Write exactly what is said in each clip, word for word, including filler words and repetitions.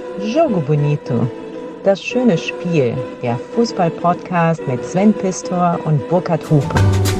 Jogo Bonito, das schöne Spiel, der Fußball-Podcast mit Sven Pistor und Burkhard Hupe.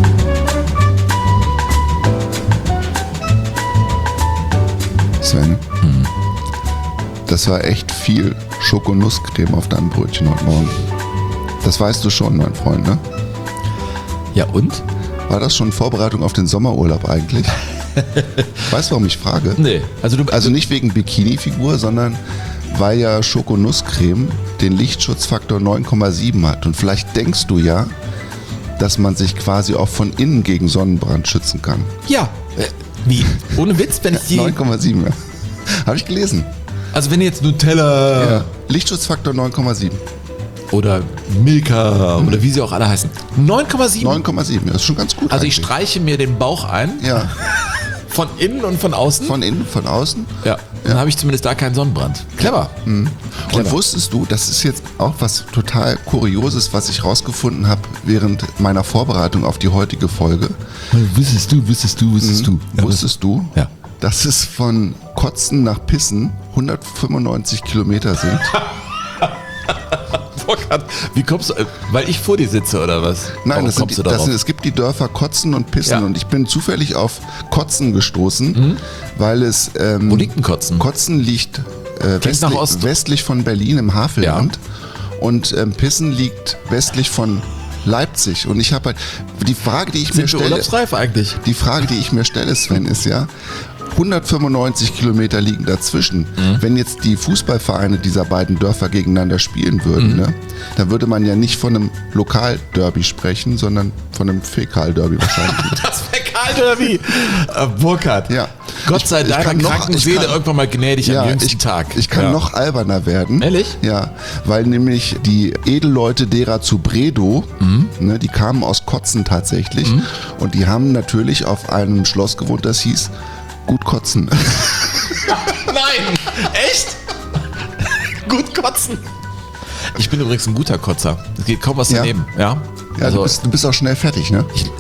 Sven, hm. das war echt viel Schokonusscreme auf deinem Brötchen heute Morgen. Das weißt du schon, mein Freund, ne? Ja und? War das schon Vorbereitung auf den Sommerurlaub eigentlich? Weißt du, warum ich frage? Nee. Also, du, also nicht wegen Bikini-Figur, sondern weil ja Schokonusscreme den Lichtschutzfaktor neun Komma sieben hat. Und vielleicht denkst du ja, dass man sich quasi auch von innen gegen Sonnenbrand schützen kann. Ja. Äh, wie? Ohne Witz, wenn ich die... neun Komma sieben, ja. Habe ich gelesen. Also wenn jetzt Nutella... Ja. Lichtschutzfaktor neun Komma sieben. Oder Milka, mhm. oder wie sie auch alle heißen. neun Komma sieben? neun Komma sieben, ja, das ist schon ganz gut. Also eigentlich. Ich streiche mir den Bauch ein. Ja. Von innen und von außen? Von innen, von außen. Ja. Dann habe ich zumindest da keinen Sonnenbrand. Clever. Mhm. Clever. Und wusstest du, das ist jetzt auch was total Kurioses, was ich rausgefunden habe während meiner Vorbereitung auf die heutige Folge. Wusstest du, wusstest du, wusstest mhm. du. Ja, wusstest du, ja. dass es von Kotzen nach Pissen hundertfünfundneunzig Kilometer sind? Wie kommst du, weil ich vor dir sitze oder was? Nein, Warum das sind, kommst die, du das sind, darauf? es gibt die Dörfer Kotzen und Pissen, Ja. und ich bin zufällig auf Kotzen gestoßen, mhm. weil es... Ähm, Wo liegt denn Kotzen? Kotzen liegt äh, westlich, nach Ost. westlich von Berlin im Havelland, ja. und ähm, Pissen liegt westlich von Leipzig. Und ich habe halt, die Frage, die ich Sind mir wir stelle... urlaubsreif eigentlich? Die Frage, die ich mir stelle, Sven, ist ja... hundertfünfundneunzig Kilometer liegen dazwischen. Mhm. Wenn jetzt die Fußballvereine dieser beiden Dörfer gegeneinander spielen würden, mhm. ne, dann würde man ja nicht von einem Lokalderby sprechen, sondern von einem Fäkalderby wahrscheinlich. Das Fäkalderby! Äh, Burkhard, ja. Gott sei Ich- ich deiner kann noch- kranken ich Seele kann- irgendwann mal gnädig Ja, am jüngsten ich, Tag. ich kann ja. noch alberner werden. Ehrlich? Ja, weil nämlich die Edelleute derer zu Bredow, Mhm. ne, die kamen aus Kotzen tatsächlich, Mhm. und die haben natürlich auf einem Schloss gewohnt, das hieß Gut Kotzen. Nein! Echt? Gut kotzen. Ich bin übrigens ein guter Kotzer. Es geht kaum was Ja. daneben. Ja, Ja, also, du, bist, du bist auch schnell fertig, ne? ich,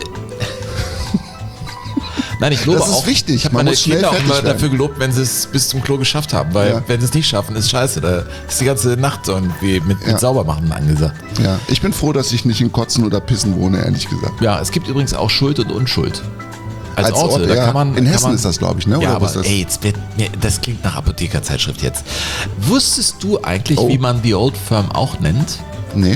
Nein, ich lobe Das ist auch. wichtig. Ich habe Man meine muss schnell Kinder auch fertig immer werden. dafür gelobt, wenn sie es bis zum Klo geschafft haben. Weil Ja. wenn sie es nicht schaffen, ist scheiße. Da ist die ganze Nacht so irgendwie mit, Ja. mit Saubermachen angesagt. Ja, ich bin froh, dass ich nicht in Kotzen oder Pissen wohne, ehrlich gesagt. Ja, es gibt übrigens auch Schuld und Unschuld. Als, Als Orte, Orte, da ja. kann man, In kann Hessen man, ist das, glaube ich, ne? Ja, Oder aber was ist das? ey, jetzt wird mir, das klingt nach Apothekerzeitschrift jetzt. Wusstest du eigentlich, Oh. wie man The Old Firm auch nennt? Nee.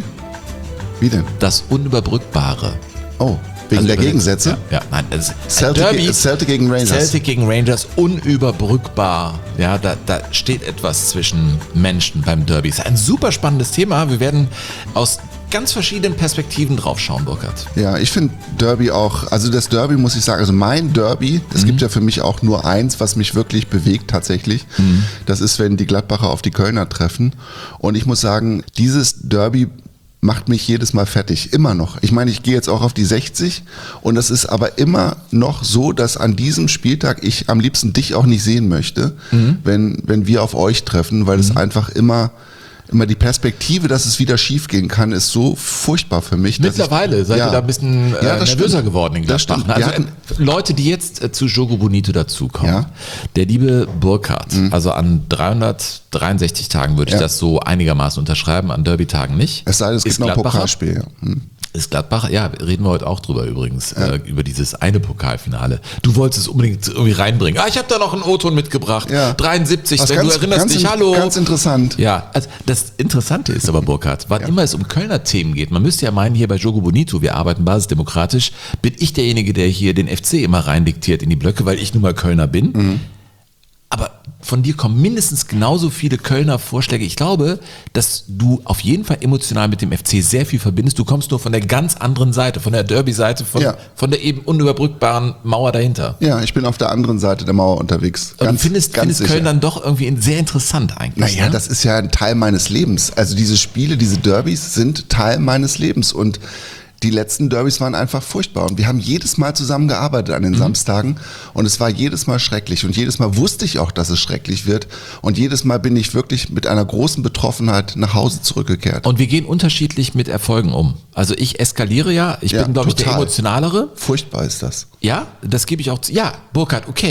Wie denn? Das Unüberbrückbare. Oh, wegen Also der übersetzt- Gegensätze? Ja, ja nein, das ist Celtic, Derby, Celtic gegen Rangers. Celtic gegen Rangers, unüberbrückbar. Ja, da, da steht etwas zwischen Menschen beim Derby. Ist ein super spannendes Thema. Wir werden aus ganz verschiedenen Perspektiven drauf schauen, Burkhard. Ja, ich finde Derby auch, also das Derby muss ich sagen, also mein Derby, es Mhm. gibt ja für mich auch nur eins, was mich wirklich bewegt tatsächlich. Mhm. Das ist, wenn die Gladbacher auf die Kölner treffen. Und ich muss sagen, dieses Derby macht mich jedes Mal fertig, immer noch. Ich meine, ich gehe jetzt auch auf die sechzig, und es ist aber immer noch so, dass an diesem Spieltag ich am liebsten dich auch nicht sehen möchte, Mhm. wenn, wenn wir auf euch treffen, weil es einfach immer... Immer die Perspektive, dass es wieder schief gehen kann, ist so furchtbar für mich. dass Mittlerweile ich, seid ja. ihr da ein bisschen äh, Ja, das nervöser stimmt. geworden in Das Gladbach. stimmt. Also Wir hatten- äh, Leute, die jetzt äh, zu Jogo Bonito dazukommen. Ja. Der liebe Burkhard, also an dreihundertdreiundsechzig Tagen würde ich Ja. das so einigermaßen unterschreiben, an Derby-Tagen nicht. Es sei denn, es Ist gibt noch ein Gladbacher. Pokalspiel. Ja. Hm. Ist Gladbach, ja, reden wir heute auch drüber übrigens, äh, über dieses eine Pokalfinale. Du wolltest es unbedingt irgendwie reinbringen. Ah, ich habe da noch einen O-Ton mitgebracht. Ja. dreiundsiebzig, Was wenn ganz- du erinnerst ganz dich, in- hallo. Ganz interessant. Ja, also das Interessante ist aber, Burkhard, wann immer es um Kölner Themen geht, man müsste ja meinen, hier bei Jogo Bonito, wir arbeiten basisdemokratisch, bin ich derjenige, der hier den F C immer reindiktiert in die Blöcke, weil ich nun mal Kölner bin. Mhm. Aber von dir kommen mindestens genauso viele Kölner Vorschläge. Ich glaube, dass du auf jeden Fall emotional mit dem F C sehr viel verbindest. Du kommst nur von der ganz anderen Seite, von der Derby-Seite, von, Ja. von der eben unüberbrückbaren Mauer dahinter. Ja, ich bin auf der anderen Seite der Mauer unterwegs. Aber Ganz, du findest, ganz findest sicher. Köln dann doch irgendwie sehr interessant eigentlich. Naja, ne? das ist ja ein Teil meines Lebens. Also diese Spiele, diese Derbys sind Teil meines Lebens, und die letzten Derbys waren einfach furchtbar, und wir haben jedes Mal zusammengearbeitet an den Mhm. Samstagen, und es war jedes Mal schrecklich, und jedes Mal wusste ich auch, dass es schrecklich wird, und jedes Mal bin ich wirklich mit einer großen Betroffenheit nach Hause zurückgekehrt. Und wir gehen unterschiedlich mit Erfolgen um. Also ich eskaliere ja, ich Ja, bin, glaube ich, der total. emotionalere. Furchtbar ist das. Ja, das gebe ich auch zu. Ja, Burkhard, okay.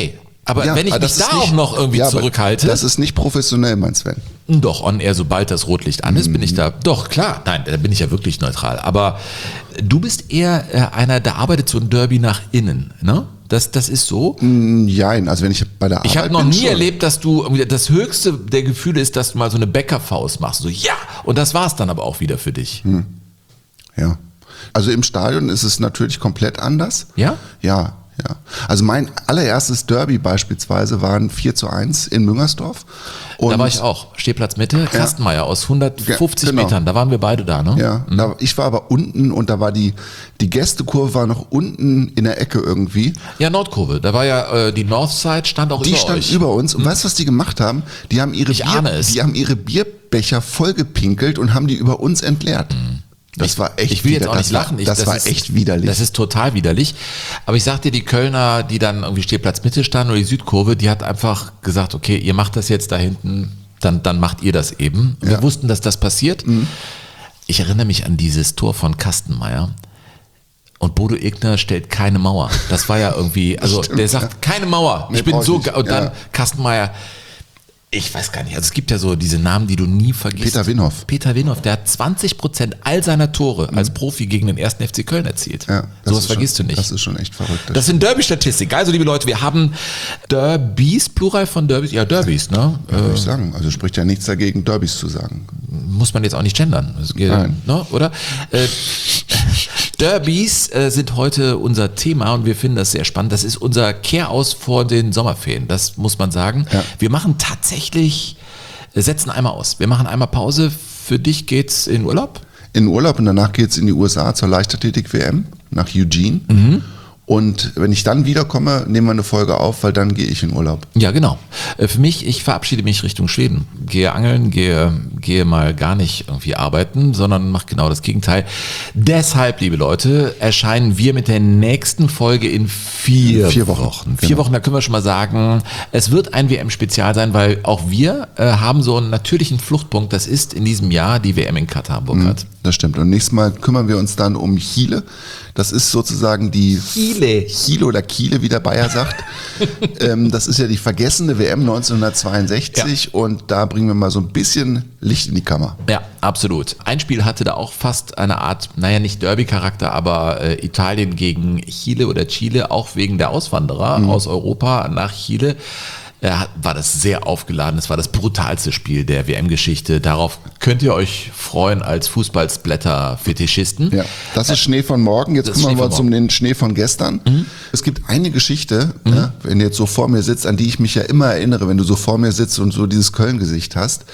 Aber Ja, wenn ich aber mich das da ist auch nicht- noch irgendwie ja, aber zurückhalte. Das ist nicht professionell, mein Sven. Doch, on air, sobald das Rotlicht an ist, bin ich da. Doch, klar, nein, da bin ich ja wirklich neutral. Aber du bist eher äh, einer, der arbeitet so ein Derby nach innen, ne? Das, das ist so. Nein, also wenn ich bei der Arbeit Ich habe noch bin, nie schon. erlebt, dass du, irgendwie- das höchste der Gefühle ist, dass du mal so eine Bäckerfaust machst. So, ja, und das war's dann aber auch wieder für dich. Ja. Also im Stadion ist es natürlich komplett anders. Ja? Ja, ja. Also mein allererstes Derby beispielsweise war ein vier zu eins in Müngersdorf. Und Da war ich auch. Stehplatz Mitte, Kastenmeier aus hundertfünfzig Ja, genau. Metern. Da waren wir beide da, ne? Ja, da, ich war aber unten und da war die, die Gästekurve war noch unten in der Ecke irgendwie. Ja, Nordkurve. Da war ja, äh, die Northside stand auch Die über stand euch. über uns und weißt du, was die gemacht haben? Die haben ihre, Ich ahne es. die haben ihre Bierbecher vollgepinkelt und haben die über uns entleert. Das war echt Ich will jetzt wider- auch nicht das war- lachen. Ich, Das, war ist, echt widerlich. Das ist total widerlich. Aber ich sag dir, die Kölner, die dann irgendwie Stehplatz Mitte standen oder die Südkurve, die hat einfach gesagt, okay, ihr macht das jetzt da hinten, dann, dann macht ihr das eben. Wir Ja. wussten, dass das passiert. Ich erinnere mich an dieses Tor von Kastenmeier. Und Bodo Egner stellt keine Mauer. Das war ja irgendwie, also Stimmt, der sagt, keine Mauer. Nee, ich bin brauch ich so, nicht. ge- und dann Ja. Kastenmeier. Ich weiß gar nicht, also es gibt ja so diese Namen, die du nie vergisst. Peter Winhoff. Peter Winhoff, der hat zwanzig Prozent all seiner Tore als Profi gegen den ersten F C Köln erzielt. Ja, das Sowas ist vergisst schon, du nicht. Das ist schon echt verrückt. Das sind Derby-Statistiken. Also, liebe Leute, wir haben Derbys, Plural von Derbys. Ja, Derbys, ne? ja, würde ich sagen. Also spricht ja nichts dagegen, Derbys zu sagen. Muss man jetzt auch nicht gendern, das geht, Nein. ne, oder? Äh, Derbys äh, sind heute unser Thema und wir finden das sehr spannend. Das ist unser Kehraus vor den Sommerferien, das muss man sagen. Ja. Wir machen tatsächlich, äh, setzen einmal aus. Wir machen einmal Pause. Für dich geht's in Urlaub? In Urlaub und danach geht's in die U S A zur Leichtathletik-W M nach Eugene. Mhm. Und wenn ich dann wiederkomme, nehmen wir eine Folge auf, weil dann gehe ich in Urlaub. Ja, genau. Äh, Für mich, ich verabschiede mich Richtung Schweden. Gehe angeln, gehe, gehe mal gar nicht irgendwie arbeiten, sondern mache genau das Gegenteil. Deshalb, liebe Leute, erscheinen wir mit der nächsten Folge in vier, Vier Wochen. Wochen. Vier Genau. Wochen, da können wir schon mal sagen, es wird ein W M-Spezial sein, weil auch wir äh, haben so einen natürlichen Fluchtpunkt. Das ist in diesem Jahr die W M in Katar, Burkhard. Das stimmt. Und nächstes Mal kümmern wir uns dann um Chile. Das ist sozusagen die Chile. Chile oder Kiele, wie der Bayer sagt. ähm, das ist ja die vergessene W M neunzehnhundertzweiundsechzig und da bringen wir mal so ein bisschen Licht in die Kammer. Ja, absolut. Ein Spiel hatte da auch fast eine Art, naja, nicht Derby-Charakter, aber äh, Italien gegen Chile oder Chile, auch wegen der Auswanderer aus Europa nach Chile. Äh, war das sehr aufgeladen. Es war das brutalste Spiel der W M-Geschichte. Darauf könnt ihr euch freuen als Fußballsblätter-Fetischisten. Ja, das ist Schnee von morgen. Jetzt Das ist kümmern Schnee wir von uns um den Schnee von gestern. Es gibt eine Geschichte, ja, wenn du jetzt so vor mir sitzt, an die ich mich ja immer erinnere, wenn du so vor mir sitzt und so dieses Köln-Gesicht hast.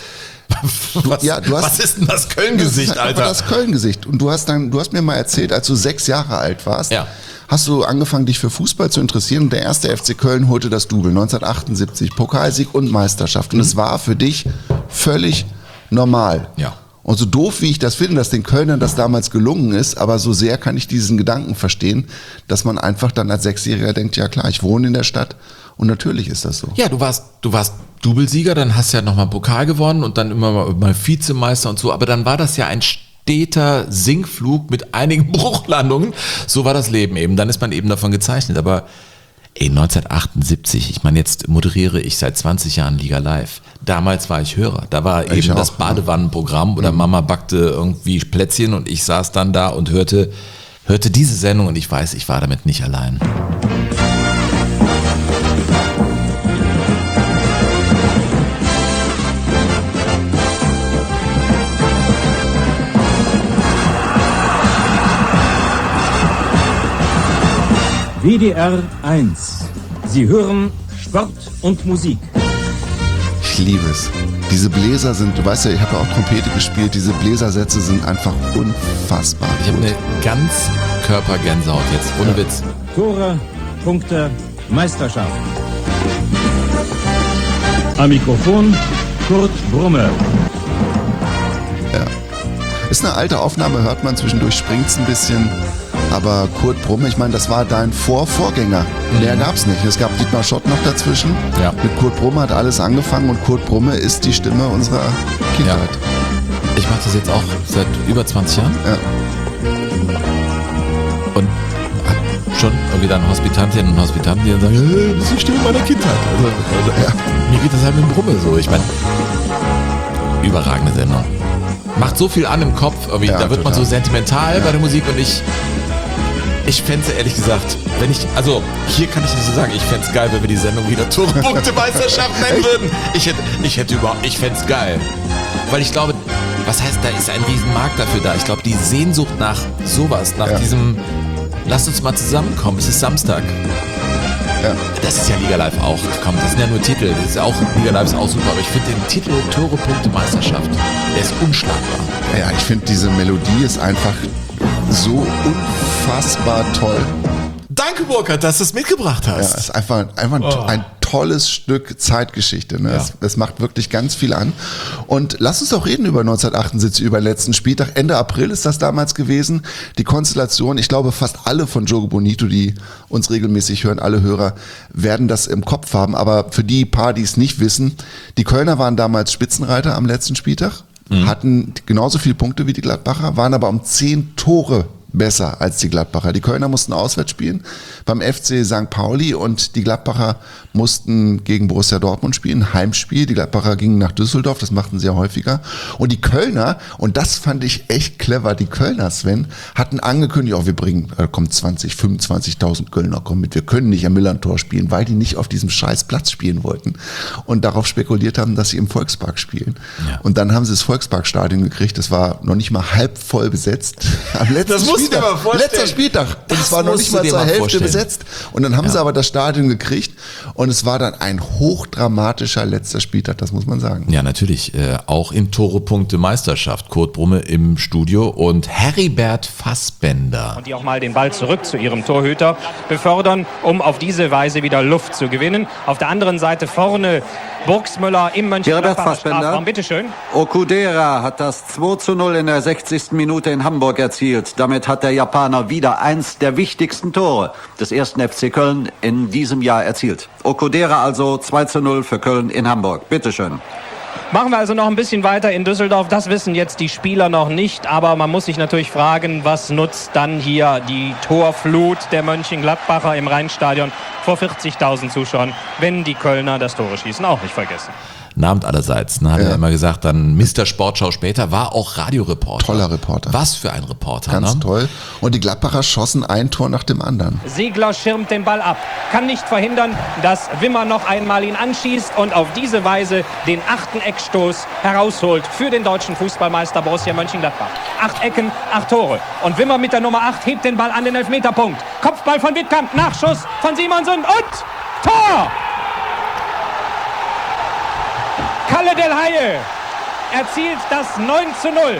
Was, ja, du hast- was ist denn das Das Köln-Gesicht, ist einfach Alter? das Köln-Gesicht. Und du hast dann, du hast mir mal erzählt, als du sechs Jahre alt warst, Ja. hast du angefangen, dich für Fußball zu interessieren und der erste F C Köln holte das Double neunzehnhundertachtundsiebzig, Pokalsieg und Meisterschaft. Und es war für dich völlig normal. Ja. Und so doof, wie ich das finde, dass den Kölnern das damals gelungen ist, aber so sehr kann ich diesen Gedanken verstehen, dass man einfach dann als Sechsjähriger denkt, ja klar, ich wohne in der Stadt und natürlich ist das so. Ja, du warst, du warst Doublesieger, dann hast du ja nochmal einen Pokal gewonnen und dann immer mal, mal Vizemeister und so, aber dann war das ja ein steter Sinkflug mit einigen Bruchlandungen. So war das Leben eben. Dann ist man eben davon gezeichnet. Aber ey, neunzehnhundertachtundsiebzig, ich meine, jetzt moderiere ich seit zwanzig Jahren Liga Live. Damals war ich Hörer. Da war Ich eben auch, das Badewannenprogramm oder Mama backte irgendwie Plätzchen und ich saß dann da und hörte, hörte diese Sendung und ich weiß, ich war damit nicht allein. W D R eins. Sie hören Sport und Musik. Ich liebe es. Diese Bläser sind, du weißt ja, ich habe ja auch Trompete gespielt, diese Bläsersätze sind einfach unfassbar. Ich habe eine ganz Körpergänsehaut jetzt, ohne Witz. Tore, Punkte, Meisterschaft. Am Mikrofon Kurt Brumme. Ist eine alte Aufnahme, hört man zwischendurch, springt's ein bisschen. Aber Kurt Brumme, ich meine, das war dein Vorvorgänger. Mehr gab's nicht. Es gab Dietmar Schott noch dazwischen. Ja. Mit Kurt Brumme hat alles angefangen und Kurt Brumme ist die Stimme unserer Kindheit. Ich mache das jetzt auch seit über zwanzig Jahren. Ja. Und hab schon irgendwie dann Hospitantinnen und Hospitanten, die dann sagen, hey, das ist die Stimme meiner Kindheit. Also, also ja. Mir geht das halt mit dem Brummel so. Ich meine, überragende Sendung. Macht so viel an im Kopf, irgendwie. Ja, da wird total. Man so sentimental ja. bei der Musik und ich, ich fände es ehrlich gesagt, wenn ich, also hier kann ich nicht so sagen, ich fände es geil, wenn wir die Sendung wieder Tore-Punkte-Meisterschaft nennen würden. Ich hätte, ich hätte überhaupt, ich fände es geil. Weil ich glaube, was heißt, da ist ein Riesenmarkt dafür da. Ich glaube, die Sehnsucht nach sowas, nach ja. diesem, lasst uns mal zusammenkommen, es ist Samstag. Ja. Das ist ja Liga Live auch. Komm, das sind ja nur Titel. Das ist auch, Liga Live ist auch super, aber ich finde den Titel Tore-Punkte-Meisterschaft, der ist unschlagbar. Ja, ich finde diese Melodie ist einfach so unfassbar toll. Danke, Burkhard, dass du es mitgebracht hast. Ja, es ist einfach, einfach ein, oh. ein tolles Stück Zeitgeschichte. Ne? Ja. Es, es macht wirklich ganz viel an. Und lass uns doch reden über neunzehnhundertachtundsiebzig, über den letzten Spieltag. Ende April ist das damals gewesen. Die Konstellation, ich glaube, fast alle von Jogo Bonito, die uns regelmäßig hören, alle Hörer, werden das im Kopf haben. Aber für die paar, die es nicht wissen, die Kölner waren damals Spitzenreiter am letzten Spieltag, mhm. hatten genauso viele Punkte wie die Gladbacher, waren aber um zehn Tore besser als die Gladbacher. Die Kölner mussten auswärts spielen beim F C Sankt Pauli und die Gladbacher mussten gegen Borussia Dortmund spielen, Heimspiel. Die Gladbacher gingen nach Düsseldorf, das machten sie ja häufiger. Und die Kölner, und das fand ich echt clever, die Kölner, Sven, hatten angekündigt, oh, wir bringen, da kommen zwanzig, fünfundzwanzigtausend Kölner, kommen mit, wir können nicht am Millantor spielen, weil die nicht auf diesem scheiß Platz spielen wollten und darauf spekuliert haben, dass sie im Volkspark spielen. Ja. Und dann haben sie das Volksparkstadion gekriegt, das war noch nicht mal halb voll besetzt. Am letzten das musst du dir mal vorstellen. Letzter Spieltag. Und das es war noch nicht mal zur Hälfte vorstellen. besetzt. Und dann haben ja. sie aber das Stadion gekriegt. Und es war dann ein hochdramatischer letzter Spieltag, das muss man sagen. Ja, natürlich. Äh, auch in Tore-Punkte-Meisterschaft. Kurt Brumme im Studio und Heribert Fassbender. Und die auch mal den Ball zurück zu ihrem Torhüter befördern, um auf diese Weise wieder Luft zu gewinnen. Auf der anderen Seite vorne Burgsmüller im Mönchengladbacher Strafraum. Bitte schön. Okudera hat das zwei zu null in der sechzigsten Minute in Hamburg erzielt. Damit hat der Japaner wieder eins der wichtigsten Tore des ersten F C Köln in diesem Jahr erzielt. Okudera also zwei zu null für Köln in Hamburg. Bitte schön. Machen wir also noch ein bisschen weiter in Düsseldorf. Das wissen jetzt die Spieler noch nicht. Aber man muss sich natürlich fragen, was nutzt dann hier die Torflut der Mönchengladbacher im Rheinstadion vor vierzigtausend Zuschauern, wenn die Kölner das Tore schießen. Auch nicht vergessen. Namt allerseits, ne, hat ja. er immer gesagt, dann Mister Sportschau später, war auch Radioreporter. Toller Reporter. Was für ein Reporter. Ganz ne? toll. Und die Gladbacher schossen ein Tor nach dem anderen. Segler schirmt den Ball ab, kann nicht verhindern, dass Wimmer noch einmal ihn anschießt und auf diese Weise den achten Eckstoß herausholt für den deutschen Fußballmeister Borussia Mönchengladbach. Acht Ecken, acht Tore. Und Wimmer mit der Nummer acht hebt den Ball an den Elfmeterpunkt. Kopfball von Wittkamp, Nachschuss von Simonsen und Tor! Kalle Del Haie erzielt das neun zu null.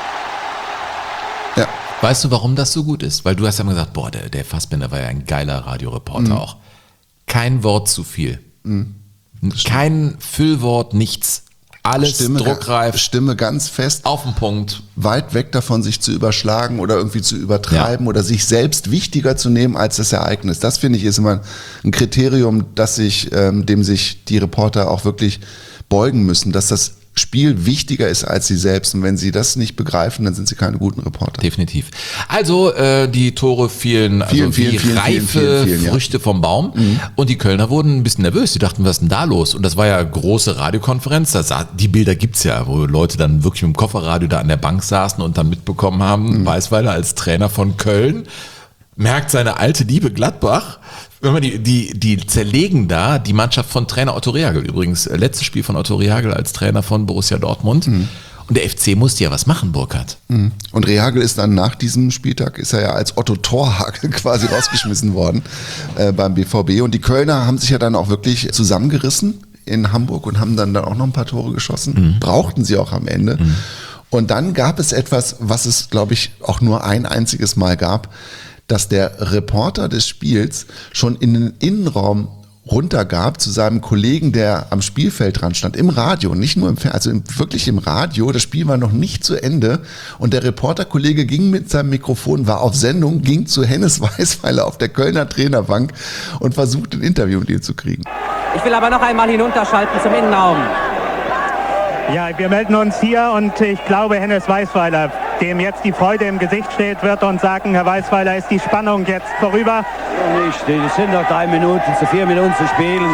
Ja. Weißt du, warum das so gut ist? Weil du hast ja immer gesagt, boah, der, der Fassbender war ja ein geiler Radioreporter mhm. auch. Kein Wort zu viel. Mhm. Kein Füllwort, nichts. Alles Stimme, druckreif. Stimme ganz fest. Auf den Punkt. Weit weg davon, sich zu überschlagen oder irgendwie zu übertreiben ja. oder sich selbst wichtiger zu nehmen als das Ereignis. Das, finde ich, ist immer ein Kriterium, dass sich, ähm, dem sich die Reporter auch wirklich beugen müssen, dass das Spiel wichtiger ist als sie selbst. Und wenn sie das nicht begreifen, dann sind sie keine guten Reporter. Definitiv. Also äh, die Tore fielen, also vielen, vielen, wie vielen, reife vielen, vielen, Früchte ja. vom Baum. Mhm. Und die Kölner wurden ein bisschen nervös. Die dachten, was ist denn da los? Und das war ja große Radiokonferenz. Das, die Bilder gibt's ja, wo Leute dann wirklich mit dem Kofferradio da an der Bank saßen und dann mitbekommen haben, mhm. Weisweiler als Trainer von Köln merkt seine alte Liebe Gladbach. Wenn man die, die, die zerlegen da die Mannschaft von Trainer Otto Rehhagel. Übrigens, letztes Spiel von Otto Rehhagel als Trainer von Borussia Dortmund. Mhm. Und der F C musste ja was machen, Burkhard. Mhm. Und Rehhagel ist dann nach diesem Spieltag, ist er ja als Otto Torhagel quasi rausgeschmissen worden äh, beim B V B. Und die Kölner haben sich ja dann auch wirklich zusammengerissen in Hamburg und haben dann, dann auch noch ein paar Tore geschossen. Mhm. Brauchten sie auch am Ende. Mhm. Und dann gab es etwas, was es, glaube ich, auch nur ein einziges Mal gab, dass der Reporter des Spiels schon in den Innenraum runtergab zu seinem Kollegen, der am Spielfeld dran stand, im Radio, nicht nur im Fernsehen, also im, wirklich im Radio. Das Spiel war noch nicht zu Ende und der Reporterkollege ging mit seinem Mikrofon, war auf Sendung, ging zu Hennes Weisweiler auf der Kölner Trainerbank und versuchte ein Interview mit ihm zu kriegen. Ich will aber noch einmal hinunterschalten zum Innenraum. Ja, wir melden uns hier und ich glaube, Hennes Weisweiler dem jetzt die Freude im Gesicht steht, wird uns sagen, Herr Weisweiler, ist die Spannung jetzt vorüber? Nicht, es sind noch drei Minuten, zu vier Minuten zu spielen.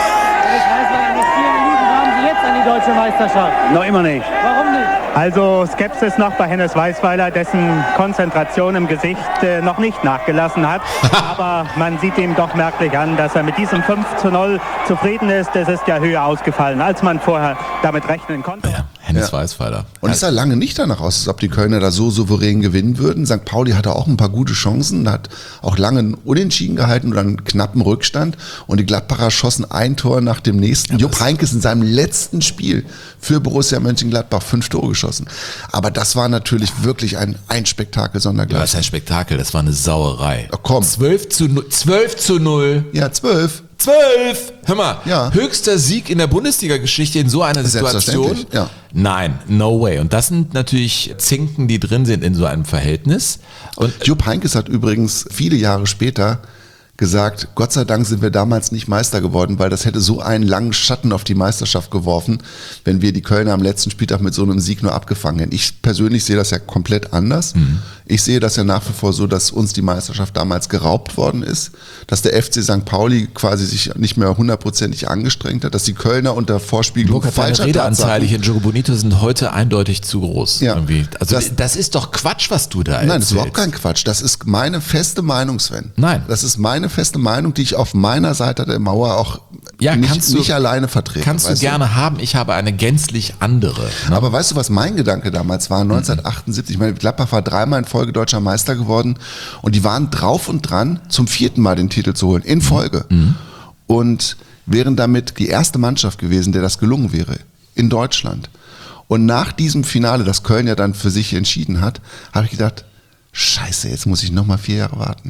Herr Weisweiler, noch vier Minuten haben Sie jetzt an die deutsche Meisterschaft. Noch immer nicht. Warum nicht? Also Skepsis noch bei Hennes Weisweiler, dessen Konzentration im Gesicht äh, noch nicht nachgelassen hat. Aber man sieht ihm doch merklich an, dass er mit diesem fünf zu null zufrieden ist. Es ist ja höher ausgefallen, als man vorher damit rechnen konnte. Ja, Hennes Ja. Weisweiler. Und es sah lange nicht danach aus, als ob die Kölner da so souverän gewinnen würden. Sankt Pauli hatte auch ein paar gute Chancen, hat auch lange einen Unentschieden gehalten oder einen knappen Rückstand. Und die Gladbacher schossen ein Tor nach dem nächsten. Jupp Heynckes in seinem letzten Spiel für Borussia Mönchengladbach fünf Tore geschossen. Aber das war natürlich wirklich ein, ein Spektakel Ja, sondergleichen. das ist ein Spektakel, das war eine Sauerei. Ach, komm. zwölf zu null. zwölf zu null. Ja, zwölf. zwölf! Hör mal, Ja. höchster Sieg in der Bundesliga-Geschichte in so einer Situation? Selbstverständlich, ja. Nein, no way. Und das sind natürlich Zinken, die drin sind in so einem Verhältnis. Und Jupp Heynckes hat übrigens viele Jahre später gesagt, Gott sei Dank sind wir damals nicht Meister geworden, weil das hätte so einen langen Schatten auf die Meisterschaft geworfen, wenn wir die Kölner am letzten Spieltag mit so einem Sieg nur abgefangen hätten. Ich persönlich sehe das ja komplett anders. Mhm. Ich sehe das ja nach wie vor so, dass uns die Meisterschaft damals geraubt worden ist, dass der F C Sankt Pauli quasi sich nicht mehr hundertprozentig angestrengt hat, dass die Kölner unter Vorspiegelung Deine falscher Redeanteile hier Tatsachen... in Jogo Bonito sind heute eindeutig zu groß. Ja. Irgendwie. Also das, Das- das ist doch Quatsch, was du da erzählst. Nein, das ist überhaupt kein Quatsch. Das ist meine feste Meinung, Sven. Nein. Das ist meine feste Meinung, die ich auf meiner Seite der Mauer auch Ja, nicht, kannst du- nicht alleine vertrete. Kannst du weißt gerne haben, ich habe eine gänzlich andere. Ne? Aber weißt du, was mein Gedanke damals war? neunzehnhundertachtundsiebzig, ich meine, Gladbach war dreimal in Folge deutscher Meister geworden und die waren drauf und dran, zum vierten Mal den Titel zu holen, in Folge. Mhm. Und wären damit die erste Mannschaft gewesen, der das gelungen wäre, in Deutschland. Und nach diesem Finale, das Köln ja dann für sich entschieden hat, habe ich gedacht, scheiße, jetzt muss ich nochmal vier Jahre warten.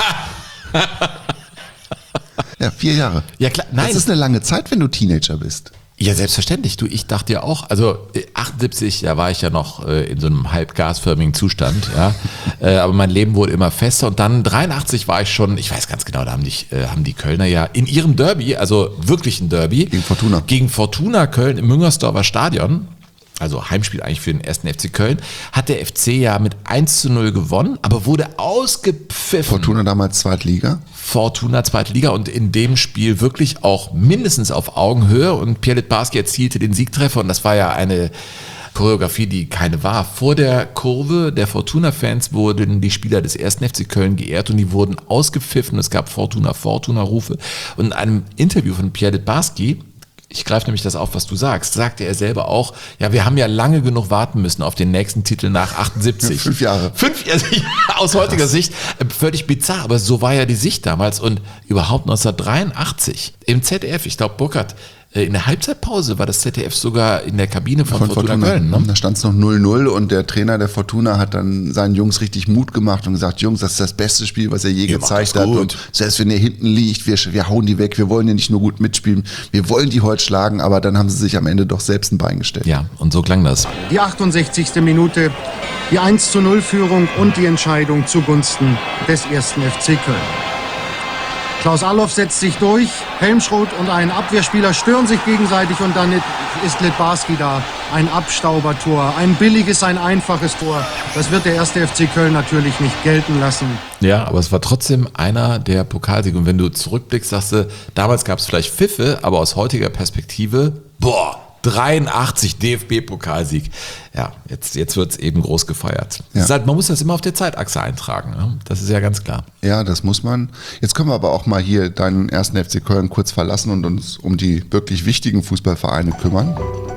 Ja, vier Jahre. Ja, klar, nein. Das ist eine lange Zeit, wenn du Teenager bist. Ja, selbstverständlich. Du, ich dachte ja auch, also äh, achtundsiebzig, da war ich ja noch äh, in so einem halb gasförmigen Zustand, ja. äh, aber mein Leben wurde immer fester und dann dreiundachtzig war ich schon, ich weiß ganz genau, da haben die, äh, haben die Kölner ja in ihrem Derby, also wirklichen Derby, Gegen Fortuna. gegen Fortuna Köln im Müngersdorfer Stadion, also Heimspiel eigentlich für den ersten F C Köln, hat der F C ja mit eins zu null gewonnen, aber wurde ausgepfiffen. Fortuna damals Zweitliga. Fortuna zweite Liga und in dem Spiel wirklich auch mindestens auf Augenhöhe und Pierre Littbarski erzielte den Siegtreffer und das war ja eine Choreografie, die keine war. Vor der Kurve der Fortuna-Fans wurden die Spieler des ersten F C Köln geehrt und die wurden ausgepfiffen. Es gab Fortuna-Fortuna-Rufe und in einem Interview von Pierre Littbarski, ich greife nämlich das auf, was du sagst, sagte er selber auch, ja, wir haben ja lange genug warten müssen auf den nächsten Titel nach achtundsiebzig. Fünf Jahre. Fünf Jahre, aus heutiger Sicht äh, völlig bizarr, aber so war ja die Sicht damals und überhaupt neunzehnhundertdreiundachtzig im Z D F, ich glaube Burkhard, äh, in der Halbzeitpause war das Z D F sogar in der Kabine von, Von Fortuna, Fortuna. Köln. Ne? Da stand es noch null null und der Trainer der Fortuna hat dann seinen Jungs richtig Mut gemacht und gesagt, Jungs, das ist das beste Spiel, was ihr je Ihr macht gezeigt das habt. gut. Und selbst wenn ihr hinten liegt, wir, wir hauen die weg, wir wollen ja nicht nur gut mitspielen, wir wollen die heute schlagen, aber dann haben sie sich am Ende doch selbst ein Bein gestellt. Ja, und so klang das. Die achtundsechzigste Minute, die eins zu null Führung und die Entscheidung zugunsten des ersten F C Köln. Klaus Allofs setzt sich durch, Helmschroth und ein Abwehrspieler stören sich gegenseitig und dann ist Littbarski da. Ein Abstaubertor, ein billiges, ein einfaches Tor. Das wird der erste F C Köln natürlich nicht gelten lassen. Ja, aber es war trotzdem einer der Pokalsiege. Und wenn du zurückblickst, sagst du, damals gab es vielleicht Pfiffe, aber aus heutiger Perspektive, boah, dreiundachtzig D F B-Pokalsieg. Ja, jetzt, jetzt wird es eben groß gefeiert. Ja. Das ist halt, man muss das immer auf der Zeitachse eintragen. Ne? Das ist ja ganz klar. Ja, das muss man. Jetzt können wir aber auch mal hier deinen ersten F C Köln kurz verlassen und uns um die wirklich wichtigen Fußballvereine kümmern.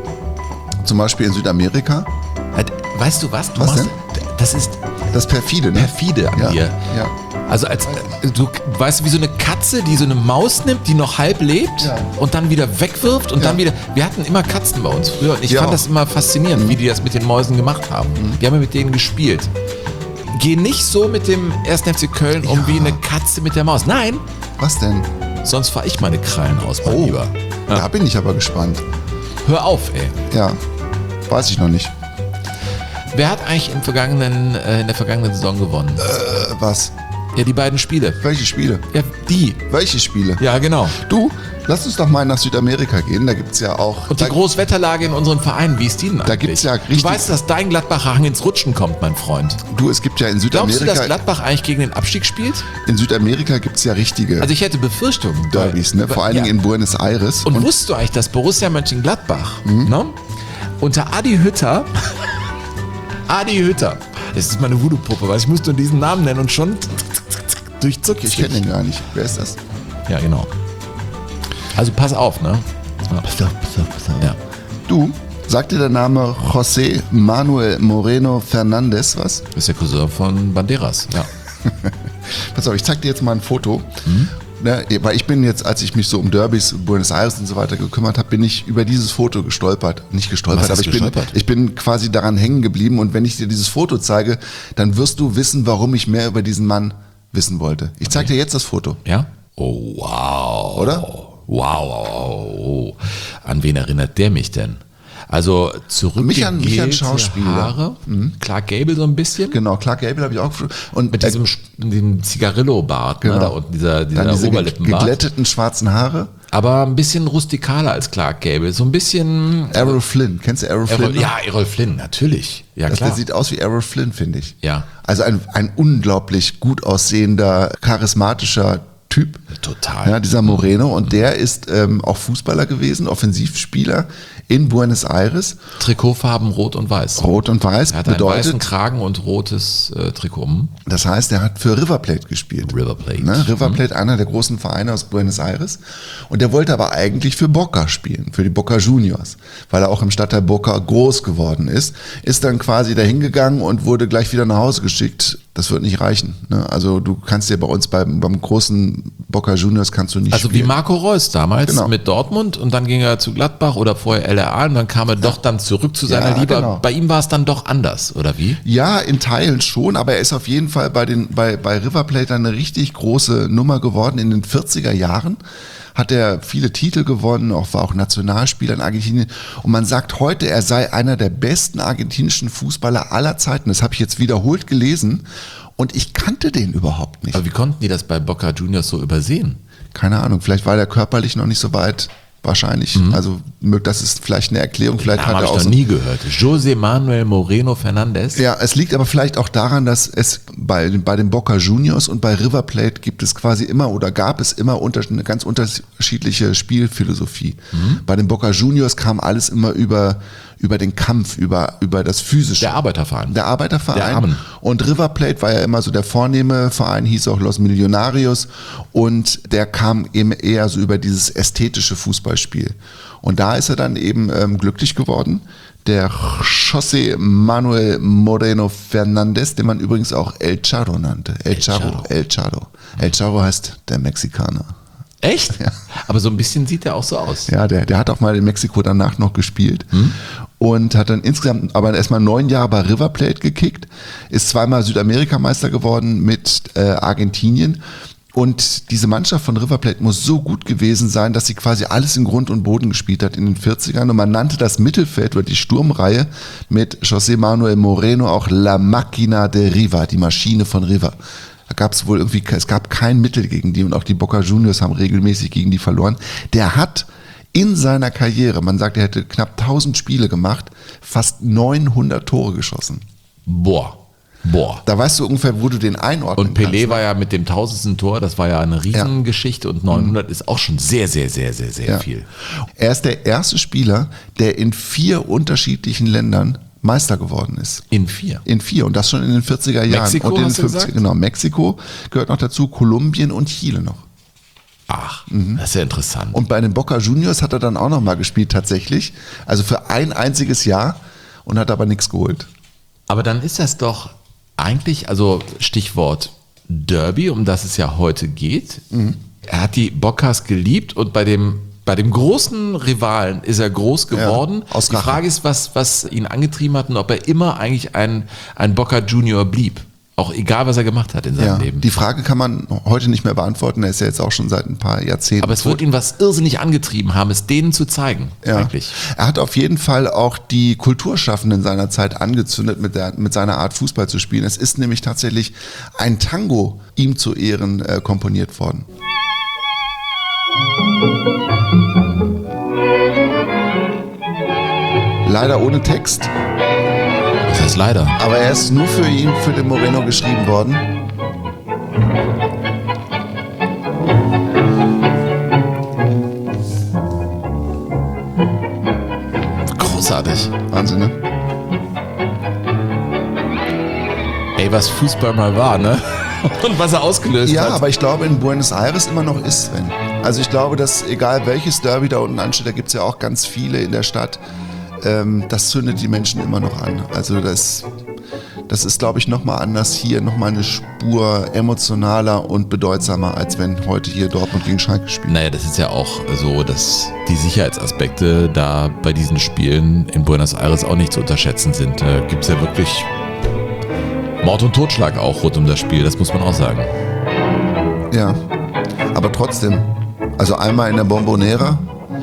Zum Beispiel in Südamerika. Halt, weißt du was? Du Was machst, denn? Das ist Das perfide, ne? perfide an Ja, dir. ja. Also als du weißt du, wie so eine Katze, die so eine Maus nimmt, die noch halb lebt Ja. und dann wieder wegwirft und Ja. dann wieder. Wir hatten immer Katzen bei uns früher und ich Ja fand auch. das immer faszinierend, wie die das mit den Mäusen gemacht haben. Wir haben ja mit denen gespielt. Geh nicht so mit dem ersten F C Köln um Ja. wie eine Katze mit der Maus. Nein, Was denn? sonst fahre ich meine Krallen aus, mein Oh, Lieber. Ja. da bin ich aber gespannt. Hör auf, ey. Ja, weiß ich noch nicht. Wer hat eigentlich im vergangenen, äh, in der vergangenen Saison gewonnen? Äh, was? Ja, die beiden Spiele. Welche Spiele? Ja, die. Welche Spiele? Ja, genau. Du, lass uns doch mal nach Südamerika gehen. Da gibt es ja auch... Und die da, Großwetterlage in unseren Vereinen, wie ist die denn eigentlich? Da gibt's ja richtig... Du weißt, dass dein Gladbacher Hang ins Rutschen kommt, mein Freund. Du, es gibt ja in Südamerika... Glaubst du, dass Gladbach eigentlich gegen den Abstieg spielt? In Südamerika gibt es ja richtige Also ich hätte Befürchtungen. Derbys, ne? Vor allen Dingen ja. in Buenos Aires. Und, und wusstest du eigentlich, dass Borussia Mönchengladbach mhm. ne, unter Adi Hütter... Adi Hütter. Das ist meine Voodoo-Puppe, weil ich muss nur diesen Namen nennen und schon durchzuckt. Ich kenne den gar nicht. Wer ist das? Ja, genau. Also pass auf, ne? Ja. Pass auf, pass auf, pass auf. Ja. Du, sagt dir der Name José Manuel Moreno Fernández was? Das ist der Cousin von Banderas, ja. Pass auf, ich zeig dir jetzt mal ein Foto. Mhm. Ne, weil ich bin jetzt, als ich mich so um Derbys, Buenos Aires und so weiter gekümmert habe, bin ich über dieses Foto gestolpert. Nicht gestolpert, aber ich bin, ich bin quasi daran hängen geblieben. Und wenn ich dir dieses Foto zeige, dann wirst du wissen, warum ich mehr über diesen Mann wissen wollte. Ich zeig okay. dir jetzt das Foto. Ja? Oh, wow. Oder? Wow, wow, wow. An wen erinnert der mich denn? Also zurück mich an, mich an Schauspieler. Haare, mhm. Clark Gable so ein bisschen. Genau, Clark Gable habe ich auch. Und mit diesem, äh, diesem Zigarillo-Bart, genau. ne, da unten, dieser, dieser Dann diese Oberlippenbart. geglätteten schwarzen Haare. Aber ein bisschen rustikaler als Clark Gable. So ein bisschen... Errol Flynn. Kennst du Errol Flynn? Ja, Errol Flynn, natürlich. Ja, das, klar. Der sieht aus wie Errol Flynn, finde ich. Ja. Also ein, ein unglaublich gut aussehender, charismatischer Typ. Total. Ja, dieser Moreno. Und der ist ähm, auch Fußballer gewesen, Offensivspieler in Buenos Aires. Trikotfarben rot und weiß. Rot und weiß er hat bedeutet, einen weißen Kragen und rotes äh, Trikot. Das heißt, er hat für River Plate gespielt. River Plate. Ne? River Plate, mhm. einer der großen Vereine aus Buenos Aires. Und der wollte aber eigentlich für Boca spielen, für die Boca Juniors, weil er auch im Stadtteil Boca groß geworden ist. Ist dann quasi dahin gegangen und wurde gleich wieder nach Hause geschickt. Das wird nicht reichen. Ne? Also du kannst dir bei uns beim, beim großen Boca Juniors kannst du nicht Also spielen. wie Marco Reus damals genau. mit Dortmund und dann ging er zu Gladbach oder vorher L R A und dann kam er ja. doch dann zurück zu seiner ja, Liebe. Genau. Bei ihm war es dann doch anders, oder wie? Ja, in Teilen schon, aber er ist auf jeden Fall bei, den, bei, bei River Plate eine richtig große Nummer geworden. In den vierziger Jahren hat er viele Titel gewonnen, auch, war auch Nationalspieler in Argentinien. Und man sagt heute, er sei einer der besten argentinischen Fußballer aller Zeiten. Das habe ich jetzt wiederholt gelesen. Und ich kannte den überhaupt nicht. Aber wie konnten die das bei Boca Juniors so übersehen? Keine Ahnung, vielleicht war der körperlich noch nicht so weit. Wahrscheinlich. Mhm. Also das ist vielleicht eine Erklärung. Vielleicht hat er auch ich noch so nie gehört. José Manuel Moreno Fernández. Ja, es liegt aber vielleicht auch daran, dass es bei, bei den Boca Juniors und bei River Plate gibt es quasi immer oder gab es immer unter, eine ganz unterschiedliche Spielphilosophie. Mhm. Bei den Boca Juniors kam alles immer über über den Kampf, über, über das Physische. Der Arbeiterverein. Der Arbeiterverein. Der Armen. Und River Plate war ja immer so der vornehme Verein, hieß auch Los Millonarios und der kam eben eher so über dieses ästhetische Fußballspiel. Und da ist er dann eben ähm, glücklich geworden. Der José Manuel Moreno Fernández, den man übrigens auch El Charro nannte. El, El Charro. El Charro. El Charro heißt der Mexikaner. Echt? Ja. Aber so ein bisschen sieht er auch so aus. Ja, der, der hat auch mal in Mexiko danach noch gespielt hm? und hat dann insgesamt aber erstmal neun Jahre bei River Plate gekickt, ist zweimal Südamerikameister geworden mit äh, Argentinien. Und diese Mannschaft von River Plate muss so gut gewesen sein, dass sie quasi alles in Grund und Boden gespielt hat in den vierzigern. Und man nannte das Mittelfeld oder die Sturmreihe mit José Manuel Moreno auch La Máquina de River, die Maschine von River. Da gab es wohl irgendwie, es gab kein Mittel gegen die und auch die Boca Juniors haben regelmäßig gegen die verloren. Der hat in seiner Karriere, man sagt, er hätte knapp tausend Spiele gemacht, fast neunhundert Tore geschossen. Boah. Boah. Da weißt du ungefähr, wo du den einordnen Und Pelé kannst. war ja mit dem tausendsten Tor, das war ja eine Riesengeschichte ja. und neunhundert mhm. ist auch schon sehr, sehr, sehr, sehr, sehr ja. viel. Er ist der erste Spieler, der in vier unterschiedlichen Ländern Meister geworden ist. In vier? In vier und das schon in den vierziger Jahren. Mexiko, und in den hast du fünfziger, gesagt? Genau, Mexiko gehört noch dazu, Kolumbien und Chile noch. Ach, mhm. das ist ja interessant. Und bei den Boca Juniors hat er dann auch noch mal gespielt tatsächlich, also für ein einziges Jahr und hat aber nichts geholt. Aber dann ist das doch eigentlich, also Stichwort Derby, um das es ja heute geht. Mhm. Er hat die Bocas geliebt und bei dem Bei dem großen Rivalen ist er groß geworden. Ja, die Frage ist, was, was ihn angetrieben hat und ob er immer eigentlich ein, ein Boca Junior blieb. Auch egal, was er gemacht hat in seinem Ja, Leben. die Frage kann man heute nicht mehr beantworten. Er ist ja jetzt auch schon seit ein paar Jahrzehnten. Aber es wird ihn was irrsinnig angetrieben haben, es denen zu zeigen. Ja. Eigentlich. Er hat auf jeden Fall auch die Kulturschaffenden seiner Zeit angezündet, mit, der, mit seiner Art Fußball zu spielen. Es ist nämlich tatsächlich ein Tango ihm zu Ehren äh, komponiert worden. Leider ohne Text. Das heißt leider. Aber er ist nur für ihn, für den Moreno geschrieben worden. Großartig. Wahnsinn, ne? Ey, was Fußball mal war, ne? Und was er ausgelöst Ja, hat. aber ich glaube in Buenos Aires immer noch ist, Sven. Also ich glaube, dass egal welches Derby da unten ansteht, da gibt es ja auch ganz viele in der Stadt, ähm, das zündet die Menschen immer noch an. Also das, das ist, glaube ich, nochmal anders hier, nochmal eine Spur emotionaler und bedeutsamer, als wenn heute hier Dortmund gegen Schalke spielt. Naja, das ist ja auch so, dass die Sicherheitsaspekte da bei diesen Spielen in Buenos Aires auch nicht zu unterschätzen sind. Da gibt es ja wirklich Mord und Totschlag auch rund um das Spiel, das muss man auch sagen. Ja, aber trotzdem, also einmal in der Bombonera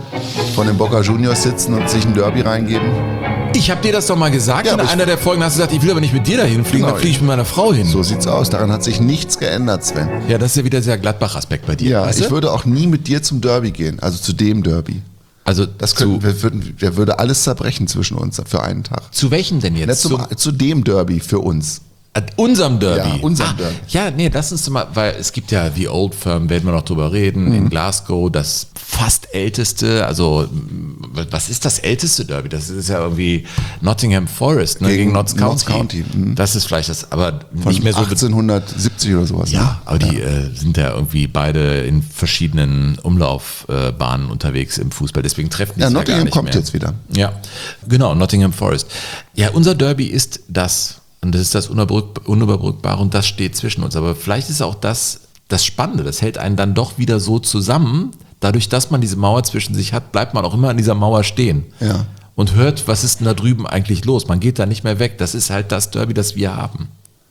von den Boca Juniors sitzen und sich ein Derby reingeben. Ich habe dir das doch mal gesagt, Ja, in aber ich- einer der Folgen hast du gesagt, ich will aber nicht mit dir dahin fliegen, Genau. dann fliege ich mit meiner Frau hin. So sieht's aus, daran hat sich nichts geändert, Sven. Ja, das ist ja wieder sehr Gladbach-Aspekt bei dir. Ja, weißt ich du? würde auch nie mit dir zum Derby gehen, also zu dem Derby. Also Das zu, könnten, wir würden, wir würde alles zerbrechen zwischen uns für einen Tag. zu welchem denn Ja, jetzt? zum, zu dem Derby für uns. Äh, Unserem Derby. Ja, unserem ah, Derby. Ja, nee, das ist mal, weil es gibt ja The Old Firm, werden wir noch drüber reden, Mhm. in Glasgow, das fast älteste, also m, was ist das älteste Derby? Das ist ja irgendwie Nottingham Forest, ne, gegen, Gegen Notts County. Notts County, mhm. Das ist vielleicht das, aber Von nicht mehr so. achtzehnhundertsiebzig oder sowas. Ja, ne? aber die äh, sind ja irgendwie beide in verschiedenen Umlaufbahnen unterwegs im Fußball, deswegen treffen die Ja, sich ja gar Nottingham nicht kommt mehr. jetzt wieder. Ja, genau, Nottingham Forest. Ja, unser Derby ist das. Und das ist das Unüberbrück- Unüberbrückbare und das steht zwischen uns. Aber vielleicht ist auch das das Spannende. Das hält einen dann doch wieder so zusammen. Dadurch, dass man diese Mauer zwischen sich hat, bleibt man auch immer an dieser Mauer stehen. Ja. Und hört, was ist denn da drüben eigentlich los? Man geht da nicht mehr weg. Das ist halt das Derby, das wir haben.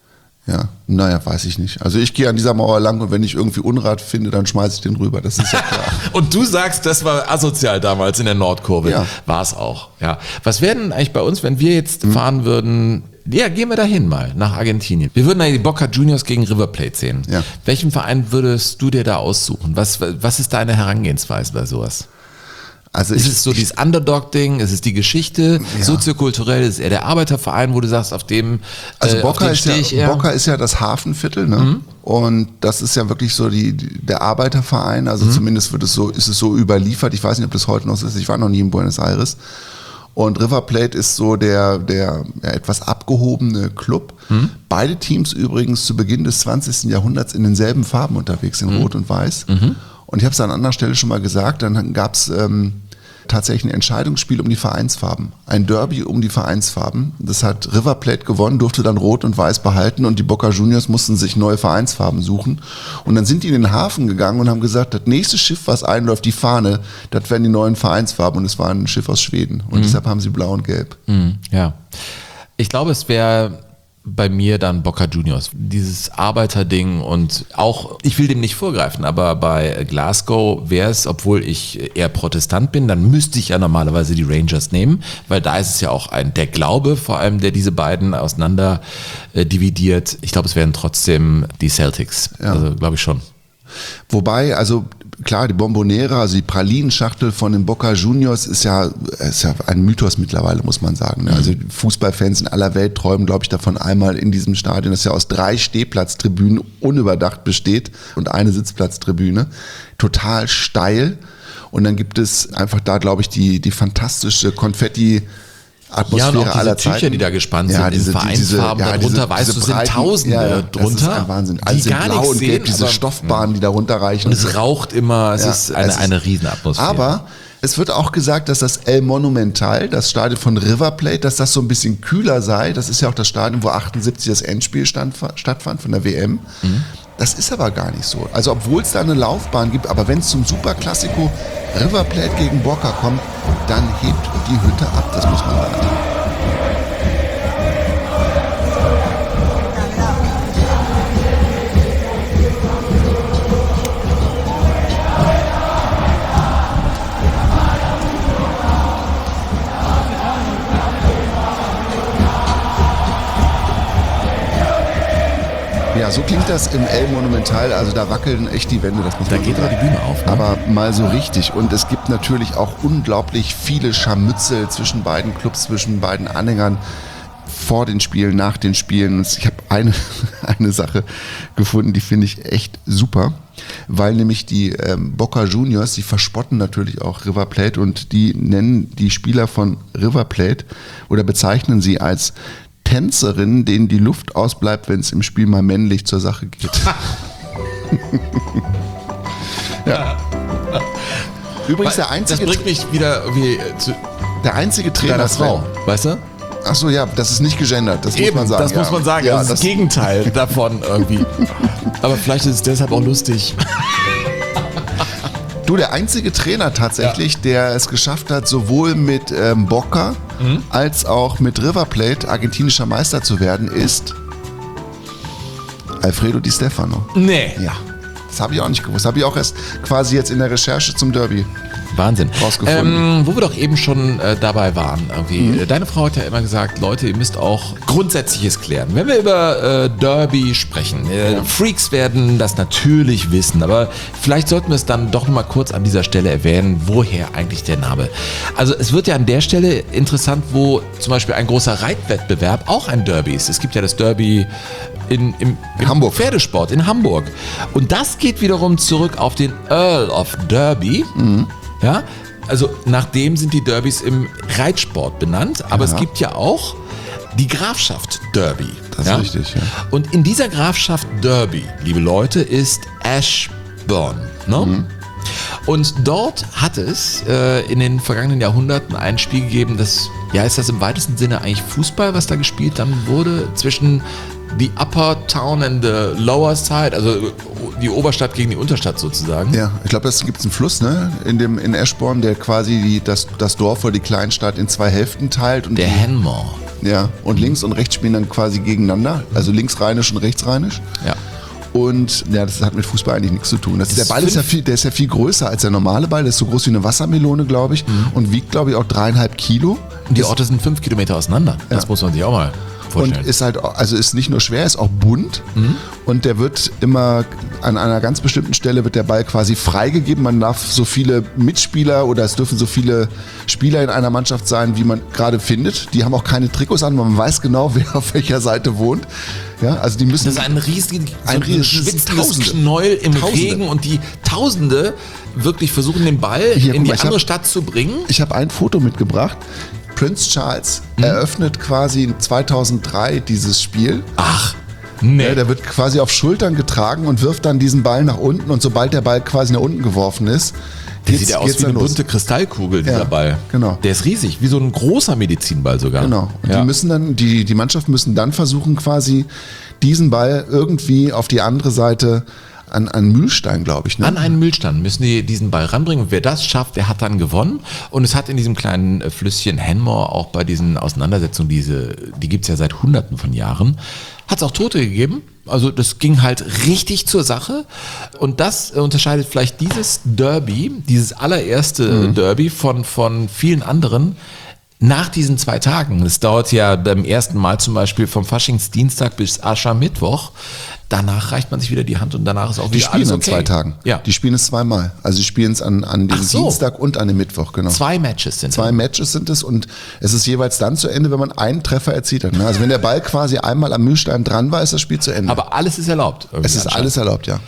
Ja, naja, weiß ich nicht. Also ich gehe an dieser Mauer lang und wenn ich irgendwie Unrat finde, dann schmeiße ich den rüber. Das ist ja klar. Und du sagst, das war asozial damals in der Nordkurve. Ja. War es auch. Ja. Was wäre denn eigentlich bei uns, wenn wir jetzt Mhm. fahren würden? Ja, gehen wir dahin mal, nach Argentinien. Wir würden da die Boca Juniors gegen River Plate sehen. Ja. Welchen Verein würdest du dir da aussuchen? Was, was ist deine Herangehensweise bei sowas? Also Ist ich, es so dieses Underdog-Ding? Ist es die Geschichte? Ja. Soziokulturell? Ist es eher der Arbeiterverein, wo du sagst, auf dem, Also äh, auf Boca den ist, ja, stehe ich eher? Boca ist ja das Hafenviertel, ne? Mhm. Und das ist ja wirklich so die, die, der Arbeiterverein. Also Mhm. zumindest wird es so, ist es so überliefert. Ich weiß nicht, ob das heute noch so ist. Ich war noch nie in Buenos Aires. Und River Plate ist so der, der ja, etwas abgehobene Club. Mhm. Beide Teams übrigens zu Beginn des zwanzigsten Jahrhunderts in denselben Farben unterwegs, in Mhm. Rot und Weiß. Mhm. Und ich habe es an anderer Stelle schon mal gesagt, dann gab es ähm, tatsächlich ein Entscheidungsspiel um die Vereinsfarben. Ein Derby um die Vereinsfarben. Das hat River Plate gewonnen, durfte dann Rot und Weiß behalten und die Boca Juniors mussten sich neue Vereinsfarben suchen. Und dann sind die in den Hafen gegangen und haben gesagt, das nächste Schiff, was einläuft, die Fahne, das werden die neuen Vereinsfarben. Und es war ein Schiff aus Schweden. Und Mhm. deshalb haben sie blau und gelb. Mhm, ja. Ich glaube, es wäre bei mir dann Boca Juniors. Dieses Arbeiterding und auch, ich will dem nicht vorgreifen, aber bei Glasgow wäre es, obwohl ich eher Protestant bin, dann müsste ich ja normalerweise die Rangers nehmen, weil da ist es ja auch ein, der Glaube vor allem, der diese beiden auseinander äh, dividiert. Ich glaube, es wären trotzdem die Celtics. Ja. Also glaube ich schon. Wobei, also klar, die Bombonera, also die Pralinenschachtel von den Boca Juniors ist ja, ist ja ein Mythos mittlerweile, muss man sagen. Ne? Also Fußballfans in aller Welt träumen, glaube ich, davon, einmal in diesem Stadion, das ja aus drei Stehplatztribünen unüberdacht besteht und eine Sitzplatztribüne, total steil. Und dann gibt es einfach da, glaube ich, die, die fantastische Konfetti- Atmosphäre Ja, und auch diese aller Tücher, Zeiten. die da gespannt Ja, sind, diese- in Vereinsfarben, diese- ja, darunter diese- weißt diese du, sind breiten- Tausende ja, ja, drunter, Das ist ein Wahnsinn. die Alles in gar Blau nichts und Gelb, sehen, diese aber- Stoffbahnen, die da runterreichen. Und es raucht immer, es Ja, ist eine, es ist- eine Riesenatmosphäre. Aber es wird auch gesagt, dass das El Monumental, das Stadion von River Plate, dass das so ein bisschen kühler sei. Das ist ja auch das Stadion, wo achtundsiebzig das Endspiel stand, stattfand von der W M. Mhm. Das ist aber gar nicht so. Also obwohl es da eine Laufbahn gibt, aber wenn es zum Superklassiko River Plate gegen Boca kommt, dann hebt die Hütte ab, das muss man sagen. Ja, so klingt das im El Monumental. Also da wackeln echt die Wände. Das muss Da man geht aber sagen. die Bühne auf. Ne? Aber mal so richtig. Und es gibt natürlich auch unglaublich viele Scharmützel zwischen beiden Clubs, zwischen beiden Anhängern. Vor den Spielen, nach den Spielen. Ich habe eine, eine Sache gefunden, die finde ich echt super, weil nämlich die ähm, Boca Juniors, die verspotten natürlich auch River Plate und die nennen die Spieler von River Plate oder bezeichnen sie als Tänzerinnen, denen die Luft ausbleibt, wenn es im Spiel mal männlich zur Sache geht. Ja. Übrigens der einzige... Das bringt mich wieder irgendwie zu der einzige Trainer... deiner Frau, weißt du? Ach so, ja, das ist nicht gegendert, das Eben, muss man sagen. das ja. muss man sagen. Ja, das ist das Gegenteil davon irgendwie. Aber vielleicht ist es deshalb auch lustig. Du, der einzige Trainer tatsächlich, ja. der es geschafft hat, sowohl mit ähm, Boca mhm. als auch mit River Plate argentinischer Meister zu werden, ist Alfredo Di Stefano. Nee. Ja, das habe ich auch nicht gewusst. Habe ich auch erst quasi jetzt in der Recherche zum Derby Wahnsinn. rausgefunden. Ähm, wo wir doch eben schon äh, dabei waren. Irgendwie. Mhm. Deine Frau hat ja immer gesagt, Leute, ihr müsst auch Grundsätzliches klären. Wenn wir über äh, Derby sprechen, äh, ja. Freaks werden das natürlich wissen, aber vielleicht sollten wir es dann doch noch mal kurz an dieser Stelle erwähnen, woher eigentlich der Name. Also es wird ja an der Stelle interessant, wo zum Beispiel ein großer Reitwettbewerb auch ein Derby ist. Es gibt ja das Derby in, im, im Hamburg. Pferdesport in Hamburg. Und das geht wiederum zurück auf den Earl of Derby. Mhm. Ja, also nach dem sind die Derbys im Reitsport benannt, aber ja. es gibt ja auch die Grafschaft Derby. Das ja? ist richtig, ja. Und in dieser Grafschaft Derby, liebe Leute, ist Ashburn. Ne? Mhm. Und dort hat es äh, in den vergangenen Jahrhunderten ein Spiel gegeben, das, ja, ist das im weitesten Sinne eigentlich Fußball, was da gespielt dann wurde, zwischen die Upper Town and the Lower Side, also die Oberstadt gegen die Unterstadt sozusagen. Ja, ich glaube, es gibt einen Fluss, ne, in dem in Ashburn, der quasi die, das, das Dorf oder die Kleinstadt in zwei Hälften teilt. Und der die, Henmore. Ja, und links und rechts spielen dann quasi gegeneinander, also linksrheinisch und rechtsrheinisch. Ja. Und ja, das hat mit Fußball eigentlich nichts zu tun. Das, Das der Ball ist ja, viel, der ist ja viel größer als der normale Ball. Der ist so groß wie eine Wassermelone, glaube ich, mhm. und wiegt, glaube ich, auch dreieinhalb Kilo. Und die Orte sind fünf Kilometer auseinander. Das ja. muss man sich auch mal vorstellen. Und ist halt, also ist nicht nur schwer, ist auch bunt. Mhm. Und der wird immer an einer ganz bestimmten Stelle wird der Ball quasi freigegeben. Man darf so viele Mitspieler oder es dürfen so viele Spieler in einer Mannschaft sein, wie man gerade findet. Die haben auch keine Trikots an, man weiß genau, wer auf welcher Seite wohnt. Ja, also die müssen. Das ist ein riesiges, ein so schwitzendes Knäuel im Tausende. Regen und die Tausende wirklich versuchen, den Ball Hier, in die mal, andere hab, Stadt zu bringen. Ich habe ein Foto mitgebracht. Prince Charles mhm. eröffnet quasi zweitausenddrei dieses Spiel. Ach, nee. Ja, der wird quasi auf Schultern getragen und wirft dann diesen Ball nach unten und sobald der Ball quasi nach unten geworfen ist, der sieht ja aus wie eine bunte Kristallkugel, dieser ja, Ball. Genau. Der ist riesig, wie so ein großer Medizinball sogar. Genau. Und ja. die müssen dann, die, die Mannschaften müssen dann versuchen, quasi diesen Ball irgendwie auf die andere Seite an einen Mühlstein, glaube ich. Ne? An einen Mühlstein müssen die diesen Ball ranbringen. Und wer das schafft, der hat dann gewonnen. Und es hat in diesem kleinen Flüsschen Henmore auch bei diesen Auseinandersetzungen, diese, die gibt es ja seit Hunderten von Jahren, hat es auch Tote gegeben. Also das ging halt richtig zur Sache. Und das unterscheidet vielleicht dieses Derby, dieses allererste mhm. Derby von, von vielen anderen, nach diesen zwei Tagen. Das dauert ja beim ersten Mal zum Beispiel vom Faschingsdienstag bis Aschermittwoch. Danach reicht man sich wieder die Hand und danach ist auch die wieder spielen alles an okay. zwei Tagen. Ja. Die spielen es zweimal. Also die spielen es an, an dem so. Dienstag und an dem Mittwoch, genau. Zwei Matches sind Zwei Matches sind es und es ist jeweils dann zu Ende, wenn man einen Treffer erzielt hat. Also wenn der Ball quasi einmal am Mühlstein dran war, ist das Spiel zu Ende. Aber alles ist erlaubt. Es ist alles erlaubt, ja.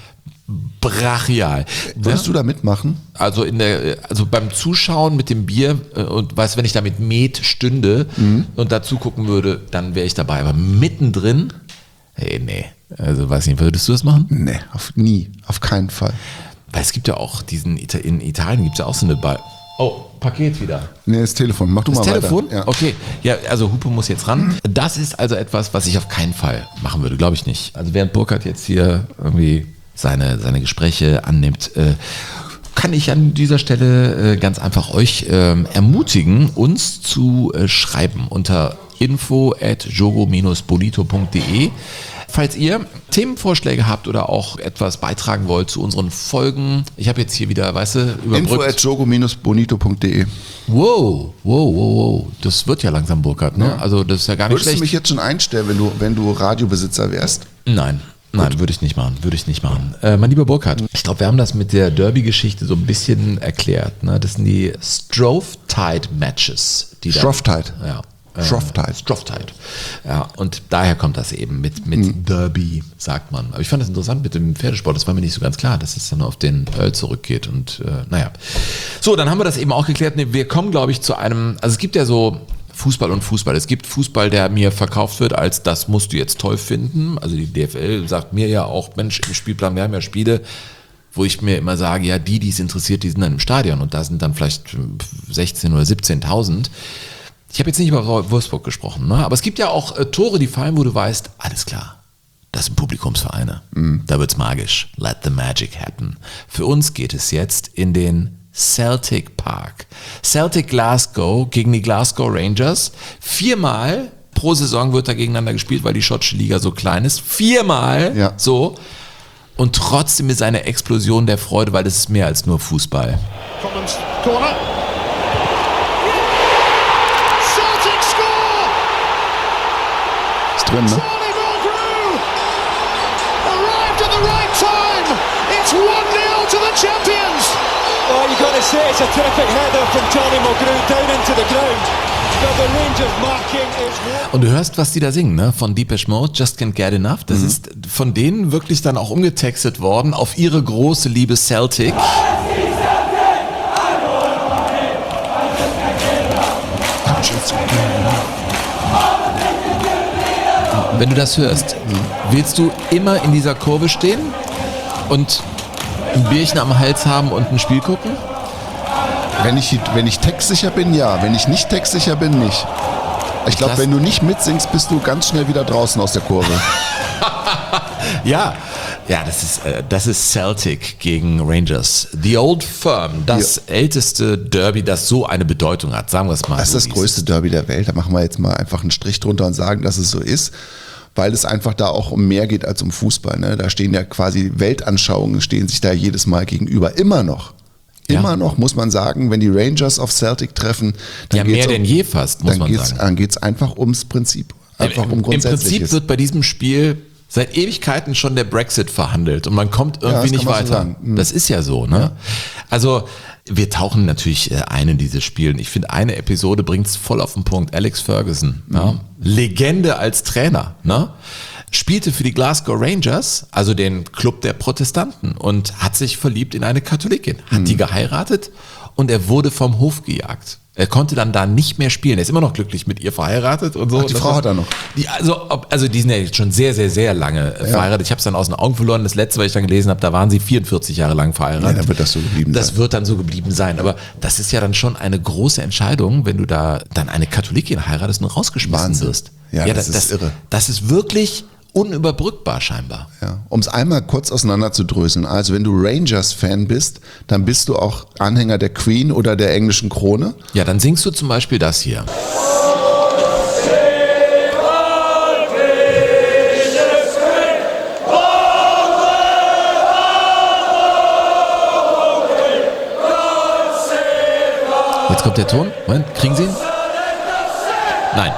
Brachial. Würdest ja? du da mitmachen? Also in der, also beim Zuschauen mit dem Bier und weißt, wenn ich da mit Met stünde mhm. und dazu gucken würde, dann wäre ich dabei. Aber mittendrin, hey, nee. Also weiß nicht, würdest du das machen? Nee, auf, nie, auf keinen Fall. Weil es gibt ja auch diesen, in Italien gibt es ja auch so eine Ball. Oh, Paket wieder. Nee, das Telefon. Mach du das mal Telefon? weiter. Ja. Okay. Ja, also Hupe muss jetzt ran. Das ist also etwas, was ich auf keinen Fall machen würde, glaube ich nicht. Also während Burkhard jetzt hier irgendwie seine, seine Gespräche annimmt, äh, kann ich an dieser Stelle äh, ganz einfach euch äh, ermutigen, uns zu äh, schreiben unter info at jogo dash bonito punkt de. Falls ihr Themenvorschläge habt oder auch etwas beitragen wollt zu unseren Folgen, ich habe jetzt hier wieder, weißt du, überbrückt. info at jogo dash bonito punkt de. Wow, wow, wow, wow. Das wird ja langsam, Burkhard, ne? Ja. Also das ist ja gar nicht Würdest schlecht. du mich jetzt schon einstellen, wenn du, wenn du Radiobesitzer wärst? Nein. Nein, würde ich nicht machen, würde ich nicht machen. Äh, mein lieber Burkhard, ich glaube, wir haben das mit der Derby-Geschichte so ein bisschen erklärt. Ne? Das sind die Stroftide-Matches. Stroftide? Ja. Stroftide. Stroftide. Ja, und daher kommt das eben mit, mit mhm. Derby, sagt man. Aber ich fand das interessant mit dem Pferdesport, das war mir nicht so ganz klar, dass es dann auf den Earl zurückgeht und äh, naja. So, dann haben wir das eben auch geklärt. Wir kommen, glaube ich, zu einem, also es gibt ja so Fußball und Fußball. Es gibt Fußball, der mir verkauft wird als, das musst du jetzt toll finden. Also die D F L sagt mir ja auch, Mensch, im Spielplan, wir haben ja Spiele, wo ich mir immer sage, ja, die, die es interessiert, die sind dann im Stadion und da sind dann vielleicht sechzehntausend oder siebzehntausend. Ich habe jetzt nicht über Wolfsburg gesprochen, ne? Aber es gibt ja auch äh, Tore, die fallen, wo du weißt, alles klar, das sind Publikumsvereine. Mhm. Da wird's magisch. Let the magic happen. Für uns geht es jetzt in den Celtic Park. Celtic Glasgow gegen die Glasgow Rangers. Viermal pro Saison wird da gegeneinander gespielt, weil die schottische Liga so klein ist. Viermal ja. so. Und trotzdem ist eine Explosion der Freude, weil es ist mehr als nur Fußball. Commons Corner. Celtic score! Ist drin, ne? Arrived at the right time. It's one nil to the champions. Well, you've got to say it's a terrific header from Johnny Mulgrew down into the ground. But the Rangers marking is... Und du hörst, was die da singen, ne? Von Depeche Mode, Just Can't Get Enough. Das mhm. ist von denen wirklich dann auch umgetextet worden auf ihre große Liebe Celtic. Wenn du das hörst, willst du immer in dieser Kurve stehen und ein Bierchen am Hals haben und ein Spiel gucken? Wenn ich, wenn ich textsicher bin, ja. Wenn ich nicht textsicher bin, nicht. Ich glaube, wenn du nicht mitsingst, bist du ganz schnell wieder draußen aus der Kurve. ja, ja, das ist, äh, das ist Celtic gegen Rangers. The Old Firm, das ja. älteste Derby, das so eine Bedeutung hat, sagen wir es mal. Das ist so, das größte Derby der Welt. Da machen wir jetzt mal einfach einen Strich drunter und sagen, dass es so ist. Weil es einfach da auch um mehr geht als um Fußball. Ne? Da stehen ja quasi Weltanschauungen, stehen sich da jedes Mal gegenüber. Immer noch. Immer ja. noch, muss man sagen, wenn die Rangers auf Celtic treffen, dann ja, mehr um, denn je fast, muss man geht's, sagen. Dann geht es einfach ums Prinzip. Einfach Im, um Grundsätzliches. Im Prinzip wird bei diesem Spiel seit Ewigkeiten schon der Brexit verhandelt und man kommt irgendwie ja, nicht weiter. So mhm. Das ist ja so, ne? Ja. Also wir tauchen natürlich ein in dieses Spiel. Und ich finde, eine Episode bringt es voll auf den Punkt. Alex Ferguson, mhm. ja? Legende als Trainer, ne? Spielte für die Glasgow Rangers, also den Club der Protestanten, und hat sich verliebt in eine Katholikin, hat mhm. die geheiratet und er wurde vom Hof gejagt. Er konnte dann da nicht mehr spielen. Er ist immer noch glücklich mit ihr verheiratet und so. Ach, die Frau hat er noch. Die, also, also die sind ja jetzt schon sehr, sehr, sehr lange ja. verheiratet. Ich habe es dann aus den Augen verloren. Das letzte, was ich dann gelesen habe, da waren sie vierundvierzig Jahre lang verheiratet. Ja, dann wird das so geblieben das sein. Das wird dann so geblieben sein. Aber das ist ja dann schon eine große Entscheidung, wenn du da dann eine Katholikin heiratest und rausgeschmissen Wahnsinn. wirst. Ja, ja das, das ist irre. Das ist wirklich unüberbrückbar scheinbar. Ja. Um es einmal kurz auseinanderzudröseln. Also wenn du Rangers-Fan bist, dann bist du auch Anhänger der Queen oder der englischen Krone. Ja, dann singst du zum Beispiel das hier. Jetzt kommt der Ton. Moment, kriegen Sie ihn? Nein.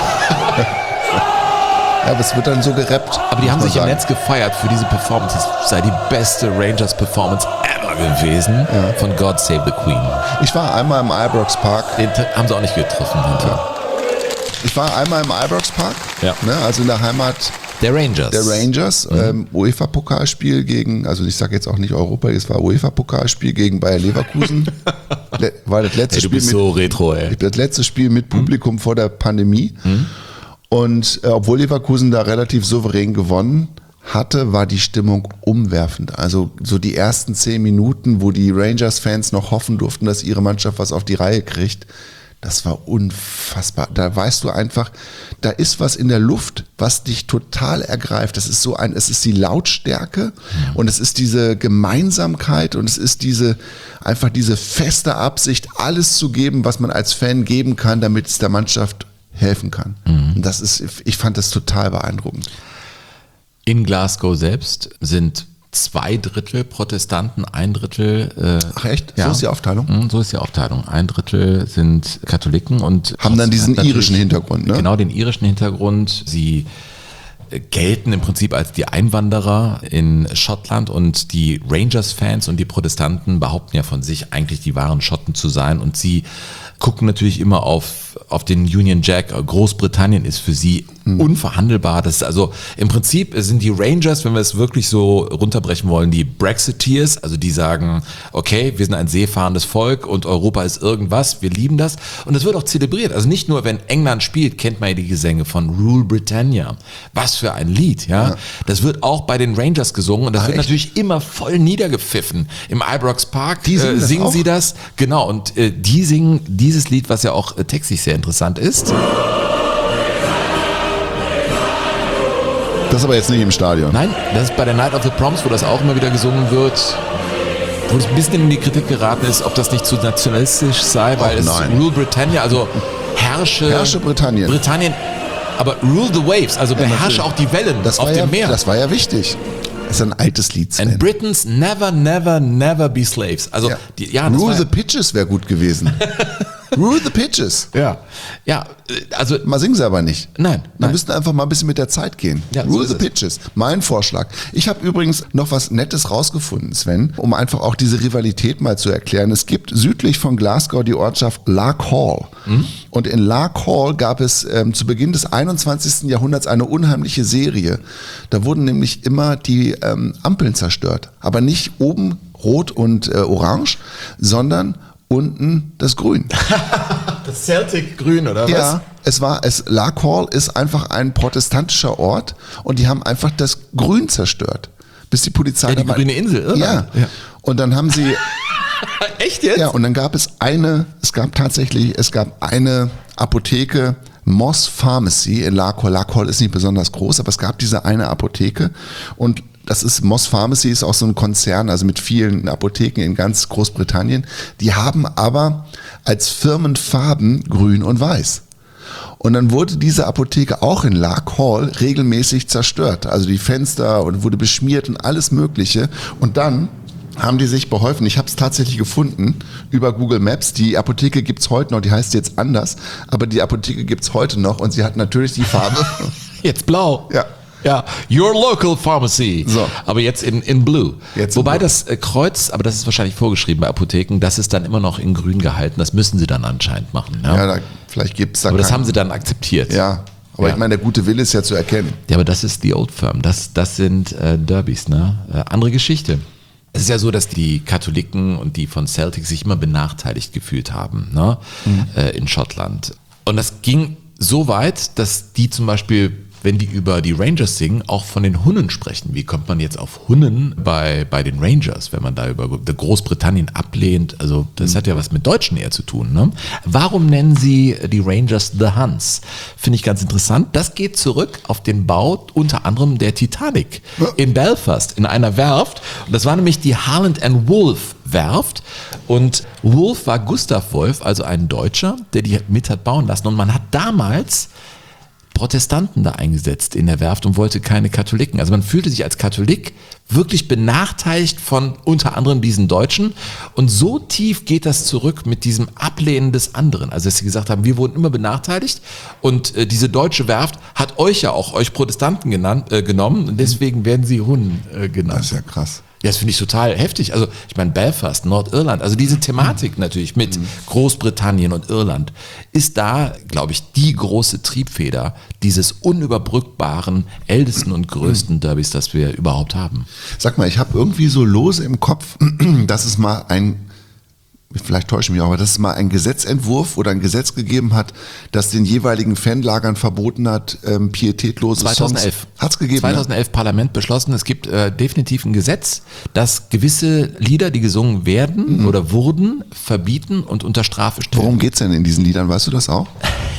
Ja, aber es wird dann so gerappt. Aber die haben sich sagen. im Netz gefeiert für diese Performance. Es sei die beste Rangers-Performance ever gewesen ja. von God Save the Queen. Ich war einmal im Ibrox Park. Den haben sie auch nicht getroffen. Ja. Ich war einmal im Ibrox Park, ja. ne, also in der Heimat der Rangers. Der Rangers, mhm. ähm, UEFA-Pokalspiel gegen, also ich sage jetzt auch nicht Europa, es war UEFA-Pokalspiel gegen Bayer Leverkusen. Le- war das letzte ey, du Spiel bist mit, so retro, ey. Das letzte Spiel mit Publikum mhm. vor der Pandemie. Mhm. Und äh, obwohl Leverkusen da relativ souverän gewonnen hatte, war die Stimmung umwerfend. Also so die ersten zehn Minuten, wo die Rangers-Fans noch hoffen durften, dass ihre Mannschaft was auf die Reihe kriegt, das war unfassbar. Da weißt du einfach, da ist was in der Luft, was dich total ergreift. Das ist so ein, es ist die Lautstärke mhm. und es ist diese Gemeinsamkeit und es ist diese, einfach diese feste Absicht, alles zu geben, was man als Fan geben kann, damit es der Mannschaft helfen kann. Mhm. Und das ist, ich fand das total beeindruckend. In Glasgow selbst sind zwei Drittel Protestanten, ein Drittel... Äh, Ach echt? Ja. So ist die Aufteilung? So ist die Aufteilung. Ein Drittel sind Katholiken und... Haben dann diesen irischen Hintergrund, ne? Genau, den irischen Hintergrund. Sie gelten im Prinzip als die Einwanderer in Schottland und die Rangers-Fans und die Protestanten behaupten ja von sich, eigentlich die wahren Schotten zu sein und sie gucken natürlich immer auf, auf den Union Jack. Großbritannien ist für sie mhm. unverhandelbar. Das ist also im Prinzip sind die Rangers, wenn wir es wirklich so runterbrechen wollen, die Brexiteers, also die sagen, okay, wir sind ein seefahrendes Volk und Europa ist irgendwas, wir lieben das. Und das wird auch zelebriert. Also nicht nur, wenn England spielt, kennt man ja die Gesänge von Rule Britannia. Was für ein Lied, ja. ja. Das wird auch bei den Rangers gesungen und das ah, wird echt? natürlich immer voll niedergepfiffen. Im Ibrox Park die singen, äh, singen das sie das. Genau, und äh, die singen dieses Lied, was ja auch äh, textlich sehr interessant ist. Das ist aber jetzt nicht im Stadion. Nein, das ist bei der Night of the Proms, wo das auch immer wieder gesungen wird. Wo es ein bisschen in die Kritik geraten ist, ob das nicht zu nationalistisch sei, weil oh, es ist Rule Britannia, also herrsche, herrsche Britannien. Britannien, aber rule the waves, also beherrsche ja, auch die Wellen das auf dem ja, Meer. Das war ja wichtig. Das ist ein altes Lied. Sven. And Britons never, never, never be slaves. Also ja. Die, ja, Rule the Pitches wäre gut gewesen. Rule the Pitches. Ja, ja, also mal singen sie aber nicht. Nein, Wir nein. müssten einfach mal ein bisschen mit der Zeit gehen. Ja, Rule so the Pitches. Mein Vorschlag. Ich habe übrigens noch was Nettes rausgefunden, Sven, um einfach auch diese Rivalität mal zu erklären. Es gibt südlich von Glasgow die Ortschaft Lark Hall. Mhm. Und in Lark Hall gab es ähm, zu Beginn des einundzwanzigsten Jahrhunderts eine unheimliche Serie. Da wurden nämlich immer die ähm, Ampeln zerstört. Aber nicht oben rot und äh, orange, sondern unten das Grün. Das Celtic Grün, oder was? Ja, es war, es, Lark Hall ist einfach ein protestantischer Ort und die haben einfach das Grün zerstört. Bis die Polizei... Ja, die grüne Insel, Irland. Ja. ja. Und dann haben sie... Echt jetzt? Ja, und dann gab es eine, es gab tatsächlich, es gab eine Apotheke, Moss Pharmacy in Lark Hall. Lark Hall ist nicht besonders groß, aber es gab diese eine Apotheke und das ist, Moss Pharmacy ist auch so ein Konzern, also mit vielen Apotheken in ganz Großbritannien. Die haben aber als Firmenfarben grün und weiß. Und dann wurde diese Apotheke auch in Lark Hall regelmäßig zerstört. Also die Fenster und wurde beschmiert und alles Mögliche. Und dann haben die sich beholfen. Ich habe es tatsächlich gefunden über Google Maps. Die Apotheke gibt's heute noch, die heißt jetzt anders, aber die Apotheke gibt's heute noch und sie hat natürlich die Farbe. Jetzt blau. Ja. Ja, your local pharmacy. So. Aber jetzt in, in blue. Jetzt Wobei in blue. das äh, Kreuz, aber das ist wahrscheinlich vorgeschrieben bei Apotheken, das ist dann immer noch in grün gehalten. Das müssen sie dann anscheinend machen. Ja, ja da, vielleicht gibt's da Aber das keinen. haben sie dann akzeptiert. Ja, aber ja. ich meine, der gute Wille ist ja zu erkennen. Ja, aber das ist die Old Firm. Das, das sind äh, Derbys, ne? Äh, andere Geschichte. Es ist ja so, dass die Katholiken und die von Celtic sich immer benachteiligt gefühlt haben, ne? Mhm. Äh, in Schottland. Und das ging so weit, dass die zum Beispiel, wenn die über die Rangers singen, auch von den Hunnen sprechen. Wie kommt man jetzt auf Hunnen bei, bei den Rangers, wenn man da über Großbritannien ablehnt? Also das hat ja was mit Deutschen eher zu tun. Ne? Warum nennen sie die Rangers The Huns? Finde ich ganz interessant. Das geht zurück auf den Bau unter anderem der Titanic in Belfast, in einer Werft. Und das war nämlich die Harland and Wolff Werft. Und Wolff war Gustav Wolff, also ein Deutscher, der die mit hat bauen lassen. Und man hat damals Protestanten da eingesetzt in der Werft und wollte keine Katholiken. Also man fühlte sich als Katholik wirklich benachteiligt von unter anderem diesen Deutschen. Und so tief geht das zurück mit diesem Ablehnen des anderen. Also dass sie gesagt haben, wir wurden immer benachteiligt und äh, diese deutsche Werft hat euch ja auch, euch Protestanten genannt, äh, genommen und deswegen werden sie Hunnen äh, genannt. Das ist ja krass. Ja, das finde ich total heftig. Also ich meine Belfast, Nordirland, also diese Thematik natürlich mit Großbritannien und Irland ist da, glaube ich, die große Triebfeder dieses unüberbrückbaren, ältesten und größten Derbys, das wir überhaupt haben. Sag mal, ich habe irgendwie so lose im Kopf, dass es mal ein, vielleicht täusche ich mich auch, aber dass es mal einen Gesetzentwurf oder ein Gesetz gegeben hat, das den jeweiligen Fanlagern verboten hat, ähm, pietätlose zweitausendelf. Songs. Hat's gegeben? zweitausendelf ja? Parlament beschlossen, es gibt äh, definitiv ein Gesetz, das gewisse Lieder, die gesungen werden mhm. oder wurden, verbieten und unter Strafe stellen. Worum geht's denn in diesen Liedern? Weißt du das auch?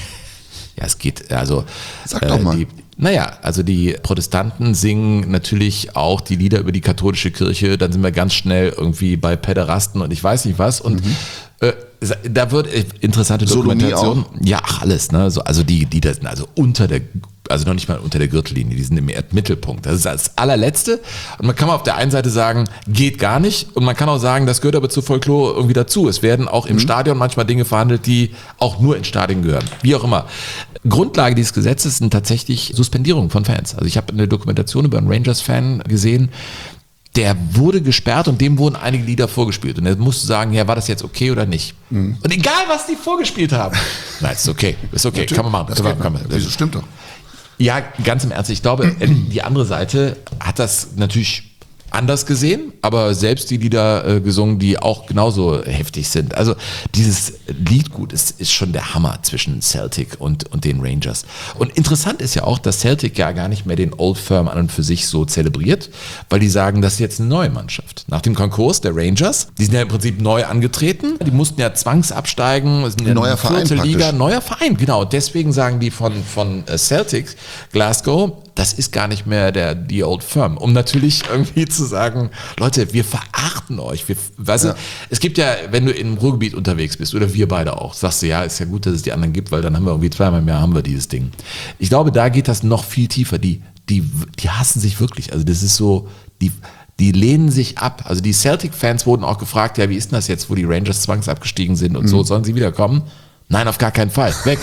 Ja, es geht, also Sag doch mal. Äh, die, naja, also die Protestanten singen natürlich auch die Lieder über die katholische Kirche, dann sind wir ganz schnell irgendwie bei Päderasten und ich weiß nicht was und mhm. äh, da wird äh, interessante Dokumentation. Ja, ach, alles, ne? So, also die Lieder sind also unter der also noch nicht mal unter der Gürtellinie, die sind im Erdmittelpunkt. Das ist das allerletzte. Und man kann auf der einen Seite sagen, geht gar nicht. Und man kann auch sagen, das gehört aber zur Folklore irgendwie dazu. Es werden auch im mhm. Stadion manchmal Dinge verhandelt, die auch nur in Stadien gehören. Wie auch immer. Grundlage dieses Gesetzes sind tatsächlich Suspendierungen von Fans. Also ich habe eine Dokumentation über einen Rangers-Fan gesehen, der wurde gesperrt und dem wurden einige Lieder vorgespielt. Und er musste sagen, ja, war das jetzt okay oder nicht? Mhm. Und egal, was die vorgespielt haben. Nein, ist okay, ist okay, Natürlich. kann man machen. Das, kann man, das stimmt doch. Ja, ganz im Ernst. Ich glaube, die andere Seite hat das natürlich anders gesehen, aber selbst die Lieder äh, gesungen, die auch genauso heftig sind. Also dieses Liedgut ist, ist schon der Hammer zwischen Celtic und, und den Rangers. Und interessant ist ja auch, dass Celtic ja gar nicht mehr den Old Firm an und für sich so zelebriert, weil die sagen, das ist jetzt eine neue Mannschaft. Nach dem Konkurs der Rangers, die sind ja im Prinzip neu angetreten, die mussten ja zwangsabsteigen, sind ja neuer Verein Liga, neuer Verein, genau. Deswegen sagen die von, von Celtic Glasgow, das ist gar nicht mehr der die Old Firm, um natürlich irgendwie zu sagen, Leute, wir verachten euch. Wir, weißt ja. du, es gibt ja, wenn du im Ruhrgebiet unterwegs bist, oder wir beide auch, sagst du, ja, ist ja gut, dass es die anderen gibt, weil dann haben wir irgendwie zweimal im Jahr haben wir dieses Ding. Ich glaube, da geht das noch viel tiefer. Die, die, die hassen sich wirklich. Also das ist so, die, die lehnen sich ab. Also die Celtic-Fans wurden auch gefragt, ja, wie ist denn das jetzt, wo die Rangers zwangsabgestiegen sind und mhm. so, sollen sie wiederkommen? Nein, auf gar keinen Fall. Weg.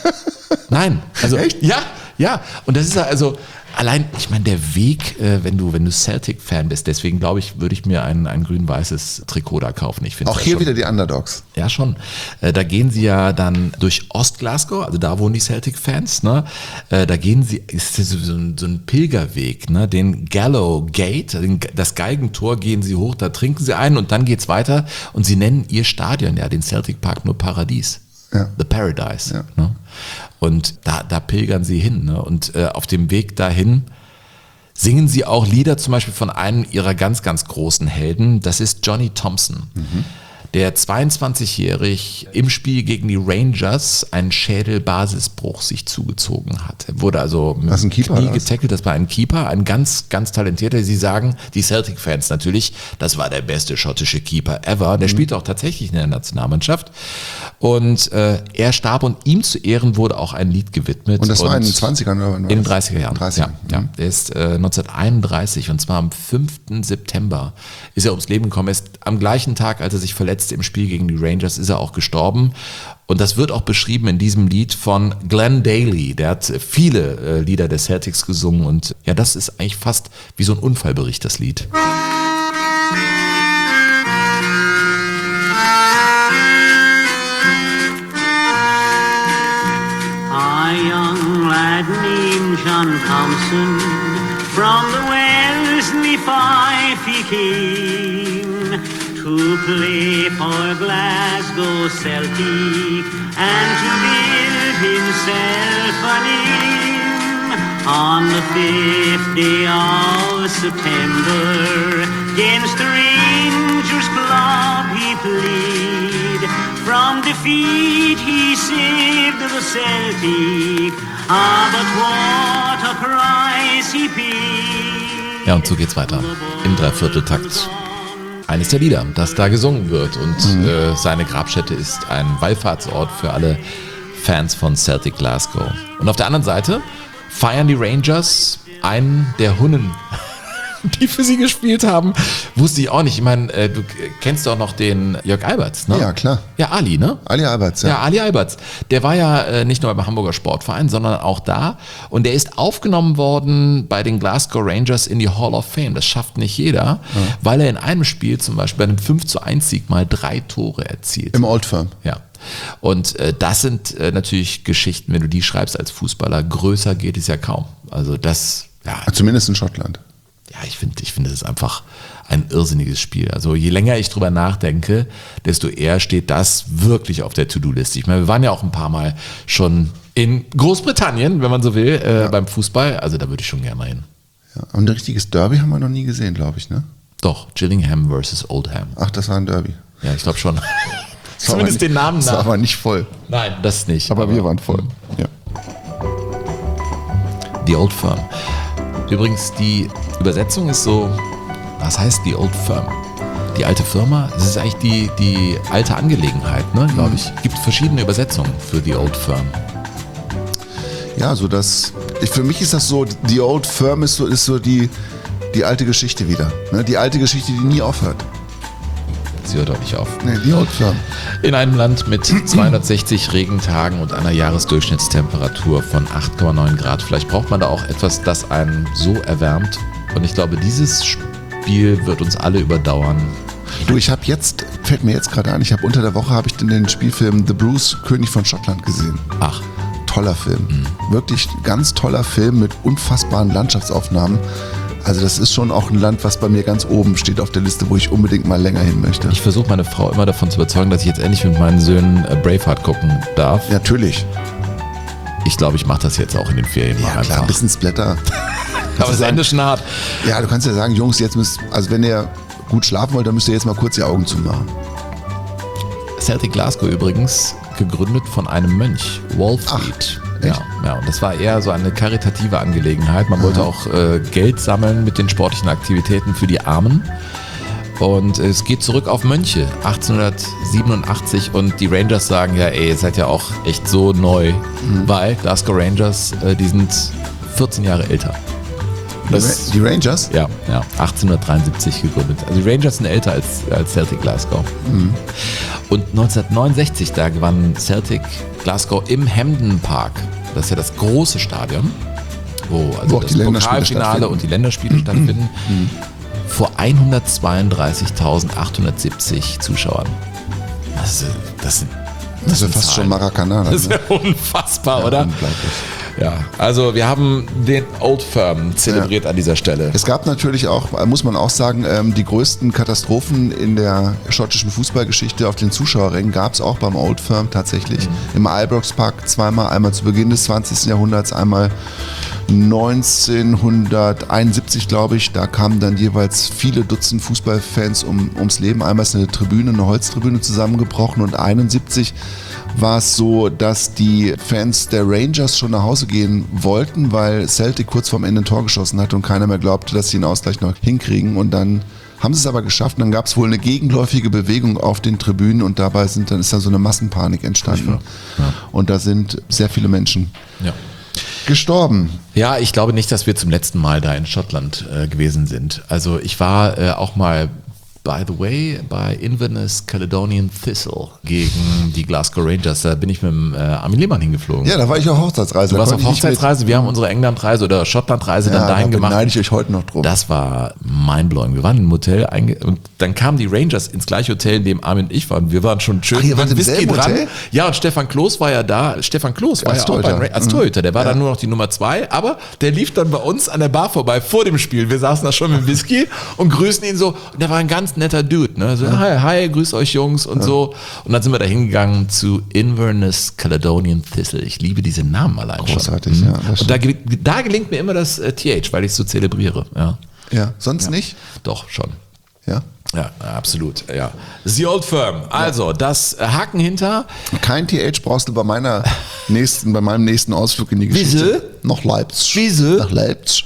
Nein. Also, echt? Ja. Ja, und das ist also allein, ich meine, der Weg, äh, wenn du wenn du Celtic-Fan bist, deswegen glaube ich, würde ich mir ein, ein grün-weißes Trikot da kaufen. Ich Auch hier schon, wieder die Underdogs. Ja, schon. Äh, da gehen sie ja dann durch Ost-Glasgow, also da wohnen die Celtic-Fans, ne? Äh, da gehen sie, ist so, so, ein, so ein Pilgerweg, ne? Den Gallow Gate, den, das Geigentor gehen sie hoch, da trinken sie ein und dann geht's weiter und sie nennen ihr Stadion, ja, den Celtic Park nur Paradies. Ja. The Paradise. Ja. Ne? Und da, da pilgern sie hin. Ne? Und äh, auf dem Weg dahin singen sie auch Lieder, zum Beispiel von einem ihrer ganz, ganz großen Helden. Das ist Johnny Thompson, mhm. der zweiundzwanzigjährig im Spiel gegen die Rangers einen Schädelbasisbruch sich zugezogen hat. Er wurde also mit dem Knie getackelt. Das war ein Keeper, ein ganz, ganz talentierter. Sie sagen, die Celtic-Fans natürlich, das war der beste schottische Keeper ever. Der mhm. spielte auch tatsächlich in der Nationalmannschaft. Und äh, er starb und ihm zu Ehren wurde auch ein Lied gewidmet. Und das war in den zwanzigern oder in den dreißiger Jahren. dreißiger. Ja, ja. Der ist äh, neunzehnhunderteinunddreißig und zwar am fünften September ist er ums Leben gekommen. Er ist am gleichen Tag, als er sich verletzte im Spiel gegen die Rangers, ist er auch gestorben. Und das wird auch beschrieben in diesem Lied von Glenn Daly. Der hat viele äh, Lieder der Celtics gesungen und ja, das ist eigentlich fast wie so ein Unfallbericht, das Lied. John Thompson from the Wellesley Five he came to play for Glasgow Celtic and to build himself a name. On the fifth day of September against the Rangers Club he played. From defeat he saved the Celtic. Ah, but what a price he paid. Ja, und so geht's weiter. Im Dreivierteltakt. Eines der Lieder, das da gesungen wird. Und mhm. äh, seine Grabstätte ist ein Wallfahrtsort für alle Fans von Celtic Glasgow. Und auf der anderen Seite feiern die Rangers einen der Hunnen, die für sie gespielt haben. Wusste ich auch nicht. Ich meine, äh, du kennst doch noch den Jörg Alberts, ne? Ja, klar. Ja, Ali, ne? Ali Alberts, ja. Ja, Ali Alberts. Der war ja äh, nicht nur beim Hamburger Sportverein, sondern auch da. Und der ist aufgenommen worden bei den Glasgow Rangers in die Hall of Fame. Das schafft nicht jeder, ja. weil er in einem Spiel zum Beispiel bei einem fünf zu eins Sieg mal drei Tore erzielt. Im Old Firm. Ja. Und äh, das sind äh, natürlich Geschichten, wenn du die schreibst als Fußballer, größer geht es ja kaum. Also das, ja. Zumindest in Schottland. Ja, ich finde, ich finde es ist einfach ein irrsinniges Spiel. Also je länger ich drüber nachdenke, desto eher steht das wirklich auf der To-Do-Liste. Ich meine, wir waren ja auch ein paar Mal schon in Großbritannien, wenn man so will, äh, ja. beim Fußball. Also da würde ich schon gerne hin. Ja, und ein richtiges Derby haben wir noch nie gesehen, glaube ich, ne? Doch, Gillingham versus Oldham. Ach, das war ein Derby. Ja, ich glaube schon. Zumindest nicht, den Namen nach. Das war aber nicht voll. Nein, das nicht. Aber, aber wir waren voll, ja. The Old Firm. Übrigens, die Übersetzung ist so, was heißt die Old Firm? Die alte Firma? Das ist eigentlich die, die alte Angelegenheit, ne, glaube ich. Es gibt verschiedene Übersetzungen für die Old Firm. Ja, so das Ich, für mich ist das so, die Old Firm ist so, ist so die, die alte Geschichte wieder. Ne? Die alte Geschichte, die nie aufhört. Sie hört auch nicht auf. Nee, die Old Firm. In einem Land mit zweihundertsechzig Regentagen und einer Jahresdurchschnittstemperatur von acht Komma neun Grad. Vielleicht braucht man da auch etwas, das einen so erwärmt. Und ich glaube, dieses Spiel wird uns alle überdauern. Du, ich habe jetzt, fällt mir jetzt gerade ein, ich habe unter der Woche habe ich den Spielfilm The Bruce, König von Schottland gesehen. Ach. Toller Film. Mhm. Wirklich ganz toller Film mit unfassbaren Landschaftsaufnahmen. Also das ist schon auch ein Land, was bei mir ganz oben steht auf der Liste, wo ich unbedingt mal länger hin möchte. Ich versuche meine Frau immer davon zu überzeugen, dass ich jetzt endlich mit meinen Söhnen Braveheart gucken darf. Natürlich. Ich glaube, ich mache das jetzt auch in den Ferien ja, mal einfach. Klar, ein bisschen Splatter. Aber das Ende schon hart. Ja, du kannst ja sagen, Jungs, jetzt müsst, also wenn ihr gut schlafen wollt, dann müsst ihr jetzt mal kurz die Augen zumachen. Celtic Glasgow übrigens gegründet von einem Mönch, Walfrid. Ja, ja, und das war eher so eine karitative Angelegenheit. Man Aha. wollte auch äh, Geld sammeln mit den sportlichen Aktivitäten für die Armen. Und äh, es geht zurück auf Mönche, achtzehnhundertsiebenundachtzig. Und die Rangers sagen ja, ey, ihr seid ja auch echt so neu. Mhm. Weil Glasgow Rangers, äh, die sind vierzehn Jahre älter. Das, die Rangers? Ja, ja, achtzehnhundertdreiundsiebzig gegründet. Also die Rangers sind älter als, als Celtic Glasgow. Mhm. Und neunzehnhundertneunundsechzig, da gewann Celtic Glasgow im Hampden Park. Das ist ja das große Stadion, wo also wo das Pokalfinale und die Länderspiele stattfinden, mhm. vor hundertzweiunddreißigtausendachthundertsiebzig Zuschauern. Das, das sind Das ist fast schon Maracanã. Das ist ja unfassbar, ja, oder? Unglaublich. Ja, also wir haben den Old Firm zelebriert ja. an dieser Stelle. Es gab natürlich auch, muss man auch sagen, die größten Katastrophen in der schottischen Fußballgeschichte auf den Zuschauerrängen gab es auch beim Old Firm tatsächlich. Mhm. Im Ibrox Park zweimal, einmal zu Beginn des zwanzigsten Jahrhunderts, einmal neunzehnhunderteinundsiebzig, glaube ich. Da kamen dann jeweils viele Dutzend Fußballfans um, ums Leben. Einmal ist eine Tribüne, eine Holztribüne zusammengebrochen und einundsiebzig war es so, dass die Fans der Rangers schon nach Hause gehen wollten, weil Celtic kurz vorm Ende ein Tor geschossen hatte und keiner mehr glaubte, dass sie den Ausgleich noch hinkriegen. Und dann haben sie es aber geschafft. Und dann gab es wohl eine gegenläufige Bewegung auf den Tribünen und dabei sind, dann ist dann so eine Massenpanik entstanden. Ja. Und da sind sehr viele Menschen ja. gestorben. Ja, ich glaube nicht, dass wir zum letzten Mal da in Schottland äh, gewesen sind. Also ich war äh, auch mal, by the way, bei Inverness Caledonian Thistle gegen die Glasgow Rangers. Da bin ich mit dem äh, Armin Lehmann hingeflogen. Ja, da war ich auf Hochzeitsreise. Du warst auf Hochzeitsreise, wir haben unsere Englandreise oder Schottlandreise ja, dann dahin da gemacht. Da beneide ich euch heute noch drum. Das war mindblowing. Wir waren im Hotel einge- und dann kamen die Rangers ins gleiche Hotel, in dem Armin und ich waren. Wir waren schon schön Ach, ihr wart im Whisky dran. Hotel? Ja, und Stefan Kloß war ja da. Stefan Kloß war als ja Torhüter. auch beim Ra- als Torhüter. Der war ja. dann nur noch die Nummer zwei, aber der lief dann bei uns an der Bar vorbei vor dem Spiel. Wir saßen da schon mit dem Whisky und grüßen ihn so. Und der war ein ganz netter Dude, ne? So, hi, hi, grüß euch Jungs und ja. so. Und dann sind wir da hingegangen zu Inverness Caledonian Thistle. Ich liebe diese Namen allein Großartig, schon. ja. Und da, da gelingt mir immer das äh, T H, weil ich es so zelebriere. Ja, ja. sonst ja. nicht? Doch, schon. Ja? Ja, absolut. Ja. The Old Firm. Also, ja. das Haken hinter. Kein T H brauchst du bei meiner nächsten, bei meinem nächsten Ausflug in die Geschichte. Wiese? Nach Leipzig. Wiese? Nach Leipzig.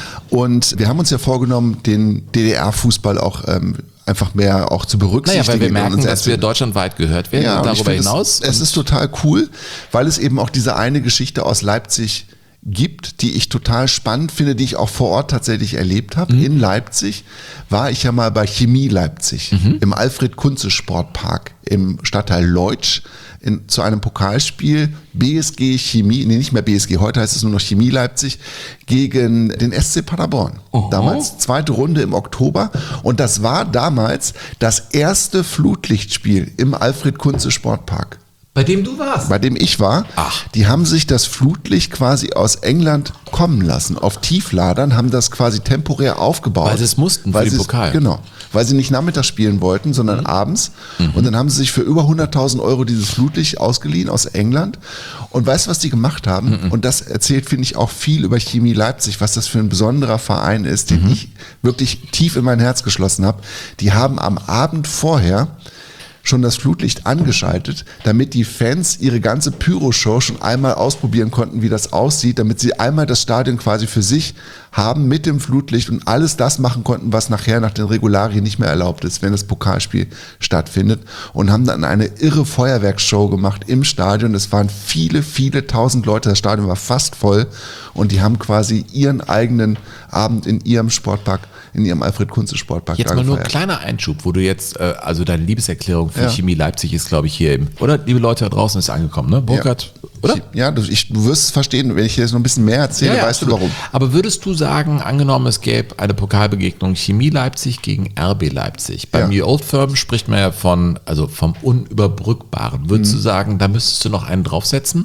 Und wir haben uns ja vorgenommen, den D D R-Fußball auch ähm, einfach mehr auch zu berücksichtigen. Naja, weil wir merken, dass wir deutschlandweit gehört werden ja, und darüber hinaus. Es, es ist total cool, weil es eben auch diese eine Geschichte aus Leipzig gibt, die ich total spannend finde, die ich auch vor Ort tatsächlich erlebt habe. Mhm. In Leipzig war ich ja mal bei Chemie Leipzig, mhm. im Alfred-Kunze-Sportpark im Stadtteil Leutsch in, zu einem Pokalspiel B S G Chemie, nee, nicht mehr B S G, heute heißt es nur noch Chemie Leipzig, gegen den S C Paderborn. Oh. Damals zweite Runde im Oktober und das war damals das erste Flutlichtspiel im Alfred-Kunze-Sportpark. Bei dem du warst? Bei dem ich war. Ach. Die haben sich das Flutlicht quasi aus England kommen lassen. Auf Tiefladern, haben das quasi temporär aufgebaut. Weil sie es mussten weil für den Pokal. Genau. Weil sie nicht nachmittags spielen wollten, sondern mhm. abends. Mhm. Und dann haben sie sich für über hunderttausend Euro dieses Flutlicht ausgeliehen aus England. Und weißt du, was die gemacht haben? Mhm. Und das erzählt, finde ich, auch viel über Chemie Leipzig, was das für ein besonderer Verein ist, den mhm. ich wirklich tief in mein Herz geschlossen habe. Die haben am Abend vorher schon das Flutlicht angeschaltet, damit die Fans ihre ganze Pyro-Show schon einmal ausprobieren konnten, wie das aussieht, damit sie einmal das Stadion quasi für sich haben mit dem Flutlicht und alles das machen konnten, was nachher nach den Regularien nicht mehr erlaubt ist, wenn das Pokalspiel stattfindet, und haben dann eine irre Feuerwerksshow gemacht im Stadion. Es waren viele, viele tausend Leute, das Stadion war fast voll und die haben quasi ihren eigenen Abend in ihrem Sportpark, in ihrem Alfred-Kunze-Sportpark Jetzt mal nur ein kleiner Einschub, wo du jetzt, äh, also deine Liebeserklärung für ja. Chemie Leipzig ist, glaube ich, hier eben, oder? Liebe Leute da draußen, ist angekommen, ne? Burkhard, ja. oder? Ja, du, ich, du wirst es verstehen, wenn ich dir jetzt noch ein bisschen mehr erzähle, ja, ja, weißt absolut. du warum. Aber würdest du sagen, angenommen es gäbe eine Pokalbegegnung Chemie Leipzig gegen R B Leipzig, beim ja. The Old Firm spricht man ja von, also vom Unüberbrückbaren. Würdest mhm. du sagen, da müsstest du noch einen draufsetzen?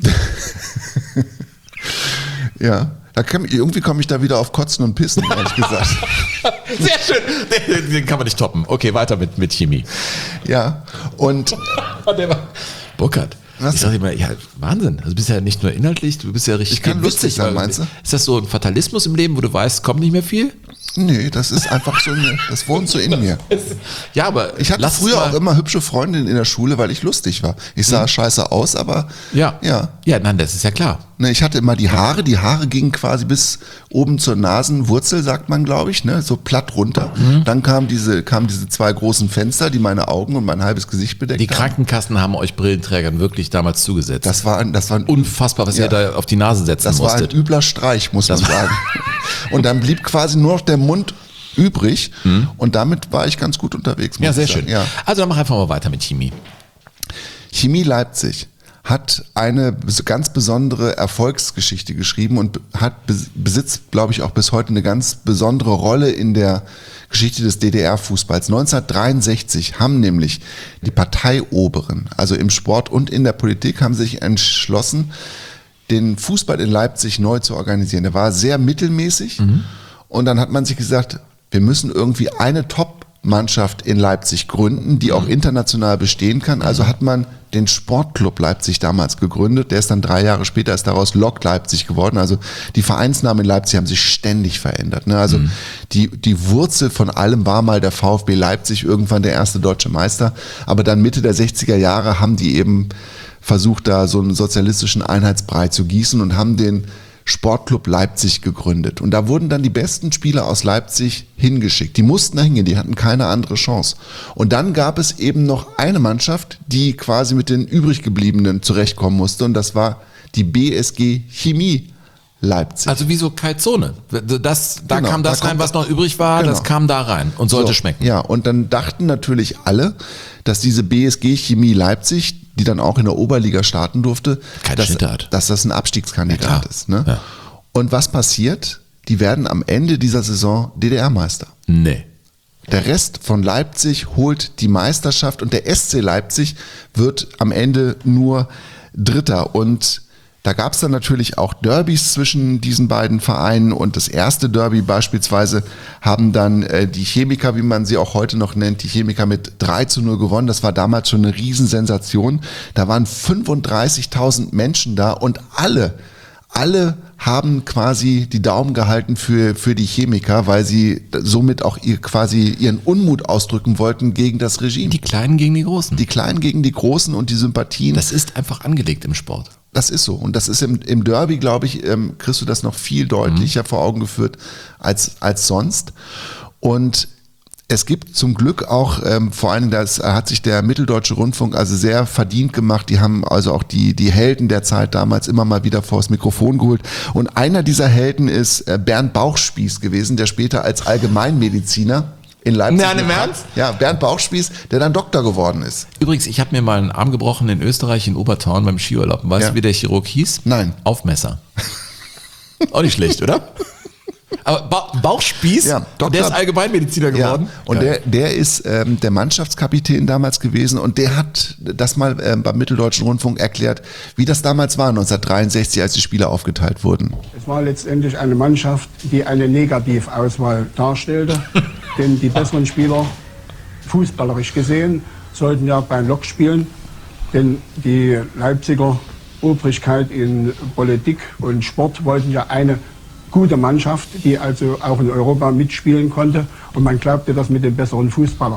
Ja. Da kann, irgendwie komme ich da wieder auf Kotzen und Pissen, ehrlich gesagt. Sehr schön. Den, den kann man nicht toppen. Okay, weiter mit, mit Chemie. Ja, und... Burkhard, ich sag dir mal, ja, Wahnsinn. Also du bist ja nicht nur inhaltlich, du bist ja richtig ich kann lustig sein, meinst du? Ist das so ein Fatalismus im Leben, wo du weißt, kommt nicht mehr viel? Nee, das ist einfach so, eine, das wohnt so in mir. Ja, aber ich hatte früher auch immer hübsche Freundinnen in der Schule, weil ich lustig war. Ich sah mhm. scheiße aus, aber ja. ja. Ja, nein, das ist ja klar. Ne, ich hatte immer die Haare, die Haare gingen quasi bis oben zur Nasenwurzel, sagt man, glaube ich, ne, so platt runter. Mhm. Dann kamen diese, kamen diese zwei großen Fenster, die meine Augen und mein halbes Gesicht bedeckt haben. Die Krankenkassen haben euch Brillenträgern wirklich damals zugesetzt. Das war, das war ein, unfassbar, was ja, ihr da auf die Nase setzen das musstet. Das war ein übler Streich, muss man sagen. Und dann blieb quasi nur noch der Mund übrig mhm. und damit war ich ganz gut unterwegs. Ja, sehr schön. Ja. Also dann mach einfach mal weiter mit Chemie. Chemie Leipzig hat eine ganz besondere Erfolgsgeschichte geschrieben und hat besitzt, glaube ich, auch bis heute eine ganz besondere Rolle in der Geschichte des D D R-Fußballs. neunzehnhundertdreiundsechzig haben nämlich die Parteioberen, also im Sport und in der Politik, haben sich entschlossen, den Fußball in Leipzig neu zu organisieren. Der war sehr mittelmäßig mhm. und dann hat man sich gesagt, wir müssen irgendwie eine Top-Mannschaft in Leipzig gründen, die auch international bestehen kann. Also hat man den Sportclub Leipzig damals gegründet. Der ist dann drei Jahre später ist daraus Lok Leipzig geworden. Also die Vereinsnamen in Leipzig haben sich ständig verändert. Ne? Also mhm. die, die Wurzel von allem war mal der VfB Leipzig, irgendwann der erste deutsche Meister. Aber dann Mitte der sechziger Jahre haben die eben versucht, da so einen sozialistischen Einheitsbrei zu gießen und haben den Sportclub Leipzig gegründet. Und da wurden dann die besten Spieler aus Leipzig hingeschickt. Die mussten da hingehen, die hatten keine andere Chance. Und dann gab es eben noch eine Mannschaft, die quasi mit den übrig gebliebenen zurechtkommen musste. Und das war die B S G Chemie Leipzig. Also wie so Calzone. Das, da genau, kam das da rein, was noch übrig war, genau. das kam da rein und sollte so, schmecken. Ja, und dann dachten natürlich alle, dass diese B S G Chemie Leipzig, die dann auch in der Oberliga starten durfte, dass, dass das ein Abstiegskandidat ja, ist. Ne? Ja. Und was passiert? Die werden am Ende dieser Saison D D R-Meister. Nee. Der Rest von Leipzig holt die Meisterschaft und der S C Leipzig wird am Ende nur Dritter. Und da gab es dann natürlich auch Derbys zwischen diesen beiden Vereinen und das erste Derby beispielsweise haben dann äh, die Chemiker, wie man sie auch heute noch nennt, die Chemiker mit drei zu null gewonnen. Das war damals schon eine Riesensensation. Da waren fünfunddreißigtausend Menschen da und alle, alle haben quasi die Daumen gehalten für, für die Chemiker, weil sie somit auch ihr, quasi ihren Unmut ausdrücken wollten gegen das Regime. Die Kleinen gegen die Großen. Die Kleinen gegen die Großen und die Sympathien. Das ist einfach angelegt im Sport. Das ist so. Und das ist im, im Derby, glaube ich, ähm, kriegst du das noch viel deutlicher mhm. vor Augen geführt als, als sonst. Und es gibt zum Glück auch, ähm, vor allem das hat sich der Mitteldeutsche Rundfunk also sehr verdient gemacht. Die haben also auch die, die Helden der Zeit damals immer mal wieder vors Mikrofon geholt. Und einer dieser Helden ist äh, Bernd Bauchspieß gewesen, der später als Allgemeinmediziner in Leipzig. Nein, im Ernst? Ja, Bernd Bauchspieß, der dann Doktor geworden ist. Übrigens, ich habe mir mal einen Arm gebrochen in Österreich, in Obertorn beim Skiurlaub. Weißt ja. du, wie der Chirurg hieß? Nein. Aufmesser. Auch nicht schlecht, oder? Aber ba- Bauchspieß, ja, Doktor, der ist Allgemeinmediziner geworden. Ja, und der, der ist ähm, der Mannschaftskapitän damals gewesen und der hat das mal ähm, beim Mitteldeutschen Rundfunk erklärt, wie das damals war neunzehnhundertdreiundsechzig, als die Spieler aufgeteilt wurden. Es war letztendlich eine Mannschaft, die eine Negativauswahl darstellte, denn die besseren Spieler, fußballerisch gesehen, sollten ja beim Lok spielen, denn die Leipziger Obrigkeit in Politik und Sport wollten ja eine gute Mannschaft, die also auch in Europa mitspielen konnte. Und man glaubte das mit den besseren Fußballern.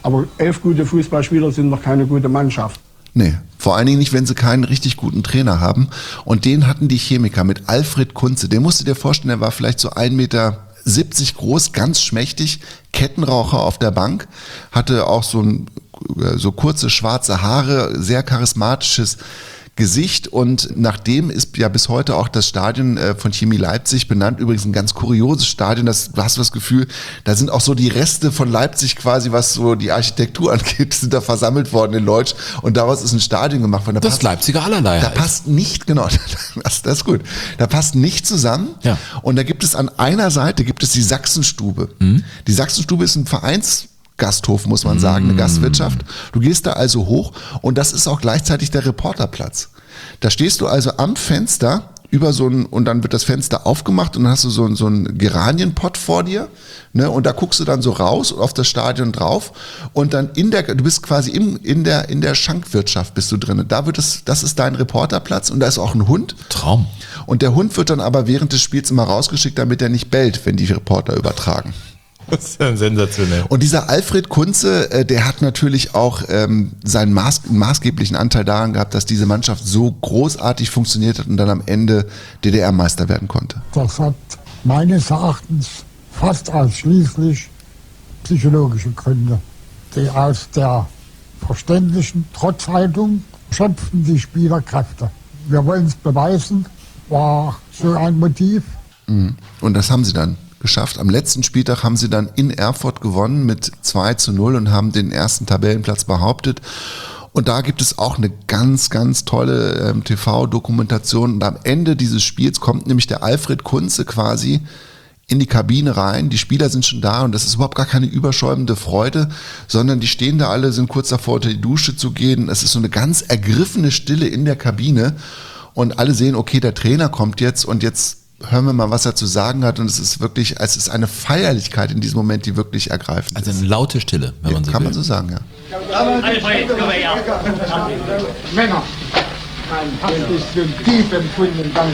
Aber elf gute Fußballspieler sind noch keine gute Mannschaft. Nee, vor allen Dingen nicht, wenn sie keinen richtig guten Trainer haben. Und den hatten die Chemiker mit Alfred Kunze. Den musst du dir vorstellen, der war vielleicht so ein Meter siebzig groß, ganz schmächtig, Kettenraucher auf der Bank, hatte auch so, ein, so kurze schwarze Haare, sehr charismatisches Gesicht, und nach dem ist ja bis heute auch das Stadion von Chemie Leipzig benannt. Übrigens ein ganz kurioses Stadion, das, du hast das Gefühl, da sind auch so die Reste von Leipzig quasi, was so die Architektur angeht, sind da versammelt worden in Leutsch, und daraus ist ein Stadion gemacht worden. Da das passt, Leipziger allerlei. Da halt. passt nicht, genau, das, das ist gut, da passt nicht zusammen, ja. Und da gibt es an einer Seite, gibt es die Sachsenstube. Mhm. Die Sachsenstube ist ein Vereins Gasthof, muss man sagen, eine Gastwirtschaft. Du gehst da also hoch, und das ist auch gleichzeitig der Reporterplatz. Da stehst du also am Fenster über so ein, und dann wird das Fenster aufgemacht, und dann hast du so ein, so ein Geranienpott vor dir, ne, und da guckst du dann so raus und auf das Stadion drauf, und dann in der, du bist quasi im, in der, in der Schankwirtschaft bist du drin. Da wird es, das ist dein Reporterplatz, und da ist auch ein Hund. Traum. Und der Hund wird dann aber während des Spiels immer rausgeschickt, damit er nicht bellt, wenn die Reporter übertragen. Das ist ja sensationell. Und dieser Alfred Kunze, äh, der hat natürlich auch ähm, seinen maß, maßgeblichen Anteil daran gehabt, dass diese Mannschaft so großartig funktioniert hat und dann am Ende D D R-Meister werden konnte. Das hat meines Erachtens fast ausschließlich psychologische Gründe. Die aus der verständlichen Trotzhaltung schöpften die Spieler Kräfte. Wir wollen es beweisen, war so ein Motiv. Und das haben sie dann geschafft. Am letzten Spieltag haben sie dann in Erfurt gewonnen mit zwei zu null und haben den ersten Tabellenplatz behauptet. Und da gibt es auch eine ganz, ganz tolle ähm, T V-Dokumentation. Und am Ende dieses Spiels kommt nämlich der Alfred Kunze quasi in die Kabine rein. Die Spieler sind schon da, und das ist überhaupt gar keine überschäumende Freude, sondern die stehen da alle, sind kurz davor, unter die Dusche zu gehen. Es ist so eine ganz ergriffene Stille in der Kabine, und alle sehen, okay, der Trainer kommt jetzt, und jetzt hören wir mal, was er zu sagen hat, und es ist wirklich, es ist eine Feierlichkeit in diesem Moment, die wirklich ergreifend also ist. Also eine laute Stille, wenn ja, man so kann will. man so sagen, ja. Männer, ein bisschen tief empfunden, dann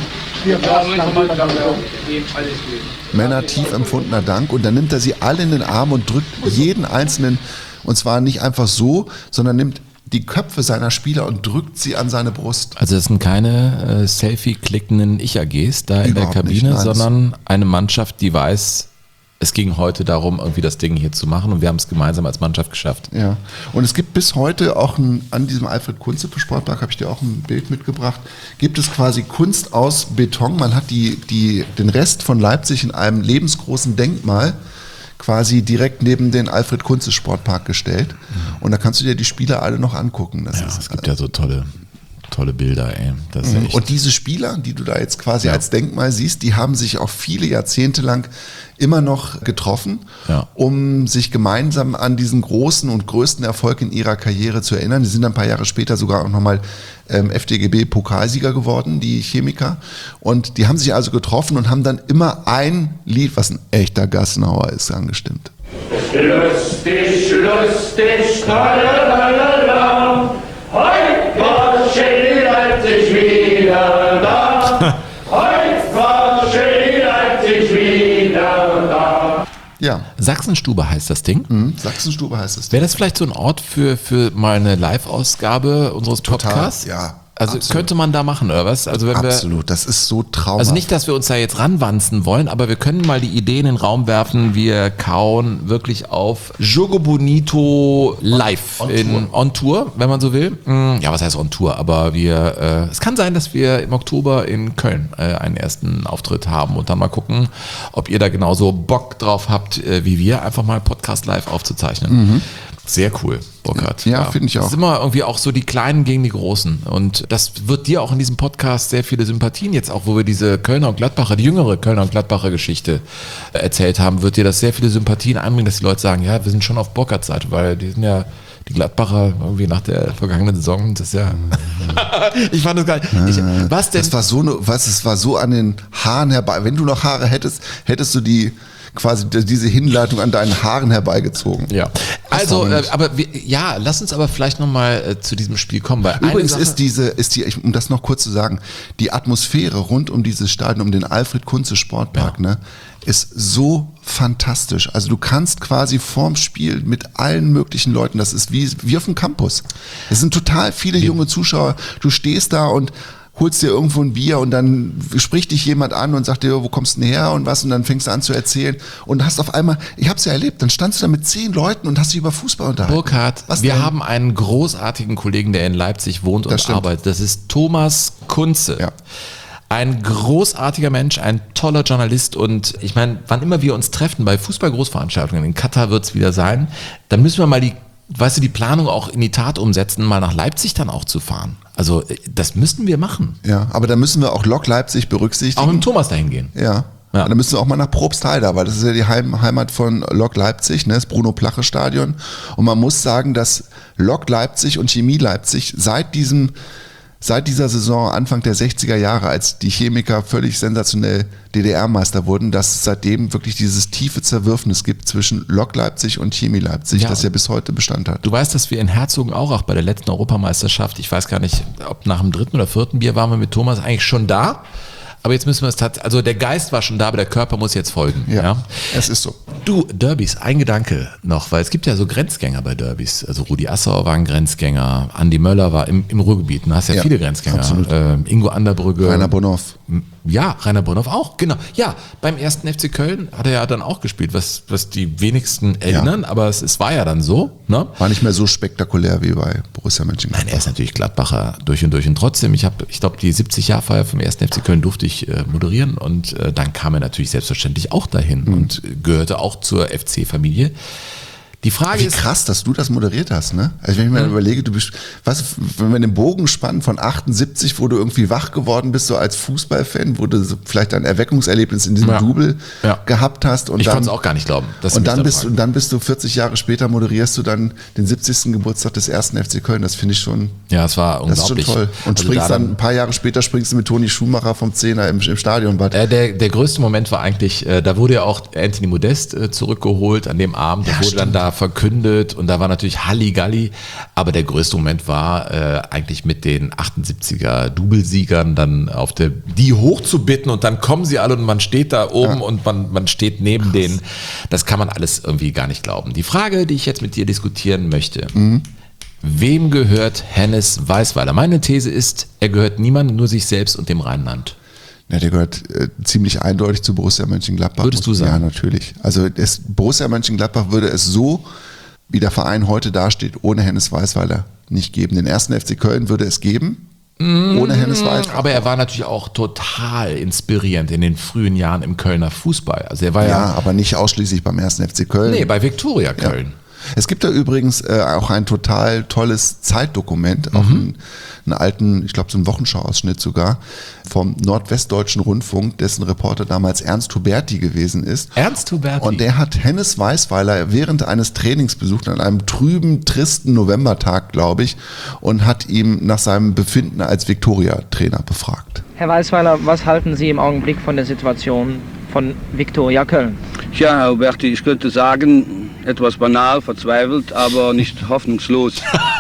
Männer, tief empfundener Dank, und dann nimmt er sie alle in den Arm und drückt jeden einzelnen, und zwar nicht einfach so, sondern nimmt die Köpfe seiner Spieler und drückt sie an seine Brust. Also es sind keine äh, Selfie-klickenden Ich-A Gs da in Überhaupt der Kabine, nicht, sondern eine Mannschaft, die weiß, es ging heute darum, irgendwie das Ding hier zu machen, und wir haben es gemeinsam als Mannschaft geschafft. Ja, und es gibt bis heute auch ein, an diesem Alfred Kunze Sportpark, habe ich dir auch ein Bild mitgebracht, gibt es quasi Kunst aus Beton. Man hat die, die, den Rest von Leipzig in einem lebensgroßen Denkmal quasi direkt neben den Alfred Kunze Sportpark gestellt. Und da kannst du dir die Spieler alle noch angucken. Das ja, ist, es gibt ja so tolle, tolle Bilder, ey. Das ist ja echt. Und diese Spieler, die du da jetzt quasi Ja. als Denkmal siehst, die haben sich auch viele Jahrzehnte lang immer noch getroffen, Ja. um sich gemeinsam an diesen großen und größten Erfolg in ihrer Karriere zu erinnern. Die sind ein paar Jahre später sogar auch nochmal ähm, F D G B-Pokalsieger geworden, die Chemiker. Und die haben sich also getroffen und haben dann immer ein Lied, was ein echter Gassenhauer ist, angestimmt. Lustig, lustig, tralalala, heute war Chemie Leipzig wieder da. Heute war Chemie Leipzig wieder da. Ja. Sachsenstube heißt das Ding. Mhm, Sachsenstube heißt das Ding. Wäre das vielleicht so ein Ort für, für mal eine Live-Ausgabe unseres Total, Podcasts? ja. Also absolut. könnte man da machen, oder was? Also wenn Absolut, wir, das ist so traumhaft. also nicht, dass wir uns da jetzt ranwanzen wollen, aber wir können mal die Idee in den Raum werfen. Wir kauen wirklich auf Jogo Bonito live On in Tour. On Tour, wenn man so will. Ja, was heißt On Tour? Aber wir, äh, es kann sein, dass wir im Oktober in Köln äh, einen ersten Auftritt haben und dann mal gucken, ob ihr da genauso Bock drauf habt äh, wie wir, einfach mal Podcast live aufzuzeichnen. Mhm. Sehr cool, Burkhard. Ja, finde ich auch. Das ist immer irgendwie auch so die Kleinen gegen die Großen. Und das wird dir auch in diesem Podcast sehr viele Sympathien jetzt auch, wo wir diese Kölner und Gladbacher, die jüngere Kölner und Gladbacher Geschichte erzählt haben, wird dir das sehr viele Sympathien einbringen, dass die Leute sagen, ja, wir sind schon auf Burkhards Seite, weil die sind ja die Gladbacher irgendwie nach der vergangenen Saison, das ist ja, ich fand das geil. Ich, was denn? Das war so, eine, was, es war so an den Haaren herbei. Wenn du noch Haare hättest, hättest du die quasi diese Hinleitung an deinen Haaren herbeigezogen. Ja, Also, äh, aber wir, ja, lass uns aber vielleicht nochmal äh, zu diesem Spiel kommen. Weil Übrigens ist diese, ist die, um das noch kurz zu sagen, die Atmosphäre rund um dieses Stadion, um den Alfred-Kunze-Sportpark, ja. ne, ist so fantastisch. Also du kannst quasi vorm Spiel mit allen möglichen Leuten, das ist wie, wie auf dem Campus. Es sind total viele junge Zuschauer. Du stehst da und holst dir irgendwo ein Bier und dann spricht dich jemand an und sagt dir, wo kommst du denn her und was, und dann fängst du an zu erzählen und hast auf einmal, ich hab's ja erlebt, dann standst du da mit zehn Leuten und hast dich über Fußball unterhalten. Burkhard, was wir denn? haben einen großartigen Kollegen, der in Leipzig wohnt und das arbeitet. Das ist Thomas Kunze. Ja. Ein großartiger Mensch, ein toller Journalist, und ich meine, wann immer wir uns treffen bei Fußball-Großveranstaltungen, in Katar wird's wieder sein, dann müssen wir mal die weißt du, die Planung auch in die Tat umsetzen, mal nach Leipzig dann auch zu fahren. Also das müssten wir machen. Ja, aber da müssen wir auch Lok Leipzig berücksichtigen. Auch mit Thomas dahin gehen. Ja. Ja. Und dann müssen wir auch mal nach Probstheida, weil das ist ja die Heim- Heimat von Lok Leipzig, ne, das Bruno-Plache-Stadion. Und man muss sagen, dass Lok Leipzig und Chemie Leipzig seit diesem Seit dieser Saison, Anfang der sechziger Jahre, als die Chemiker völlig sensationell D D R-Meister wurden, dass es seitdem wirklich dieses tiefe Zerwürfnis gibt zwischen Lok Leipzig und Chemie Leipzig, ja, das ja bis heute Bestand hat. Du weißt, dass wir in Herzogenaurach bei der letzten Europameisterschaft, ich weiß gar nicht, ob nach dem dritten oder vierten Bier waren wir mit Thomas eigentlich schon da. Aber jetzt müssen wir es tatsächlich, also der Geist war schon da, aber der Körper muss jetzt folgen. Ja, ja, es ist so. Du, Derbys, ein Gedanke noch, weil es gibt ja so Grenzgänger bei Derbys. Also Rudi Assauer war ein Grenzgänger, Andi Möller war im, im Ruhrgebiet, du hast ja, ja viele Grenzgänger. Äh, Ingo Anderbrügge. Rainer Bonhoff. Ja, Rainer Bonhoff auch, genau. Ja, beim ersten F C Köln hat er ja dann auch gespielt, was, was die wenigsten erinnern, ja, aber es, es war ja dann so. Ne? War nicht mehr so spektakulär wie bei Borussia Mönchengladbach. Nein, er ist natürlich Gladbacher durch und durch, und trotzdem, ich habe, ich glaube, die siebzig-Jahr-Feier vom ersten F C Köln durfte ich äh, moderieren, und äh, dann kam er natürlich selbstverständlich auch dahin, mhm, und gehörte auch zur F C-Familie. Die Frage Wie ist, krass, dass du das moderiert hast, ne? Also wenn ich mir, mhm, überlege, du bist, was, wenn wir den Bogen spannen von achtundsiebzig, wo du irgendwie wach geworden bist, so als Fußballfan, wo du so vielleicht ein Erweckungserlebnis in diesem, ja, Double, ja, gehabt hast, und ich dann, konnte es auch gar nicht glauben. Dass und dann bist, und dann bist du vierzig Jahre später, moderierst du dann den siebzigsten Geburtstag des ersten F C Köln. Das finde ich schon, ja, es war unglaublich. Das ist schon toll. Und also springst da dann, ein paar Jahre später springst du mit Toni Schumacher vom Zehner im, im Stadionbad. Äh, der, der größte Moment war eigentlich, äh, da wurde ja auch Anthony Modest äh, zurückgeholt an dem Abend, der, ja, wurde stimmt, dann da verkündet. Und da war natürlich Halligalli, aber der größte Moment war äh, eigentlich mit den achtundsiebziger Doublesiegern dann auf der, die hochzubitten, und dann kommen sie alle und man steht da oben, ja, und man, man steht neben Krass. denen. Das kann man alles irgendwie gar nicht glauben. Die Frage, die ich jetzt mit dir diskutieren möchte, mhm, wem gehört Hennes Weisweiler? Meine These ist, er gehört niemandem, nur sich selbst und dem Rheinland. Ja, der gehört äh, ziemlich eindeutig zu Borussia Mönchengladbach. Würdest du sagen? Ja, natürlich. Also es, Borussia Mönchengladbach würde es so, wie der Verein heute dasteht, ohne Hennes Weisweiler nicht geben. Den ersten F C Köln würde es geben, ohne Hennes Weisweiler. Aber er war natürlich auch total inspirierend in den frühen Jahren im Kölner Fußball. Also er war ja, ja aber nicht ausschließlich beim ersten F C Köln. Nee, bei Viktoria Köln. Ja. Es gibt da übrigens äh, auch ein total tolles Zeitdokument, auch Mhm. einen, einen alten, ich glaube so einen Wochenschau-Ausschnitt sogar, vom Nordwestdeutschen Rundfunk, dessen Reporter damals Ernst Huberti gewesen ist. Ernst Huberti? Und der hat Hennes Weisweiler während eines Trainingsbesuchs an einem trüben, tristen Novembertag, glaube ich, und hat ihm nach seinem Befinden als Viktoria-Trainer befragt. Herr Weisweiler, was halten Sie im Augenblick von der Situation von Viktoria Köln? Ja, Herr Huberti, ich könnte sagen, etwas banal, verzweifelt, aber nicht hoffnungslos.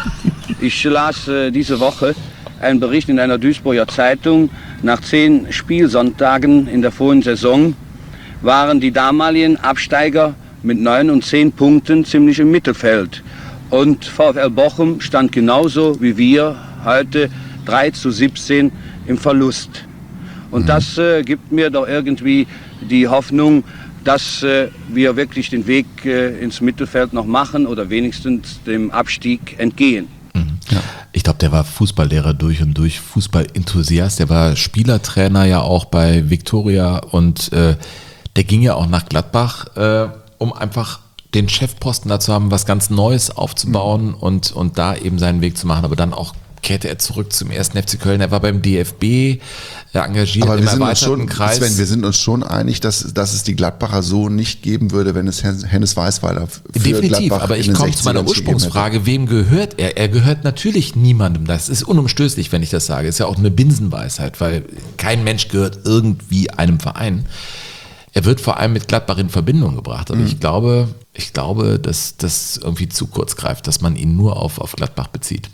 Ich las äh, diese Woche einen Bericht in einer Duisburger Zeitung. Nach zehn Spielsonntagen in der vorigen Saison waren die damaligen Absteiger mit neun und zehn Punkten ziemlich im Mittelfeld. Und VfL Bochum stand genauso wie wir heute drei zu siebzehn im Verlust. Und das äh, gibt mir doch irgendwie die Hoffnung, dass äh, wir wirklich den Weg äh, ins Mittelfeld noch machen oder wenigstens dem Abstieg entgehen. Mhm. Ja. Ich glaube, der war Fußballlehrer durch und durch, Fußballenthusiast. Der war Spielertrainer ja auch bei Viktoria, und äh, der ging ja auch nach Gladbach, äh, um einfach den Chefposten da zu haben, was ganz Neues aufzubauen, mhm, und, und da eben seinen Weg zu machen, aber dann auch kehrte er zurück zum ersten F C Köln. Er war beim D F B engagiert Aber im wir sind uns erweiterten schon, Kreis. Sven, wir sind uns schon einig, dass, dass es die Gladbacher so nicht geben würde, wenn es Hennes Weisweiler für Definitiv, Gladbach aber ich komme zu meiner Ursprungsfrage, wem gehört er? Er gehört natürlich niemandem. Das ist unumstößlich, wenn ich das sage. Ist ja auch eine Binsenweisheit, weil kein Mensch gehört irgendwie einem Verein. er wird vor allem mit Gladbach in Verbindung gebracht. Aber Mhm. ich glaube, ich glaube, dass das irgendwie zu kurz greift, dass man ihn nur auf, auf Gladbach bezieht.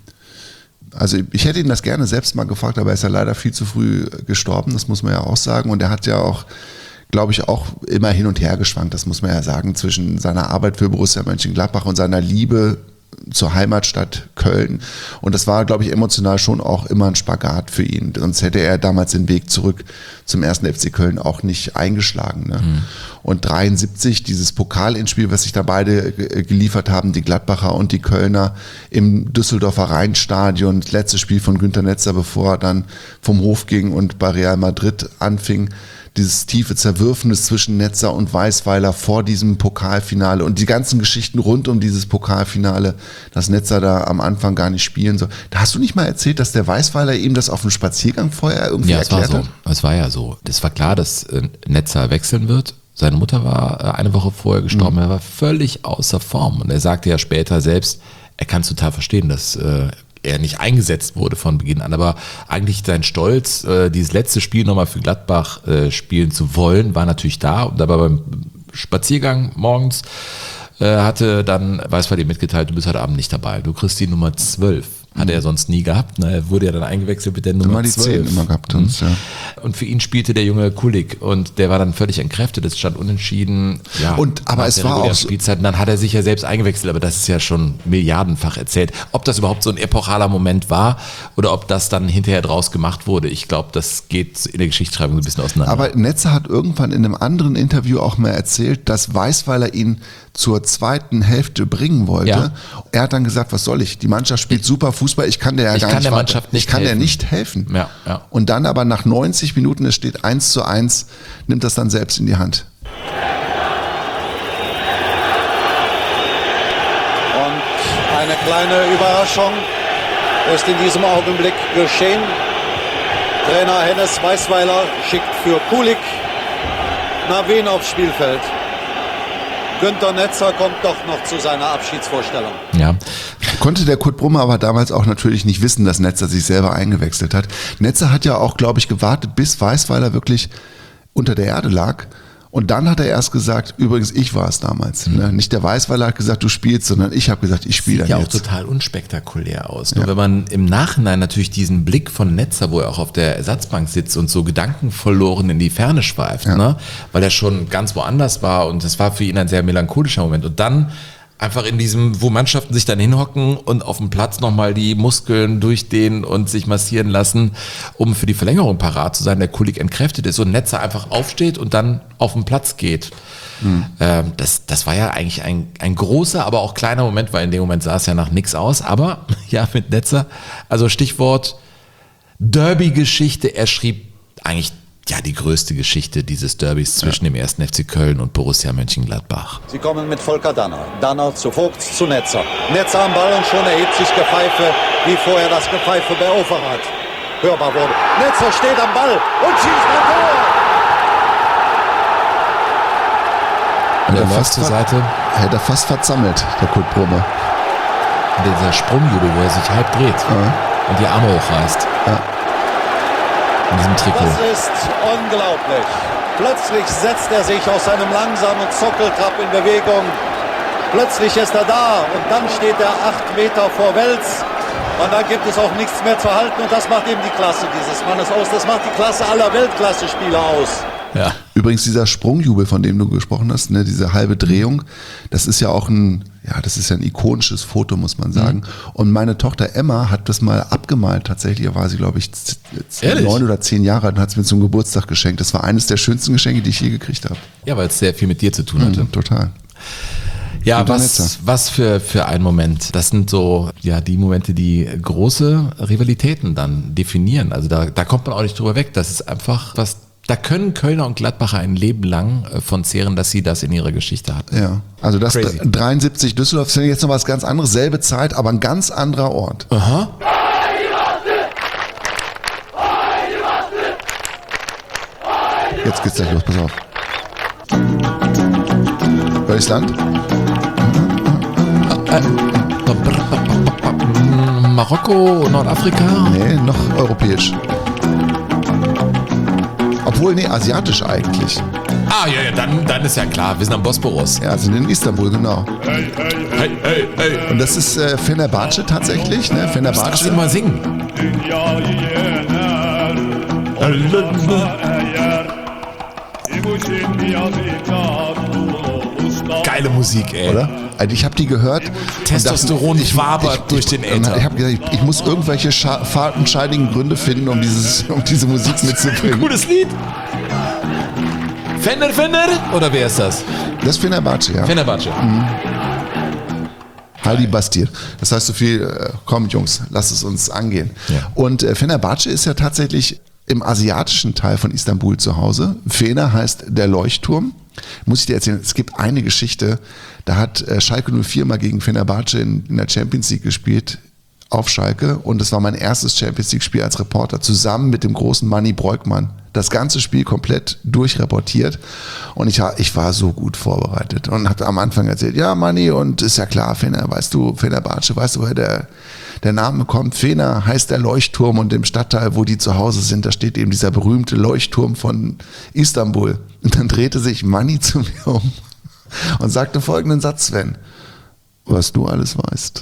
Also ich hätte ihn das gerne selbst mal gefragt, aber er ist ja leider viel zu früh gestorben, das muss man ja auch sagen. Und er hat ja auch, glaube ich, auch immer hin und her geschwankt, das muss man ja sagen, zwischen seiner Arbeit für Borussia Mönchengladbach und seiner Liebe zur Heimatstadt Köln. Und das war, glaube ich, emotional schon auch immer ein Spagat für ihn. Sonst hätte er damals den Weg zurück zum ersten F C Köln auch nicht eingeschlagen. Ne? Mhm. Und dreiundsiebzig, dieses Pokalendspiel, was sich da beide ge- geliefert haben, die Gladbacher und die Kölner im Düsseldorfer Rheinstadion, das letzte Spiel von Günter Netzer, bevor er dann vom Hof ging und bei Real Madrid anfing, dieses tiefe Zerwürfnis zwischen Netzer und Weisweiler vor diesem Pokalfinale und die ganzen Geschichten rund um dieses Pokalfinale, dass Netzer da am Anfang gar nicht spielen soll. Da hast du nicht mal erzählt, dass der Weisweiler ihm das auf dem Spaziergang vorher irgendwie Ja, es war erklärt so. hat? Es war ja so. Es war klar, dass äh, Netzer wechseln wird. Seine Mutter war äh, eine Woche vorher gestorben. Mhm. Er war völlig außer Form. Und er sagte ja später selbst, er kann es total verstehen, dass äh, er nicht eingesetzt wurde von Beginn an. Aber eigentlich sein Stolz, äh, dieses letzte Spiel nochmal für Gladbach äh, spielen zu wollen, war natürlich da. Und aber beim Spaziergang morgens äh, hatte dann Weisweiler ihm mitgeteilt, du bist heute Abend nicht dabei. Du kriegst die Nummer zwölf. Hat er sonst nie gehabt. Ne? Er wurde ja dann eingewechselt mit der Nummer die zwölf. zehn immer gehabt uns, ja. Und für ihn spielte der junge Kulik und der war dann völlig entkräftet. Es stand unentschieden. Ja, Und- aber nach es der war regulären auch so- Spielzeit. Und dann hat er sich ja selbst eingewechselt, aber das ist ja schon milliardenfach erzählt. Ob das überhaupt so ein epochaler Moment war oder ob das dann hinterher draus gemacht wurde, ich glaube, das geht in der Geschichtsschreibung so ein bisschen auseinander. Aber Netzer hat irgendwann in einem anderen Interview auch mal erzählt, dass Weisweiler ihn zur zweiten Hälfte bringen wollte. Ja. Er hat dann gesagt, was soll ich? Die Mannschaft spielt super Fußball, ich kann der ja Ich gar kann nicht der weiter- Mannschaft nicht ich kann der helfen. nicht helfen. Ja, ja. Und dann aber nach neunzig Minuten, es steht eins zu eins, nimmt das dann selbst in die Hand. Und eine kleine Überraschung ist in diesem Augenblick geschehen. Trainer Hennes Weisweiler schickt für Kulik Navin aufs Spielfeld. Günter Netzer kommt doch noch zu seiner Abschiedsvorstellung. Ja. Konnte der Kurt Brummer aber damals auch natürlich nicht wissen, dass Netzer sich selber eingewechselt hat. Netzer hat ja auch, glaube ich, gewartet, bis Weisweiler wirklich unter der Erde lag. Und dann hat er erst gesagt, übrigens, ich war es damals. Mhm. Ne? Nicht der Weisweiler hat gesagt, du spielst, sondern ich habe gesagt, ich spiele dann ja auch jetzt. total unspektakulär aus. Ja. Nur wenn man im Nachhinein natürlich diesen Blick von Netzer, wo er auch auf der Ersatzbank sitzt und so gedankenverloren in die Ferne schweift, Ja. ne? Weil er schon ganz woanders war und das war für ihn ein sehr melancholischer Moment. Und dann einfach in diesem, wo Mannschaften sich dann hinhocken und auf dem Platz nochmal die Muskeln durchdehnen und sich massieren lassen, um für die Verlängerung parat zu sein, der Kulik entkräftet ist und Netzer einfach aufsteht und dann auf den Platz geht. Mhm. Ähm, das, das war ja eigentlich ein, ein großer, aber auch kleiner Moment, weil in dem Moment sah es ja nach nichts aus. Aber ja, mit Netzer, also Stichwort Derby-Geschichte, er schrieb eigentlich ja die größte Geschichte dieses Derbys zwischen ja. dem ersten F C Köln und Borussia Mönchengladbach. Sie kommen mit Volker Danner. Danner zu Vogts, zu Netzer. Netzer am Ball und schon erhebt sich Gepfeife, wie vorher das Gepfeife bei Overath hörbar wurde. Netzer steht am Ball und schießt ein Tor! Und er läuft zur Seite. Hätte er fast verzammelt, der Kurt Brummer. Dieser Sprungjubel, wo er sich halb dreht ja. und die Arme hochreißt. Ja. In diesem Trikot. Das ist unglaublich. Plötzlich setzt er sich aus seinem langsamen Zockeltrab in Bewegung. Plötzlich ist er da und dann steht er acht Meter vor Wels. Und dann gibt es auch nichts mehr zu halten und das macht eben die Klasse dieses Mannes aus. Das macht die Klasse aller Weltklasse-Spieler aus. Ja. Übrigens dieser Sprungjubel, von dem du gesprochen hast, ne, diese halbe Drehung, das ist ja auch ein, ja, das ist ja ein ikonisches Foto, muss man sagen. Mhm. Und meine Tochter Emma hat das mal abgemalt. Tatsächlich war sie, glaube ich, z- z- neun oder zehn Jahre alt und hat es mir zum Geburtstag geschenkt. Das war eines der schönsten Geschenke, die ich je gekriegt habe. Ja, weil es sehr viel mit dir zu tun hatte. Mhm, total. Ja, Günter was, Netzer. was für, für ein Moment. Das sind so, ja, die Momente, die große Rivalitäten dann definieren. Also da, da kommt man auch nicht drüber weg. Das ist einfach was, da können Kölner und Gladbacher ein Leben lang von zehren, dass sie das in ihrer Geschichte hatten. Ja, also das Crazy. dreiundsiebzig Düsseldorf ist jetzt noch was ganz anderes, selbe Zeit, aber ein ganz anderer Ort. Aha. Jetzt geht's gleich los, pass auf. Welches Land? Marokko, Nordafrika? Nee, noch europäisch. Obwohl, nee, asiatisch eigentlich. Ah, ja, ja, dann, dann ist ja klar, wir sind am Bosporus. Ja, sind in Istanbul, genau. Hey, hey, hey, hey. Und das ist äh, Fenerbahce tatsächlich, ne? Fenerbahce. Lass ihn mal singen. Geile Musik, ey. Oder? Also ich habe die gehört. Testosteron ich wabert durch den Äther. Ich habe gesagt, ich, ich muss irgendwelche scha- fadenscheinigen Gründe finden, um, dieses, um diese Musik mitzubringen. Gutes Lied. Fender, Fender? Oder wer ist das? Das ist Fenerbahce, ja. Fenerbahce. Mhm. Halli Bastir. Das heißt so viel, äh, komm Jungs, lasst es uns angehen. Ja. Und äh, Fenerbahce ist ja tatsächlich im asiatischen Teil von Istanbul zu Hause. Fener heißt der Leuchtturm. Muss ich dir erzählen, es gibt eine Geschichte, da hat äh, Schalke null vier mal gegen Fenerbahce in, in der Champions League gespielt, auf Schalke. Und das war mein erstes Champions League-Spiel als Reporter, zusammen mit dem großen Manni Breukmann. Das ganze Spiel komplett durchreportiert. Und ich, ich war so gut vorbereitet und hatte am Anfang erzählt, ja Manni, und ist ja klar, Fener, weißt du, Fenerbahce, weißt du, woher der, der Name kommt? Fener heißt der Leuchtturm, und im Stadtteil, wo die zu Hause sind, da steht eben dieser berühmte Leuchtturm von Istanbul. Und dann drehte sich Manni zu mir um und sagte folgenden Satz, Sven: Was du alles weißt.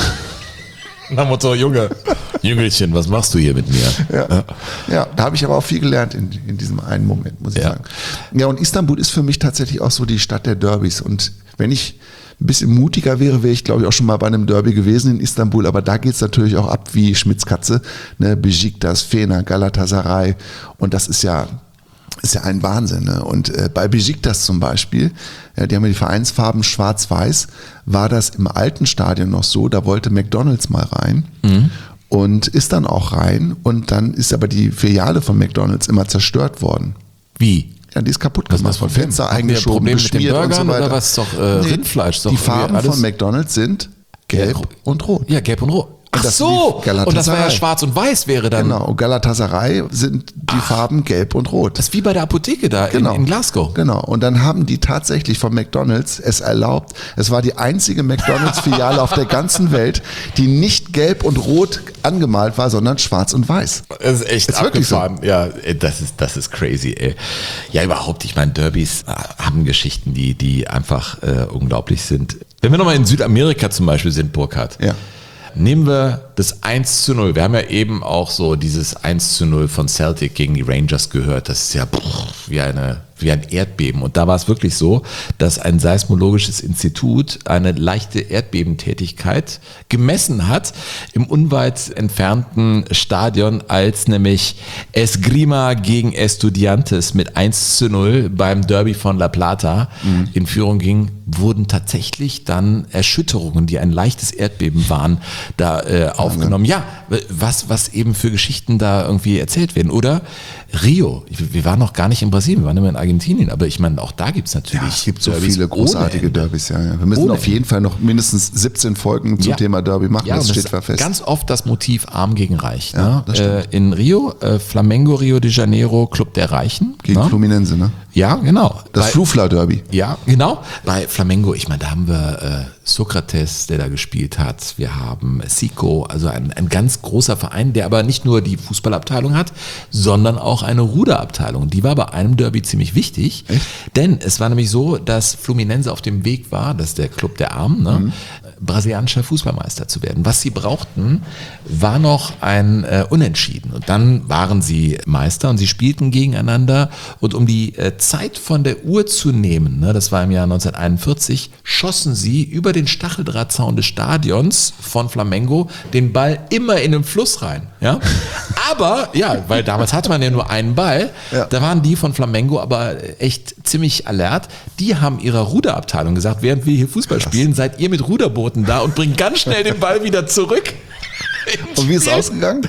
Nach Motto, Junge, Jüngelchen, was machst du hier mit mir? Ja, ja. ja da habe ich aber auch viel gelernt in, in diesem einen Moment, muss ich ja. sagen. Ja, und Istanbul ist für mich tatsächlich auch so die Stadt der Derbys. Und wenn ich ein bisschen mutiger wäre, wäre ich, glaube ich, auch schon mal bei einem Derby gewesen in Istanbul. Aber da geht es natürlich auch ab wie Schmitzkatze. Ne? Besiktas, Fener, Galatasaray. Und das ist ja... ist ja ein Wahnsinn. Ne? Und äh, bei Besiktas zum Beispiel, ja, die haben ja die Vereinsfarben schwarz-weiß, war das im alten Stadion noch so, da wollte McDonald's mal rein mhm. und ist dann auch rein, und dann ist aber die Filiale von McDonald's immer zerstört worden. Wie? Ja, die ist kaputt gemacht worden. Fenster eingeschoben, beschmiert und so weiter. Oder was? Doch äh, nee, Rindfleisch. Doch die Farben von McDonald's sind gelb ja, und rot. Ja, gelb und rot. Und Ach so, und das war ja schwarz und weiß wäre dann. Genau, und Galatasaray sind die Ach, Farben gelb und rot. Das ist wie bei der Apotheke da genau. in, in Glasgow. Genau, und dann haben die tatsächlich von McDonald's es erlaubt, es war die einzige McDonald's-Filiale auf der ganzen Welt, die nicht gelb und rot angemalt war, sondern schwarz und weiß. Das ist echt ist abgefahren. So. Ja, das ist, das ist crazy, ey. Ja, überhaupt, ich meine, Derbys haben Geschichten, die, die einfach äh, unglaublich sind. Wenn wir nochmal in Südamerika zum Beispiel sind, Burkhard. Ja. Nehmen wir das eins zu null. Wir haben ja eben auch so dieses eins zu null von Celtic gegen die Rangers gehört. Das ist ja wie, eine, wie ein Erdbeben. Und da war es wirklich so, dass ein seismologisches Institut eine leichte Erdbebentätigkeit gemessen hat im unweit entfernten Stadion, als nämlich Esgrima gegen Estudiantes mit eins zu null beim Derby von La Plata mhm. in Führung ging, wurden tatsächlich dann Erschütterungen, die ein leichtes Erdbeben waren, da äh, aufgenommen. Ja, was, was eben für Geschichten da irgendwie erzählt werden. Oder Rio. Wir waren noch gar nicht in Brasilien, wir waren immer in Argentinien, aber ich meine, auch da gibt es natürlich. Ja, es gibt so Derbys viele großartige Derbys. Ja, ja. Wir müssen ohne auf jeden Ende. Fall noch mindestens siebzehn Folgen zum ja. Thema Derby machen, ja, das steht zwar fest. Ganz oft das Motiv Arm gegen Reich. Ja, ne? äh, in Rio, äh, Flamengo Rio de Janeiro, Club der Reichen. Gegen ne? Fluminense, ne? Ja, genau. Das Flufla-Derby. Ja, genau. Bei Flamengo, ich meine, da haben wir äh, Sokrates, der da gespielt hat. Wir haben Zico, also ein, ein ganz großer Verein, der aber nicht nur die Fußballabteilung hat, sondern auch eine Ruderabteilung. Die war bei einem Derby ziemlich wichtig, Echt? Denn es war nämlich so, dass Fluminense auf dem Weg war, das ist der Club der Armen, ne? Mhm. brasilianischer Fußballmeister zu werden. Was sie brauchten, war noch ein äh, Unentschieden. Und dann waren sie Meister und sie spielten gegeneinander. Und um die äh, Zeit von der Uhr zu nehmen, ne, das war im Jahr neunzehnhunderteinundvierzig, schossen sie über den Stacheldrahtzaun des Stadions von Flamengo den Ball immer in den Fluss rein. Ja? Aber, ja, weil damals hatte man ja nur einen Ball, ja. da waren die von Flamengo aber echt ziemlich alert. Die haben ihrer Ruderabteilung gesagt, während wir hier Fußball Krass. spielen, seid ihr mit Ruderbooten da und bringt ganz schnell den Ball wieder zurück. Und wie ist es ausgegangen?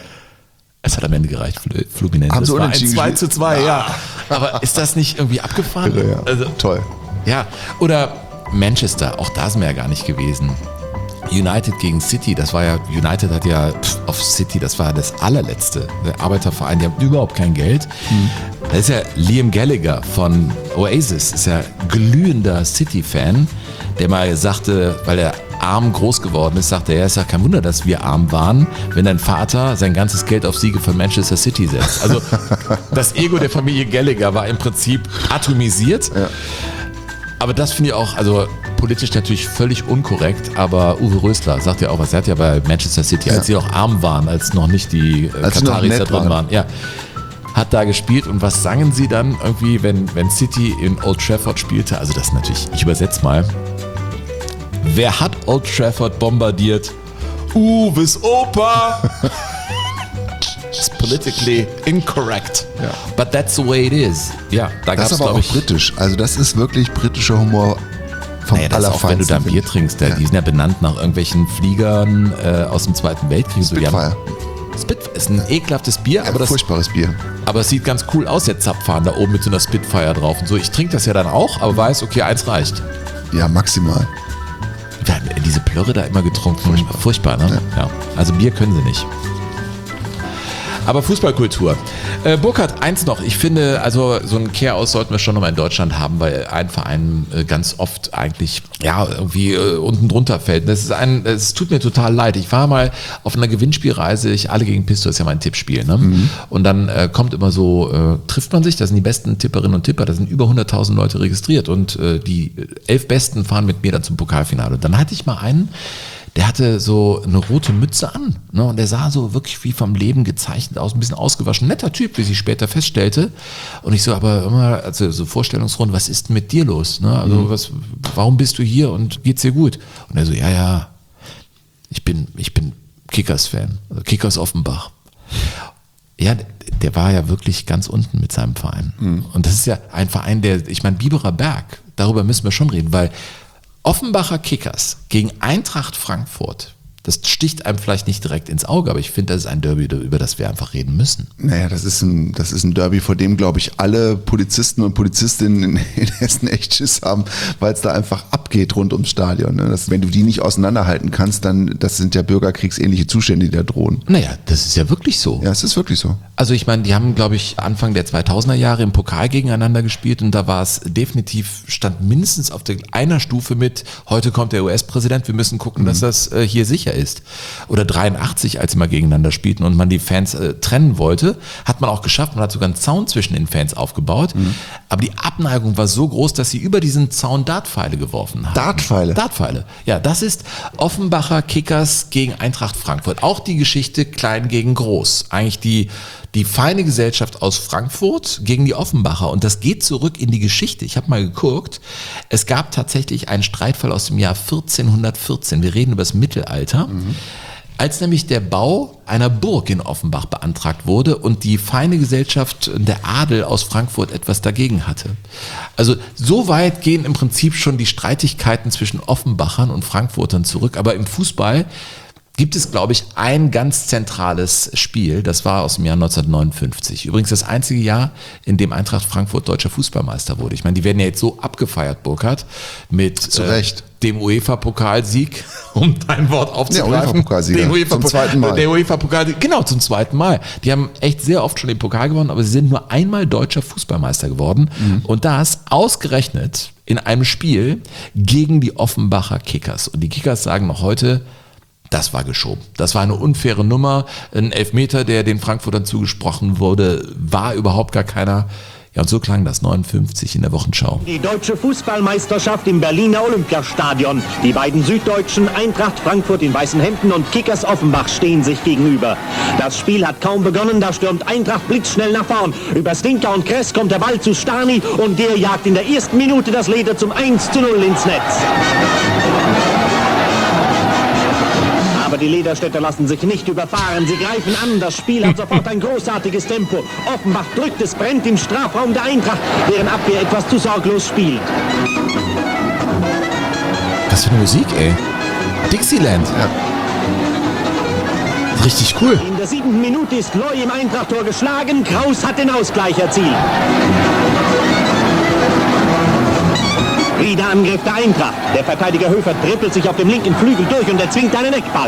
Es hat am Ende gereicht, Fluminense. Es war ein zwei zu zwei, ja. Aber ist das nicht irgendwie abgefahren? Ja, ja. Also, toll. Ja, oder Manchester, auch da sind wir ja gar nicht gewesen. United gegen City, das war ja, United hat ja pff, auf City, das war das allerletzte. Der Arbeiterverein, die haben überhaupt kein Geld. Mhm. Da ist ja Liam Gallagher von Oasis, ist ja glühender City-Fan, der mal sagte, weil er arm groß geworden ist, sagt er, ja, ist ja kein Wunder, dass wir arm waren, wenn dein Vater sein ganzes Geld auf Siege von Manchester City setzt. Also das Ego der Familie Gallagher war im Prinzip atomisiert. Ja. Aber das finde ich auch, also politisch natürlich völlig unkorrekt, aber Uwe Rösler sagt ja auch was, er hat ja bei Manchester City, als ja. sie auch arm waren, als noch nicht die äh, Kataris da drin waren, waren ja, hat da gespielt und was sangen sie dann irgendwie, wenn, wenn City in Old Trafford spielte, also das natürlich, ich übersetze mal, wer hat Old Trafford bombardiert? Uwes Opa! It's politically incorrect. Ja. But that's the way it is. Ja, da das gab's, ist aber auch ich, britisch. Also das ist wirklich britischer Humor vom naja, das auch wenn du da ein Bier trinkst. Der, ja. Die sind ja benannt nach irgendwelchen Fliegern äh, aus dem Zweiten Weltkrieg. Spitfire. Spitfire ist ein ekelhaftes Bier. Ja, aber das, furchtbares Bier. Aber es sieht ganz cool aus, der Zapfhahn da oben mit so einer Spitfire drauf und so. Ich trinke das ja dann auch, aber weiß, okay, eins reicht. Ja, maximal. Wir haben diese Plörre da immer getrunken. Furchtbar, Furchtbar ne? Ja. Ja. Also Bier können sie nicht. Aber Fußballkultur. Äh, Burkhard, eins noch. Ich finde, also so einen Kehraus sollten wir schon nochmal in Deutschland haben, weil ein Verein äh, ganz oft eigentlich ja irgendwie äh, unten drunter fällt. Das ist ein, es tut mir total leid. Ich war mal auf einer Gewinnspielreise. Ich alle gegen Pisto ist ja mein Tippspiel. Ne? Mhm. Und dann äh, kommt immer so, äh, trifft man sich. Das sind die besten Tipperinnen und Tipper. Da sind über hunderttausend Leute registriert und äh, die elf Besten fahren mit mir dann zum Pokalfinale. Und dann hatte ich mal einen. Der hatte so eine rote Mütze an, ne? Und der sah so wirklich wie vom Leben gezeichnet aus, ein bisschen ausgewaschen, netter Typ, wie sie später feststellte. Und ich so, aber immer, also so Vorstellungsrunde, was ist denn mit dir los? Ne? Also mhm. was, warum bist du hier und geht's dir gut? Und er so, ja, ja, ich bin, ich bin Kickers-Fan, also Kickers Offenbach. Ja, der war ja wirklich ganz unten mit seinem Verein. Mhm. Und das ist ja ein Verein, der, ich meine, Biberer Berg, darüber müssen wir schon reden, weil Offenbacher Kickers gegen Eintracht Frankfurt, das sticht einem vielleicht nicht direkt ins Auge, aber ich finde, das ist ein Derby, über das wir einfach reden müssen. Naja, das ist ein, das ist ein Derby, vor dem, glaube ich, alle Polizisten und Polizistinnen in, in Hessen echt Schiss haben, weil es da einfach abgeht rund ums Stadion. Ne? Das, wenn du die nicht auseinanderhalten kannst, dann, das sind ja bürgerkriegsähnliche Zustände, die da drohen. Naja, das ist ja wirklich so. Ja, es ist wirklich so. Also ich meine, die haben, glaube ich, Anfang der zweitausender Jahre im Pokal gegeneinander gespielt und da war es definitiv, stand mindestens auf der einer Stufe mit, heute kommt der U S-Präsident, wir müssen gucken, mhm. dass das äh, hier sicher ist. Oder dreiundachtzig, als sie mal gegeneinander spielten und man die Fans äh, trennen wollte, hat man auch geschafft, man hat sogar einen Zaun zwischen den Fans aufgebaut, mhm. aber die Abneigung war so groß, dass sie über diesen Zaun Dartpfeile geworfen haben. Dartpfeile? Dartpfeile, ja, das ist Offenbacher Kickers gegen Eintracht Frankfurt. Auch die Geschichte klein gegen groß. Eigentlich die Die feine Gesellschaft aus Frankfurt gegen die Offenbacher. Und das geht zurück in die Geschichte. Ich habe mal geguckt. Es gab tatsächlich einen Streitfall aus dem Jahr vierzehnhundertvierzehn. Wir reden über das Mittelalter. Mhm. Als nämlich der Bau einer Burg in Offenbach beantragt wurde und die feine Gesellschaft, der Adel aus Frankfurt etwas dagegen hatte. Also so weit gehen im Prinzip schon die Streitigkeiten zwischen Offenbachern und Frankfurtern zurück. Aber im Fußball gibt es, glaube ich, ein ganz zentrales Spiel, das war aus dem Jahr neunzehnhundertneunundfünfzig. Übrigens das einzige Jahr, in dem Eintracht Frankfurt deutscher Fußballmeister wurde. Ich meine, die werden ja jetzt so abgefeiert, Burkhard, mit Zu Recht. Äh, dem UEFA-Pokalsieg, um dein Wort aufzugreifen. Der UEFA-Pokalsieger, UEFA zum zweiten Mal. Der UEFA-Pokalsieg, genau, zum zweiten Mal. Die haben echt sehr oft schon den Pokal gewonnen, aber sie sind nur einmal deutscher Fußballmeister geworden. Mhm. Und das ausgerechnet in einem Spiel gegen die Offenbacher Kickers. Und die Kickers sagen noch heute, das war geschoben. Das war eine unfaire Nummer. Ein Elfmeter, der den Frankfurtern zugesprochen wurde, war überhaupt gar keiner. Ja, und so klang das neunundfünfzig in der Wochenschau. Die deutsche Fußballmeisterschaft im Berliner Olympiastadion. Die beiden Süddeutschen, Eintracht Frankfurt in weißen Hemden und Kickers Offenbach, stehen sich gegenüber. Das Spiel hat kaum begonnen, da stürmt Eintracht blitzschnell nach vorn. Über Stinker und Kress kommt der Ball zu Stani und der jagt in der ersten Minute das Leder zum eins zu null ins Netz. Aber die Lederstädter lassen sich nicht überfahren. Sie greifen an. Das Spiel hat sofort ein großartiges Tempo. Offenbach drückt, es brennt im Strafraum der Eintracht, deren Abwehr etwas zu sorglos spielt. Was für eine Musik, ey. Dixieland. Ja. Richtig cool. In der siebten Minute ist Loy im Eintracht-Tor geschlagen. Kraus hat den Ausgleich erzielt. Wieder Angriff der Eintracht. Der Verteidiger Höfer trippelt sich auf dem linken Flügel durch und erzwingt einen Eckball.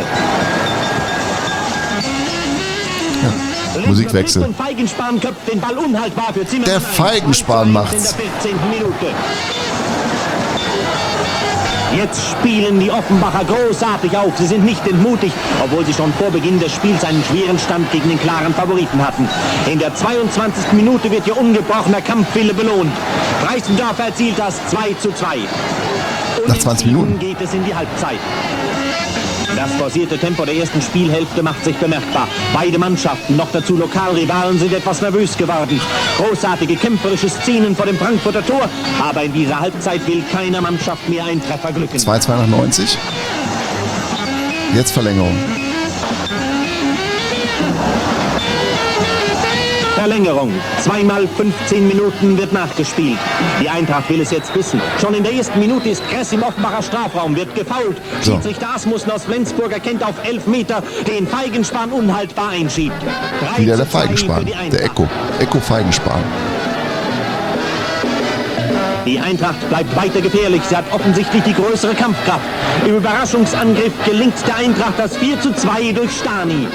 Ja, Musikwechsel. Und Feigenspan köpft den Ball unhaltbar für Zimmermann. Der Feigenspan macht's. In der vierzehnten Minute. Jetzt spielen die Offenbacher großartig auf. Sie sind nicht entmutigt, obwohl sie schon vor Beginn des Spiels einen schweren Stand gegen den klaren Favoriten hatten. In der zweiundzwanzigsten Minute wird ihr ungebrochener Kampfwille belohnt. Preissendorf erzielt das zwei zu zwei. Nach zwanzig Minuten geht es in die Halbzeit. Das forcierte Tempo der ersten Spielhälfte macht sich bemerkbar. Beide Mannschaften, noch dazu Lokalrivalen, sind etwas nervös geworden. Großartige kämpferische Szenen vor dem Frankfurter Tor, aber in dieser Halbzeit will keiner Mannschaft mehr einen Treffer glücken. zwei zwei nach neunzig. Jetzt Verlängerung. Verlängerung. Zweimal fünfzehn Minuten wird nachgespielt. Die Eintracht will es jetzt wissen. Schon in der ersten Minute ist Kress im Offenbacher Strafraum, wird gefoult. So. Schiedsrichter Asmussen aus Flensburg erkennt auf elf Meter, den Feigenspan unhaltbar einschiebt. Wieder der Feigenspan, der Ecko. Ecko Feigenspan. Die Eintracht bleibt weiter gefährlich. Sie hat offensichtlich die größere Kampfkraft. Im Überraschungsangriff gelingt der Eintracht das vier zu zwei durch Stani.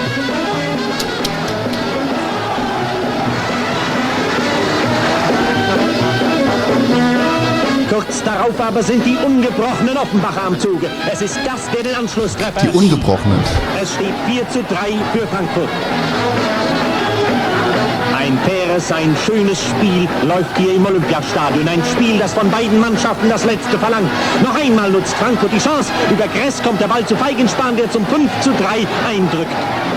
Kurz darauf aber sind die ungebrochenen Offenbacher am Zuge. Es ist das, der den Anschlusstreffer Die ungebrochenen. Es steht vier zu drei für Frankfurt. Ein faires, ein schönes Spiel läuft hier im Olympiastadion. Ein Spiel, das von beiden Mannschaften das Letzte verlangt. Noch einmal nutzt Frankfurt die Chance. Über Gress kommt der Ball zu Feigenspan, der zum fünf zu drei eindrückt.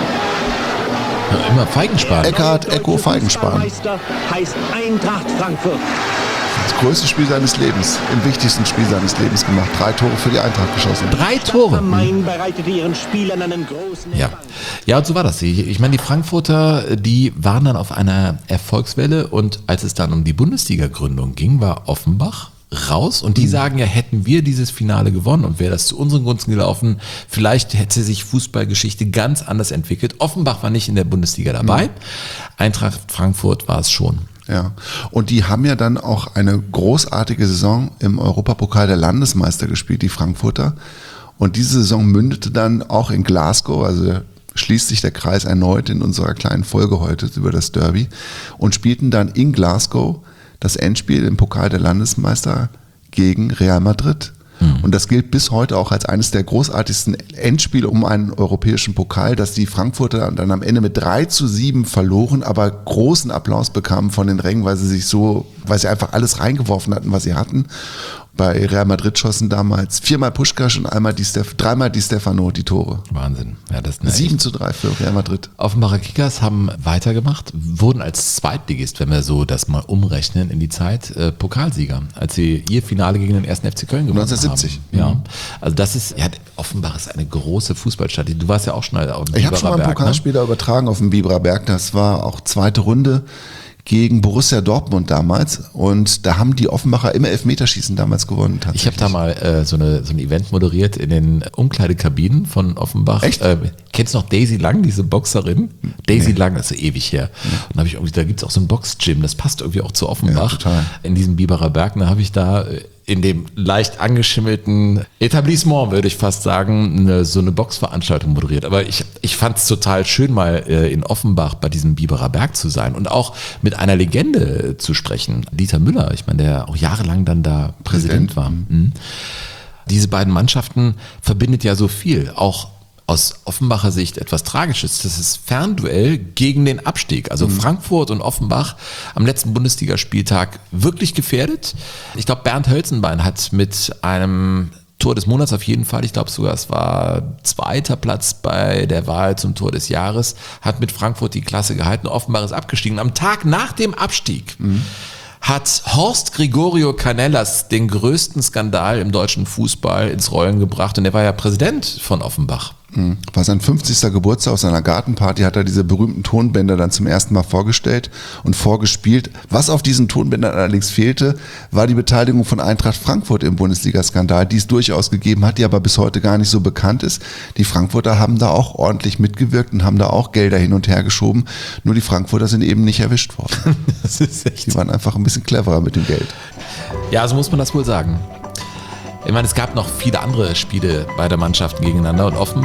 Ja, immer Feigenspan. Eckhard, Ecko, Feigenspan. Meister heißt Eintracht Frankfurt. Das größte Spiel seines Lebens, im wichtigsten Spiel seines Lebens gemacht. Drei Tore für die Eintracht geschossen. Drei Tore? Main bereitete ihren Spielern einen großen Ja. Ja, und so war das. Ich, ich meine, die Frankfurter, die waren dann auf einer Erfolgswelle und als es dann um die Bundesliga-Gründung ging, war Offenbach raus und die mhm. sagen ja, hätten wir dieses Finale gewonnen und wäre das zu unseren Gunsten gelaufen, vielleicht hätte sich Fußballgeschichte ganz anders entwickelt. Offenbach war nicht in der Bundesliga dabei, mhm. Eintracht Frankfurt war es schon. Ja, und die haben ja dann auch eine großartige Saison im Europapokal der Landesmeister gespielt, die Frankfurter. Und diese Saison mündete dann auch in Glasgow, also schließt sich der Kreis erneut in unserer kleinen Folge heute über das Derby, und spielten dann in Glasgow das Endspiel im Pokal der Landesmeister gegen Real Madrid. Mhm. Und das gilt bis heute auch als eines der großartigsten Endspiele um einen europäischen Pokal, dass die Frankfurter dann am Ende mit drei zu sieben verloren, aber großen Applaus bekamen von den Rängen, weil sie sich so, weil sie einfach alles reingeworfen hatten, was sie hatten. Bei Real Madrid schossen damals viermal Puskás und einmal die Stef- dreimal Di Stefano die Tore. Wahnsinn. Ja, das ist sieben zu drei für Real Madrid. Offenbacher Kickers haben weitergemacht, wurden als Zweitligist, wenn wir so das mal umrechnen in die Zeit, äh, Pokalsieger, als sie ihr Finale gegen den ersten F C Köln gewonnen neunzehnhundertsiebzig. haben. Ja, also das ist, ja, Offenbach ist eine große Fußballstadt. Du warst ja auch schon auf dem Ich habe schon mal einen Pokalspiel da übertragen auf dem Biberer Berg. Das war auch zweite Runde gegen Borussia Dortmund damals und da haben die Offenbacher immer Elfmeterschießen damals gewonnen. Ich habe da mal äh, so, eine, so ein Event moderiert in den Umkleidekabinen von Offenbach. Echt? Äh, kennst du noch Daisy Lang, diese Boxerin? Daisy nee. Lang, das ist ewig her. Ja. Und da habe ich irgendwie, da gibt's auch so ein Boxgym, das passt irgendwie auch zu Offenbach. Ja, total. In diesem Biberer Berg, da habe ich da in dem leicht angeschimmelten Etablissement, würde ich fast sagen, eine, so eine Boxveranstaltung moderiert. Aber ich, ich fand es total schön, mal äh, in Offenbach bei diesem Biberer Berg zu sein und auch mit einer Legende zu sprechen. Dieter Müller, ich meine, der auch jahrelang dann da Präsident, Präsident war. Mhm. Diese beiden Mannschaften verbindet ja so viel, auch aus Offenbacher Sicht etwas Tragisches. Das ist Fernduell gegen den Abstieg. Also mhm. Frankfurt und Offenbach am letzten Bundesligaspieltag wirklich gefährdet. Ich glaube, Bernd Hölzenbein hat mit einem Tor des Monats auf jeden Fall, ich glaube sogar, es war zweiter Platz bei der Wahl zum Tor des Jahres, hat mit Frankfurt die Klasse gehalten. Offenbach ist abgestiegen. Am Tag nach dem Abstieg mhm. hat Horst Gregorio Canellas den größten Skandal im deutschen Fußball ins Rollen gebracht und er war ja Präsident von Offenbach. War sein fünfzigster Geburtstag, auf seiner Gartenparty hat er diese berühmten Tonbänder dann zum ersten Mal vorgestellt und vorgespielt. Was auf diesen Tonbändern allerdings fehlte, war die Beteiligung von Eintracht Frankfurt im Bundesliga-Skandal, die es durchaus gegeben hat, die aber bis heute gar nicht so bekannt ist. Die Frankfurter haben da auch ordentlich mitgewirkt und haben da auch Gelder hin und her geschoben, nur die Frankfurter sind eben nicht erwischt worden. Das ist echt. Die waren einfach ein bisschen cleverer mit dem Geld. Ja, so muss man das wohl sagen. Ich meine, es gab noch viele andere Spiele beider Mannschaften gegeneinander und Offenbach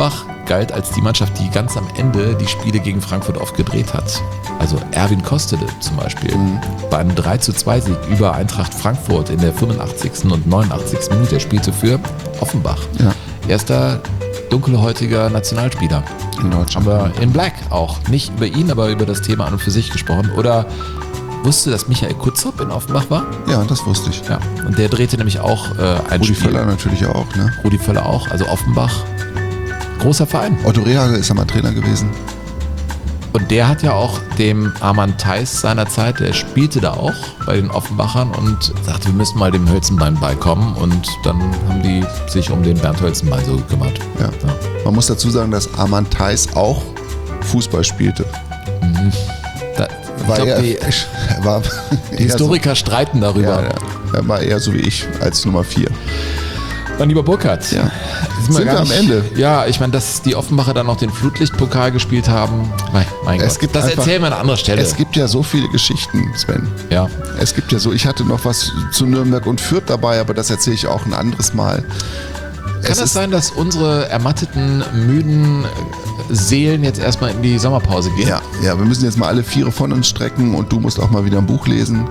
galt als die Mannschaft, die ganz am Ende die Spiele gegen Frankfurt oft gedreht hat. Also Erwin Kostede zum Beispiel. Mhm. Bei einem drei zu zwei Sieg über Eintracht Frankfurt in der fünfundachtzigsten und neunundachtzigsten Minute. Er spielte für Offenbach. Ja. Erster dunkelhäutiger Nationalspieler. In Deutschland. Haben wir in Black auch. Nicht über ihn, aber über das Thema an und für sich gesprochen. Oder wusstest du, dass Michael Kutzop in Offenbach war? Ja, das wusste ich. Ja. Und der drehte nämlich auch äh, ein Rudi Spiel. Völler natürlich auch, ne? Rudi Völler auch. Also Offenbach. Großer Verein. Otto Rehagel ist ja mal Trainer gewesen. Und der hat ja auch dem Arman Theis seinerzeit, der spielte da auch bei den Offenbachern und sagte, wir müssen mal dem Hölzenbein beikommen. Und dann haben die sich um den Bernd Hölzenbein so gekümmert. Ja. Ja. Man muss dazu sagen, dass Arman Theis auch Fußball spielte. Mhm. Da, war glaub, er, die, er war die Historiker so, streiten darüber. Ja, ja. Er war eher so wie ich als Nummer vier. Mein lieber Burkhard, ja. sind, sind wir am Ende? Ja, ich meine, dass die Offenbacher dann noch den Flutlichtpokal gespielt haben, mein, mein es Gott, gibt das einfach, erzählen wir an anderer Stelle. Es gibt ja so viele Geschichten, Sven. Ja. Es gibt ja so, ich hatte noch was zu Nürnberg und Fürth dabei, aber das erzähle ich auch ein anderes Mal. Kann es das sein, dass unsere ermatteten, müden Seelen jetzt erstmal in die Sommerpause gehen? Ja, ja, wir müssen jetzt mal alle Viere von uns strecken und du musst auch mal wieder ein Buch lesen.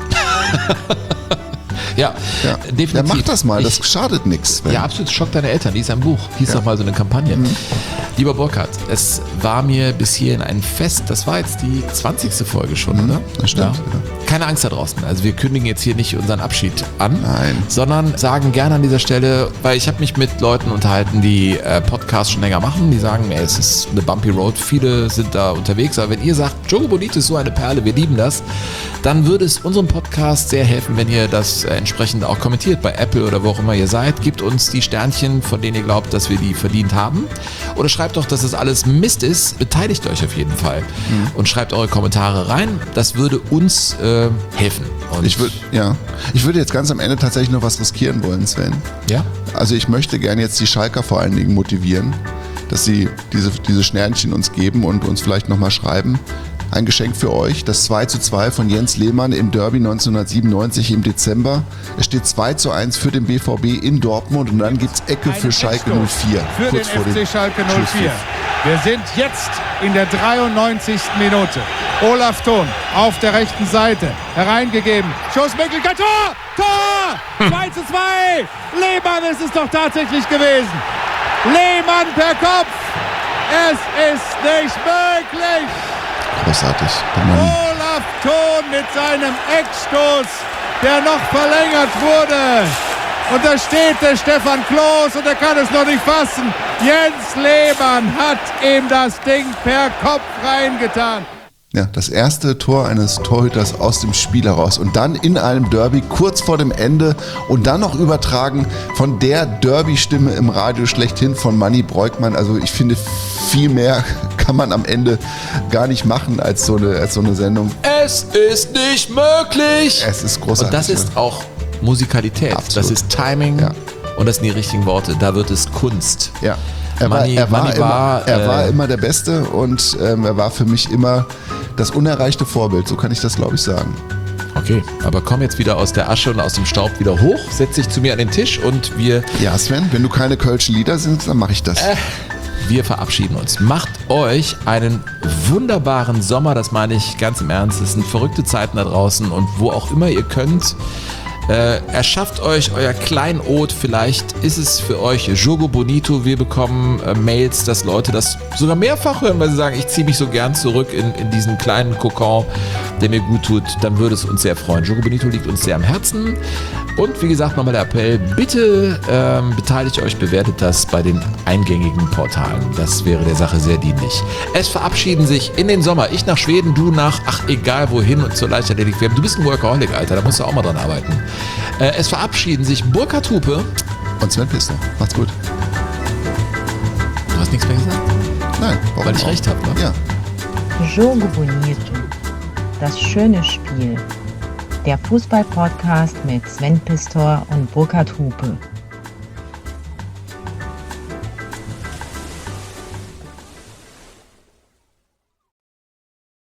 Ja, ja, definitiv. Ja, mach das mal, das ich, schadet nichts. Ja, absolut. Schock deine Eltern, lies ein Buch. Hieß ja. doch mal so eine Kampagne. Mhm. Lieber Burkhard, es war mir bis hierhin ein Fest. Das war jetzt die zwanzigste Folge schon, mhm, oder? Das stimmt. Ja. Ja. Keine Angst da draußen. Also wir kündigen jetzt hier nicht unseren Abschied an, Nein. sondern sagen gerne an dieser Stelle, weil ich habe mich mit Leuten unterhalten, die äh, Podcasts schon länger machen. Die sagen, ey, es ist eine bumpy road. Viele sind da unterwegs. Aber wenn ihr sagt, Jogo Bonito ist so eine Perle, wir lieben das, dann würde es unserem Podcast sehr helfen, wenn ihr das äh, entsprechend auch kommentiert bei Apple oder wo auch immer ihr seid. Gebt uns die Sternchen, von denen ihr glaubt, dass wir die verdient haben. Oder schreibt doch, dass das alles Mist ist. Beteiligt euch auf jeden Fall. Mhm. Und schreibt eure Kommentare rein. Das würde uns äh, helfen. Und ich würde ja. ich würde jetzt ganz am Ende tatsächlich noch was riskieren wollen, Sven. Ja? Also ich möchte gerne jetzt die Schalker vor allen Dingen motivieren, dass sie diese, diese Sternchen uns geben und uns vielleicht nochmal schreiben. Ein Geschenk für euch, das zwei zu zwei von Jens Lehmann im Derby neunzehnhundertsiebenundneunzig im Dezember. Es steht zwei zu eins für den B V B in Dortmund und dann gibt es Ecke für Schalke null vier. Für kurz den vor F C Schalke null vier. Wir sind jetzt in der dreiundneunzigsten Minute. Olaf Thon auf der rechten Seite hereingegeben. Schussmöglichkeit, Tor! Tor! zwei zu zwei! Lehmann ist es doch tatsächlich gewesen. Lehmann per Kopf. Es ist nicht möglich. Großartig. Olaf Thon mit seinem Eckstoß, der noch verlängert wurde. Und da steht der Stefan Kloß und er kann es noch nicht fassen. Jens Lehmann hat ihm das Ding per Kopf reingetan. Ja, das erste Tor eines Torhüters aus dem Spiel heraus und dann in einem Derby kurz vor dem Ende und dann noch übertragen von der Derby-Stimme im Radio schlechthin von Manni Breukmann. Also ich finde, viel mehr kann man am Ende gar nicht machen als so eine, als so eine Sendung. Es ist nicht möglich! Es ist großartig. Und das ist auch Musikalität. Absolut. Das ist Timing ja. und das sind die richtigen Worte. Da wird es Kunst. Ja. Er war, Manni, er war, Manni immer, war, er war äh, immer der Beste und ähm, er war für mich immer das unerreichte Vorbild, so kann ich das, glaube ich, sagen. Okay, aber komm jetzt wieder aus der Asche und aus dem Staub wieder hoch, setz dich zu mir an den Tisch und wir... Ja, Sven, wenn du keine kölschen Lieder singst, dann mache ich das. Äh, wir verabschieden uns. Macht euch einen wunderbaren Sommer, das meine ich ganz im Ernst. Es sind verrückte Zeiten da draußen und wo auch immer ihr könnt, Äh, erschafft euch euer Kleinod, vielleicht ist es für euch Jogo Bonito. Wir bekommen äh, Mails, dass Leute das sogar mehrfach hören, weil sie sagen, ich ziehe mich so gern zurück in, in diesen kleinen Kokon, der mir gut tut. Dann würde es uns sehr freuen. Jogo Bonito liegt uns sehr am Herzen. Und wie gesagt, nochmal der Appell, bitte ähm, beteiligt euch, bewertet das bei den eingängigen Portalen. Das wäre der Sache sehr dienlich. Es verabschieden sich in den Sommer. Ich nach Schweden, du nach, ach egal wohin und zur Leichtathletik. Du bist ein Workaholic, Alter, da musst du auch mal dran arbeiten. Äh, es verabschieden sich Burkhard Hupe und Sven Pister. Macht's gut. Du hast nichts mehr gesagt? Nein. Weil ich recht habe, ne? Ja. Jogo Bonito. Das schöne Spiel. Der Fußball-Podcast mit Sven Pistor und Burkhard Hupe.